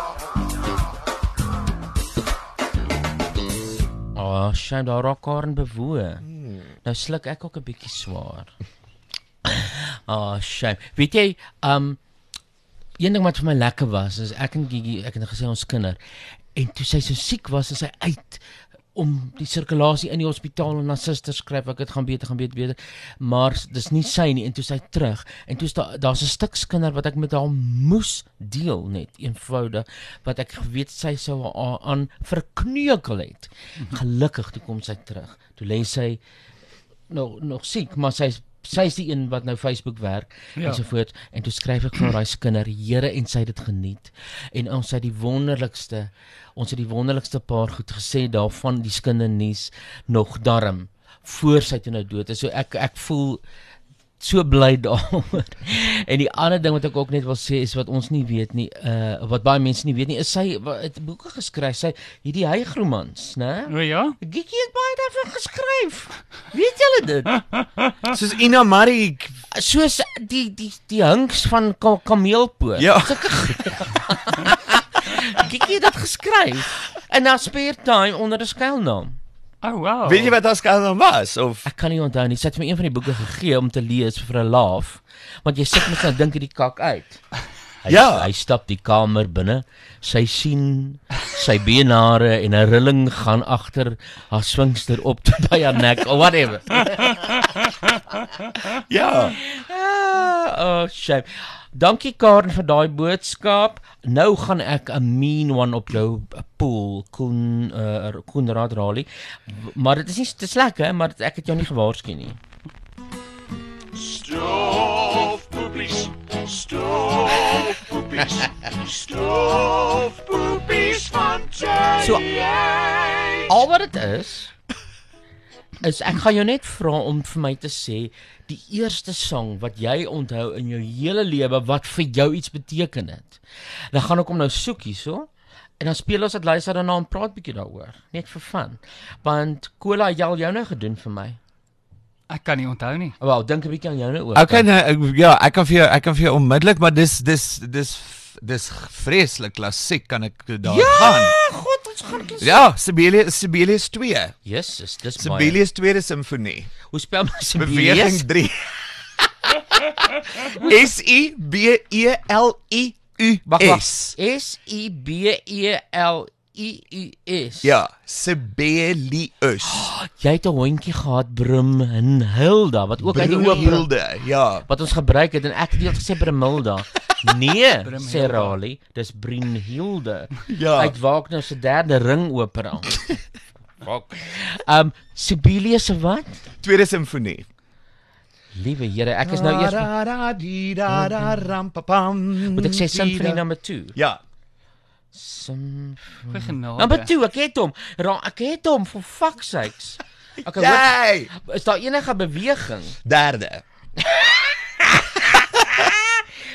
Oh, sy daar raak haar in bewoe. Hmm. Nou sluk ek ook 'n bietjie swaar. Oh, shame. Weet jy, um, een ding wat vir my lekker was, is ek en Gigi, ek het gesê ons kinder, en toe sy so siek was, is sy uit, om die sirkulasie in die hospitaal en na susters skryf, ek het gaan beter, gaan beter, beter, maar dis nie sy nie, en toe sy terug, en toe is daar, daar's 'n stuk skinder wat ek met haar moes deel net, eenvoudig, wat ek geweet sy sou haar aan verkneukel het. Gelukkig, toe kom sy terug, toe lê sy nog, nog siek, maar sy sy is die een wat nou Facebook werk, Ja. en so voort, en toe skryf ek vir haar skinder, Here, en sy het dit geniet, en ons het die wonderlikste, ons het die wonderlikste paar goed gesê daarvan, die kindernuus, nog darm, voor sy toe nou dood is, so ek, ek voel so bly daaroor. En die ander ding wat ek ook net wil sê, is wat ons nie weet nie, uh, wat baie mense nie weet nie, is sy, wat, het boeke geskryf, sy, hierdie hygromans, né? O ja? Gigi het baie daarvan geskryf, weet julle dit? Soos Ina Marie, soos die, die, die hinks van ka kameelpoot. Ja. Gigi het dit geskryf, in haar spare time, onder 'n skuilnaam. Oh, wow. Weet jy wat haar skuilnaam was? Of? Ek kan nie onthou nie, sy het my een van die boeke gegee om te lees vir 'n laaf, want jy sit met nou dink hierdie kak uit. Hy, Ja. hy stap die kamer binne, sy sien sy beenhare en 'n rilling gaan agter haar swingster op tot by haar nek, or whatever. Ja. Ah, oh, shame. Dankie Karen vir daai boodskap. Nou gaan ek 'n mean one op jou pool, Koen uh, Koenraad Raleigh. Maar dit is nie, dit is lekker, maar ek het jou nie gewaarsku nie. Stoofpoopies, stoofpoopies, stoofpoopies van Jay. So, al wat dit is, is ek gaan jou net vra om vir my te sê, die eerste sang wat jy onthou in jou hele lewe, wat vir jou iets beteken het. Dan gaan ek hom nou soek hierso, en dan speel ons dit luister daarna en praat bietjie daaroor, net vir fun. Want Cola het al jou nou gedoen vir my. Ek kan nie onthou nie. Wel, dink 'n bietjie aan jou nou ook. Okay, nou, ek, ja, ek kan vir jou, ek kan vir jou onmiddellik, maar dis dis dis dis vreeslik klassiek, kan ek daar ja, gaan. God, ons gaan klassiek. Ja, Sibelius Sibelius twee. Jesus, dis baie. Sibelius tweede simfonie. Hoe spel my Sibelius? Beweging drie. S I B E L I U S. S I B E L I U S. Ja, Sibelius. Oh, jy het 'n hondjie gehad, Brumhilda, wat ook uit die opera, Brumhilde, ja. wat ons gebruik het, en ek het deel gesê Brumhilda. Nee, sê Raleigh, dis Brunhilde. Ja. Uit Wagner se derde ring opera. Fuck. Um, Sibelius se wat? Tweede simfonie. Liewe Here, ek is nou eers moet ek sê simfonie number two? Ja. Symfonie Genade. number two, ek het hom. Ra ek het hom, for fuck's sakes. Okay, Yay! is daar enige beweging? Derde.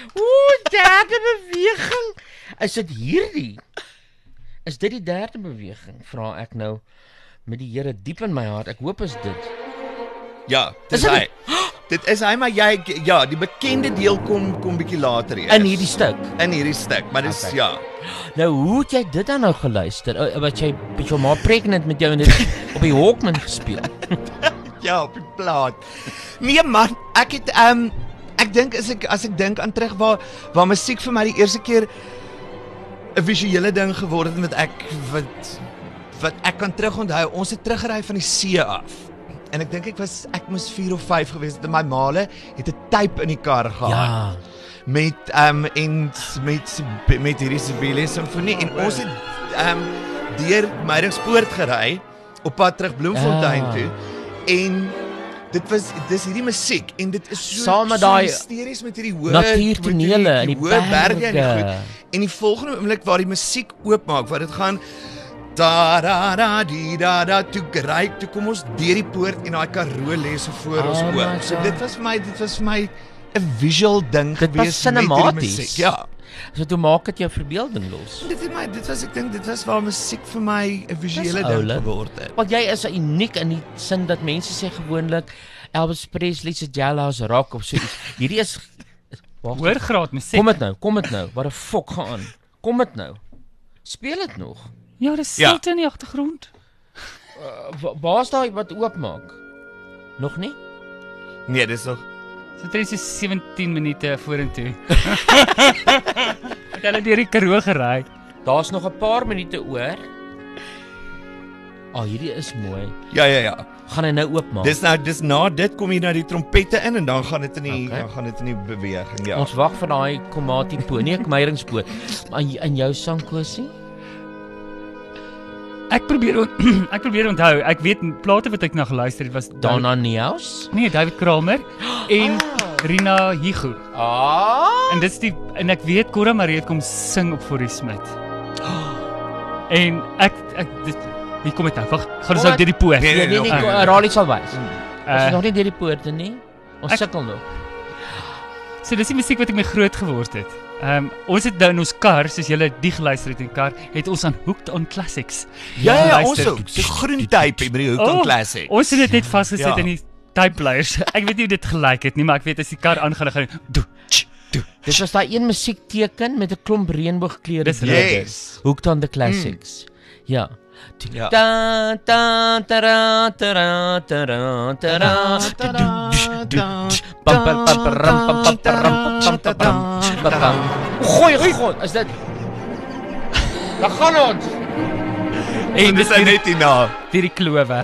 Ooh, derde beweging. Is dit hierdie? Is dit die derde beweging? Vra ek nou met die Here diep in my hart. Ek hoop is dit. Ja, dis hy. Dit is hy, maar jy ja, die bekende deel kom kom bietjie later eers. In hierdie stuk. In hierdie stuk, maar dis Okay. ja. Nou, hoe het jy dit dan nou geluister? Uh, Wat jy met jou ma pregnant met jou en dit op die Walkman gespeel? Ja, op die plaat. Nee man, ek het ehm um, ek dink as ek as ek dink aan terug waar waar musiek vir my die eerste keer 'n visuele ding geword het met ek wat wat ek kan terug onthou. Ons het teruggery van die see af. En ek dink ek was ek moes vier of vyf gewees het. My maale het 'n tape in die kar gehad. Ja. Met ehm um, en met met hierdie Sibelius simfonie en ons het ehm um, deur Meyringspoort gery op pad terug Bloemfontein Ja. toe. En dit was dis hierdie musiek en dit is so Saam met so daai hysteries met hierdie hoë natuurtonele met en die hoë berge en die berge. goed. En die volgende oomblik waar die musiek oopmaak, waar dit gaan da da da di da da toe gery, toe kom ons deur die poort en daai Karoo lê so voor ons Oh my oë. So God. dit was vir my dit was vir my 'n visual ding Dit was gewees met hierdie cinematies. musiek. Ja. So toe maak dit jou verbeelding los. Dit het my dit was ek dink dit was waar musiek vir my 'n visuele Dis ding oulik. geword het. Want jy is uniek in die sin dat mense sê gewoonlik Elvis Presley se Jailhouse Rock of so iets. Hierdie is Hoërgraad musiek. Kom dit nou, kom dit nou. Wat 'n fok gaan aan. Kom dit nou. Speel dit nog. Ja, dis Ja. stilte in die agtergrond. Uh, Waar's daai wat oopmaak? Nog nie? Nee, dis nog So dit is sewentien minute vorentoe. Ek het deur die Karoo gery. Daar's nog 'n paar minute oor. Ah, oh, hierdie is mooi. Ja, ja, ja. Gaan hy nou oopmaak? Dis nou dis na dit kom jy na die trompette in en dan gaan dit in die Okay. dan gaan dit in die beweging, ja. Ons wag vir daai Komati po, nee, Meyringspoort. Maar in- in jou sangkosie? Ek probeer on- ek probeer onthou. Ek weet plate wat ek na geluister het was Donna Neus? Nee, David Kramer en Rina Higu. Ah. En dit's die en ek weet Cora Marie het kom sing op Forrie Smith. En ek ek dit hier kom dit nou. Wag, gaan ons nou deur die poort. Nee, nee, nee, nee Ah. Raleigh sal wys. Ons is Uh, nog nie deur die poorte nie. Ons ek- sukkel nog. So dis die musiek wat ek mee groot geword het. Ehm um, ons het nou in ons kar, soos julle die geluister het in die kar, het ons aan Hooked on Classics. Ja, ja, ja, ons geluister. ook. Die groen tape by die Hooked on Classics. Ons het dit net vasgesit Ja. in die typepleiers. Ek weet nie hoe dit gelyk het nie, maar ek weet as die kar aangaan dan gaan doen. Dit was daai een musiekteken met 'n klomp reënboogkleure. Dis drade. yes. Hooked on the Classics. Ja. Ja. Ta ta ta ra ta ra ta ra ta ra. Pam pam pam pam pam pam pam pam pam pam. Gooi, gooi, is dit? Daar gaan ons. En dis net hierna. Deur die klowe.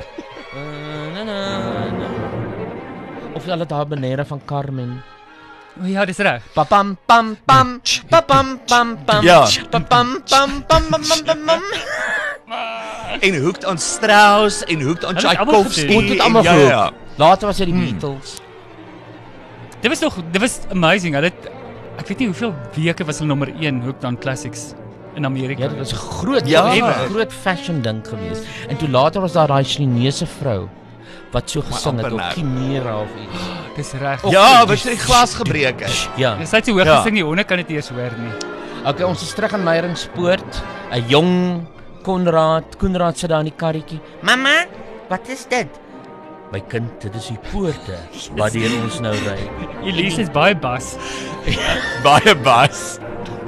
Of hulle het daar benere van Carmen. O ja, dis reg. Pa pam pam pam pa pam pam pam. Ja. Pa pam pam pam pam pam pam. En Hooked on Strauss en Hooked on Hulle het almal Tchaikovsky. gedoen. Ons het almal en- gehoor. ja, ja. Later was dit die Beatles. Dit was nog dit was amazing. Hulle het ek weet nie hoeveel weke was hulle nommer een Hooked on Classics in Amerika. Ja, dit was 'n groot, Ja. ja, 'n groot fashion ding geweest. En toe later was daar daai Chinese vrou wat so gesing het amper op nou. Chimera of iets. Dis reg. Ja, wat sy die glas gebreek het. Ja. Dis net so hoog Ja. gesing die honde kan dit eers hoor nie. Okay, ons is terug in Meyringspoort. 'n Jong Konrad, Konrad sit daar in die karretjie. Mamma, wat is dit? My kind, dit is die poorte waardeur ons nou ry. Elise is baie bas. Baie bas.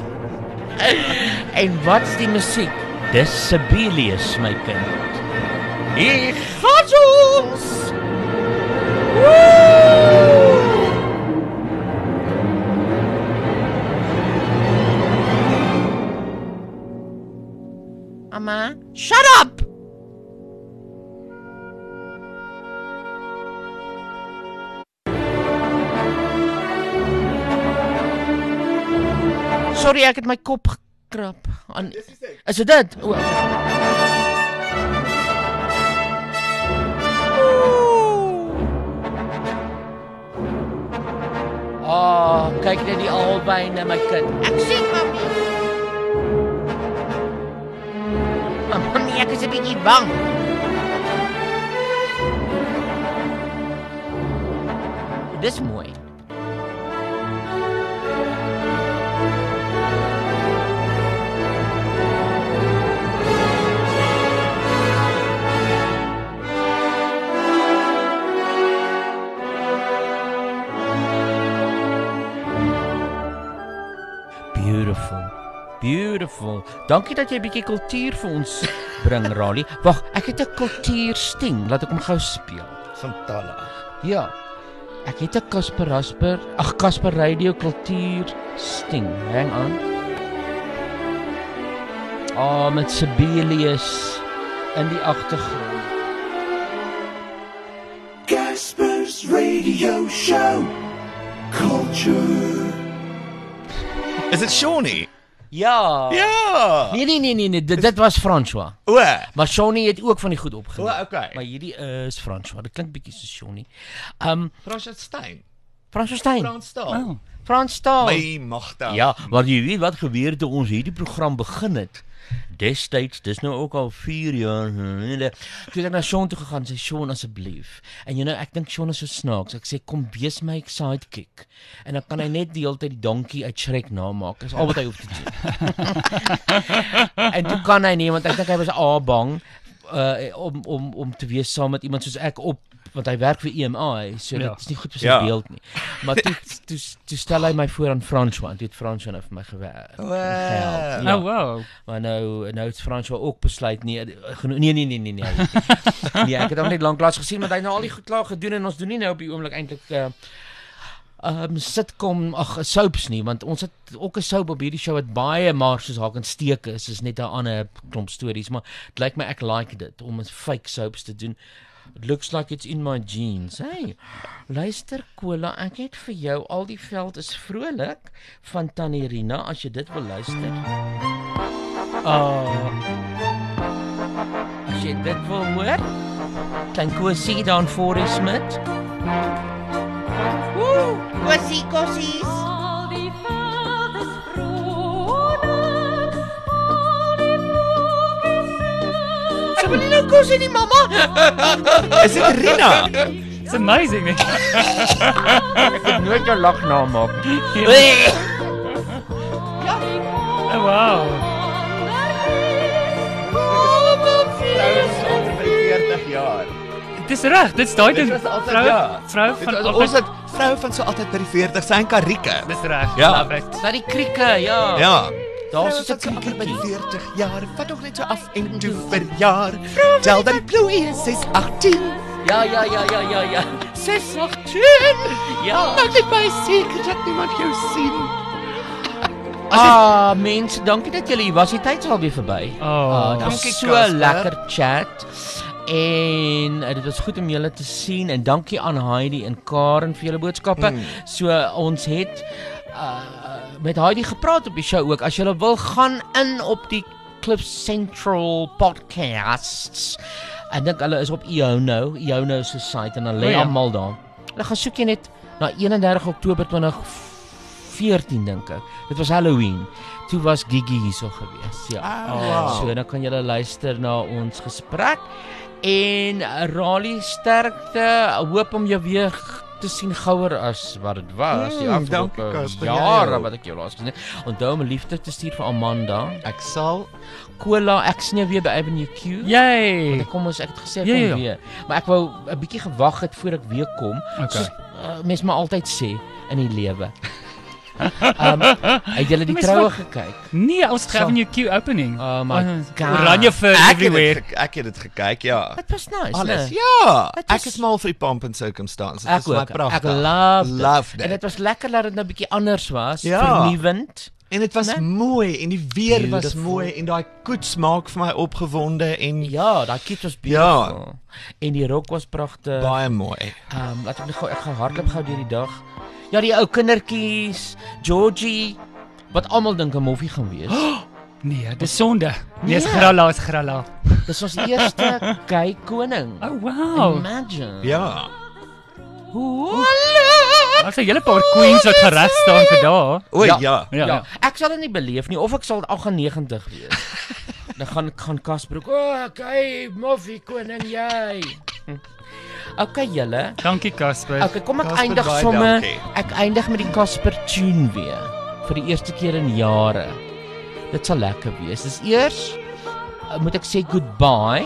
En wat's die musiek? Dis Sibelius, my kind. Hier gaan ons. Mama, shut up! Sorry, ek het my kop gekrap. Aan Is dit dit? O. Ah, kyk net die albyne, my kind. Ek sien mami. Mami, ek is 'n bietjie bang. Dis mooi. Wonderful. Dankie dat jy 'n bietjie kultuur vir ons bring, Raleigh. Wag, ek het 'n kultuursting. Laat ek hom gou speel. Van Tala. Ja. Ek het 'n Casper Rasper, ag Casper Radio kultuur sting. Hang aan. Oh, met Sibelius in die agtergrond. Casper's Radio Show. Culture. Is dit Shawnee? Ja. Ja. Nee nee nee nee, nee. Dit, dit was François. O. Maar Shawnee het ook van die goed opgeneem. O, okay. Maar hierdie is François. Dit klink bietjie soos Shawnee. Um François Stein. François Stein. Frans Staal. Oh. Frans Staal. My magtig. Ja, maar jy weet wat gebeur toe ons hierdie program begin het. Destyds, dis nou ook al vier jaar. Toe ek na Sean toe gegaan, sê Sean asseblief. En jy nou, ek dink Sean is so snaaks. Ek sê kom wees my sidekick. En dan kan hy net die hele tyd die donkie uit Shrek namaak. Dis al wat hy hoef te doen. En toe kan hy nie, want ek dink hy was a bang uh, om om om te wees saam met iemand soos ek op, want hy werk vir E M I, so Ja. dit is nie goed vir sy Ja. beeld nie. Maar toe toe toe stel hy my voor aan François, en toe het François nou vir my gewerk. Wow. gehelp. Oh, wow. Maar nou nou het François ook besluit nee geno- nee nee nee nee nee. Nee, ek het hom net lanklaas gesien, maar hy het nou al die goed klaar gedoen en ons doen nie nou op die oomblik eintlik uh um, sitcom, ag soaps nie, want ons het ook 'n soap op hierdie show wat baie maar soos haak en steek is, is net 'n ander klomp stories, maar dit lyk my ek like dit om 'n fake soaps te doen. It looks like it's in my genes. Hey, luister Kola, ek het vir jou Al die veld is vrolik van Tannie Rina as jy dit wil luister. Oh. As jy dit wil hoor, klein Kosie daar in Forrie Smit. Woe, kossie, kossies. Al die veld is vrolik, al die voeltjies Ek wil nie nou kos in die mamma. Is dit Rina? It's amazing. Ek het nooit 'n lag namaak. Oh, wow. veertig jaar. Dis reg, dit staan Dit in was altyd vrou ja. vrou Dit van was- altyd- ons het vrou van so altyd by die veertig, sy en Karike. Dis reg. Ja. Love it. Dis die krieke, ja. Ja. Daar's Vrou so 'n wat so altyd by die kriekie. veertig jaar, vat nog net so af en toe verjaar. Tel dat die ploei is ses agttien. Ja ja ja ja ja ja. ses agttien. Ja. Maak net baie seker dat niemand jou sien. Ah, mense, dankie dat julle hier was. Die tyd is al weer verby. Oh, dit was dankie, so Casper. lekker chat. En uh, dit was goed om julle te sien en dankie aan Heidi en Karen vir julle boodskappe. Mm. So uh, ons het uh, met Heidi gepraat op die show ook. As julle wil gaan in op die Cliff Central podcasts. Ek dink hulle is op Iono, Iono se site en hulle lê O, ja. almal daar. Hulle gaan soek jy net na eenendertig Oktober twintig veertien dink ek. Dit was Halloween. Toe was Gigi hierso gewees. Ja. Ah, wow. So dan kan julle luister na ons gesprek en Raleigh sterkte. Hoop om jou weer te sien gouer as wat dit was. Die Mm, afgelope dankie, Casper, jare jou. wat ek jou laas gesien het. Onthou om 'n liefde te stuur vir Amanda. Ek sal Kola, ek sien jou weer by Avenue Q. Yay. Want ek kom ons ek het gesê ek Ja, kom ja, ja. weer. Maar ek wou 'n bietjie gewag het voor ek weer kom. Okay. Soos uh, mens maar altyd sê in die lewe. Um, het julle die Mens troue wat- gekyk? Nee, ons het So. Avenue Q opening. Oh my god. Oranje vir Ek het everywhere. dit ge- ek het dit gekyk, ja. Dit was nice. Alles. nee. Ja. Het Ek was- is mal vir die pomp and circumstance. Dit Ek is my ook. pragtig. Ek love dit. Love En dit. dit was lekker dat dit nou 'n bietjie anders was, Ja. vernuwend. En dit was Nee? mooi en die weer was Beautiful. mooi en daai koets maak vir my opgewonde en Ja, daai kit was Ja. beautiful. En die rok was pragtig. baie mooi. Ehm um, laat ek net gou ek gaan hardloop gou deur die dag. Ja, die ou kindertjies, Georgie, wat almal dink 'n moffie gaan wees. Nee, dis sonde. Nee, is Nee. gralla, is gralla. Dis ons eerste gay koning. Oh wow. Imagine. Ja. Daar's 'n hele paar queens wat gereg staan vir daar. O ja. Ja, Ja. ja. Ek sal dit nie beleef nie of ek sal ag negentig wees. Dan gaan gaan Kasbroek, "O, oh, okay, moffie koning jy." Hm. Okay julle. Dankie Casper. Okay, kom ek Casper, eindig baie sommer. dankie. Ek eindig met die Casper tune weer vir die eerste keer in jare. Dit sal lekker wees. Dis eers uh, moet ek sê goodbye.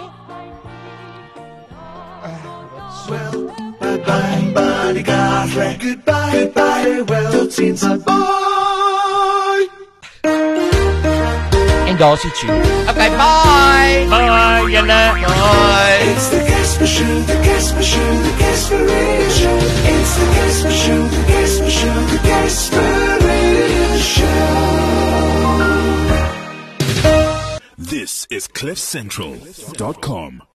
Bye bye, buddy, Godfrey. Goodbye, goodbye, well, tot ziens, bye. daar's die tune. Okay, bye. Bye, julle. Bye. It's the Casper Show, the Casper Show, the Casper Radio Show. It's the Casper Show, the Casper Show, the Casper Radio Show. This is cliff central dot com.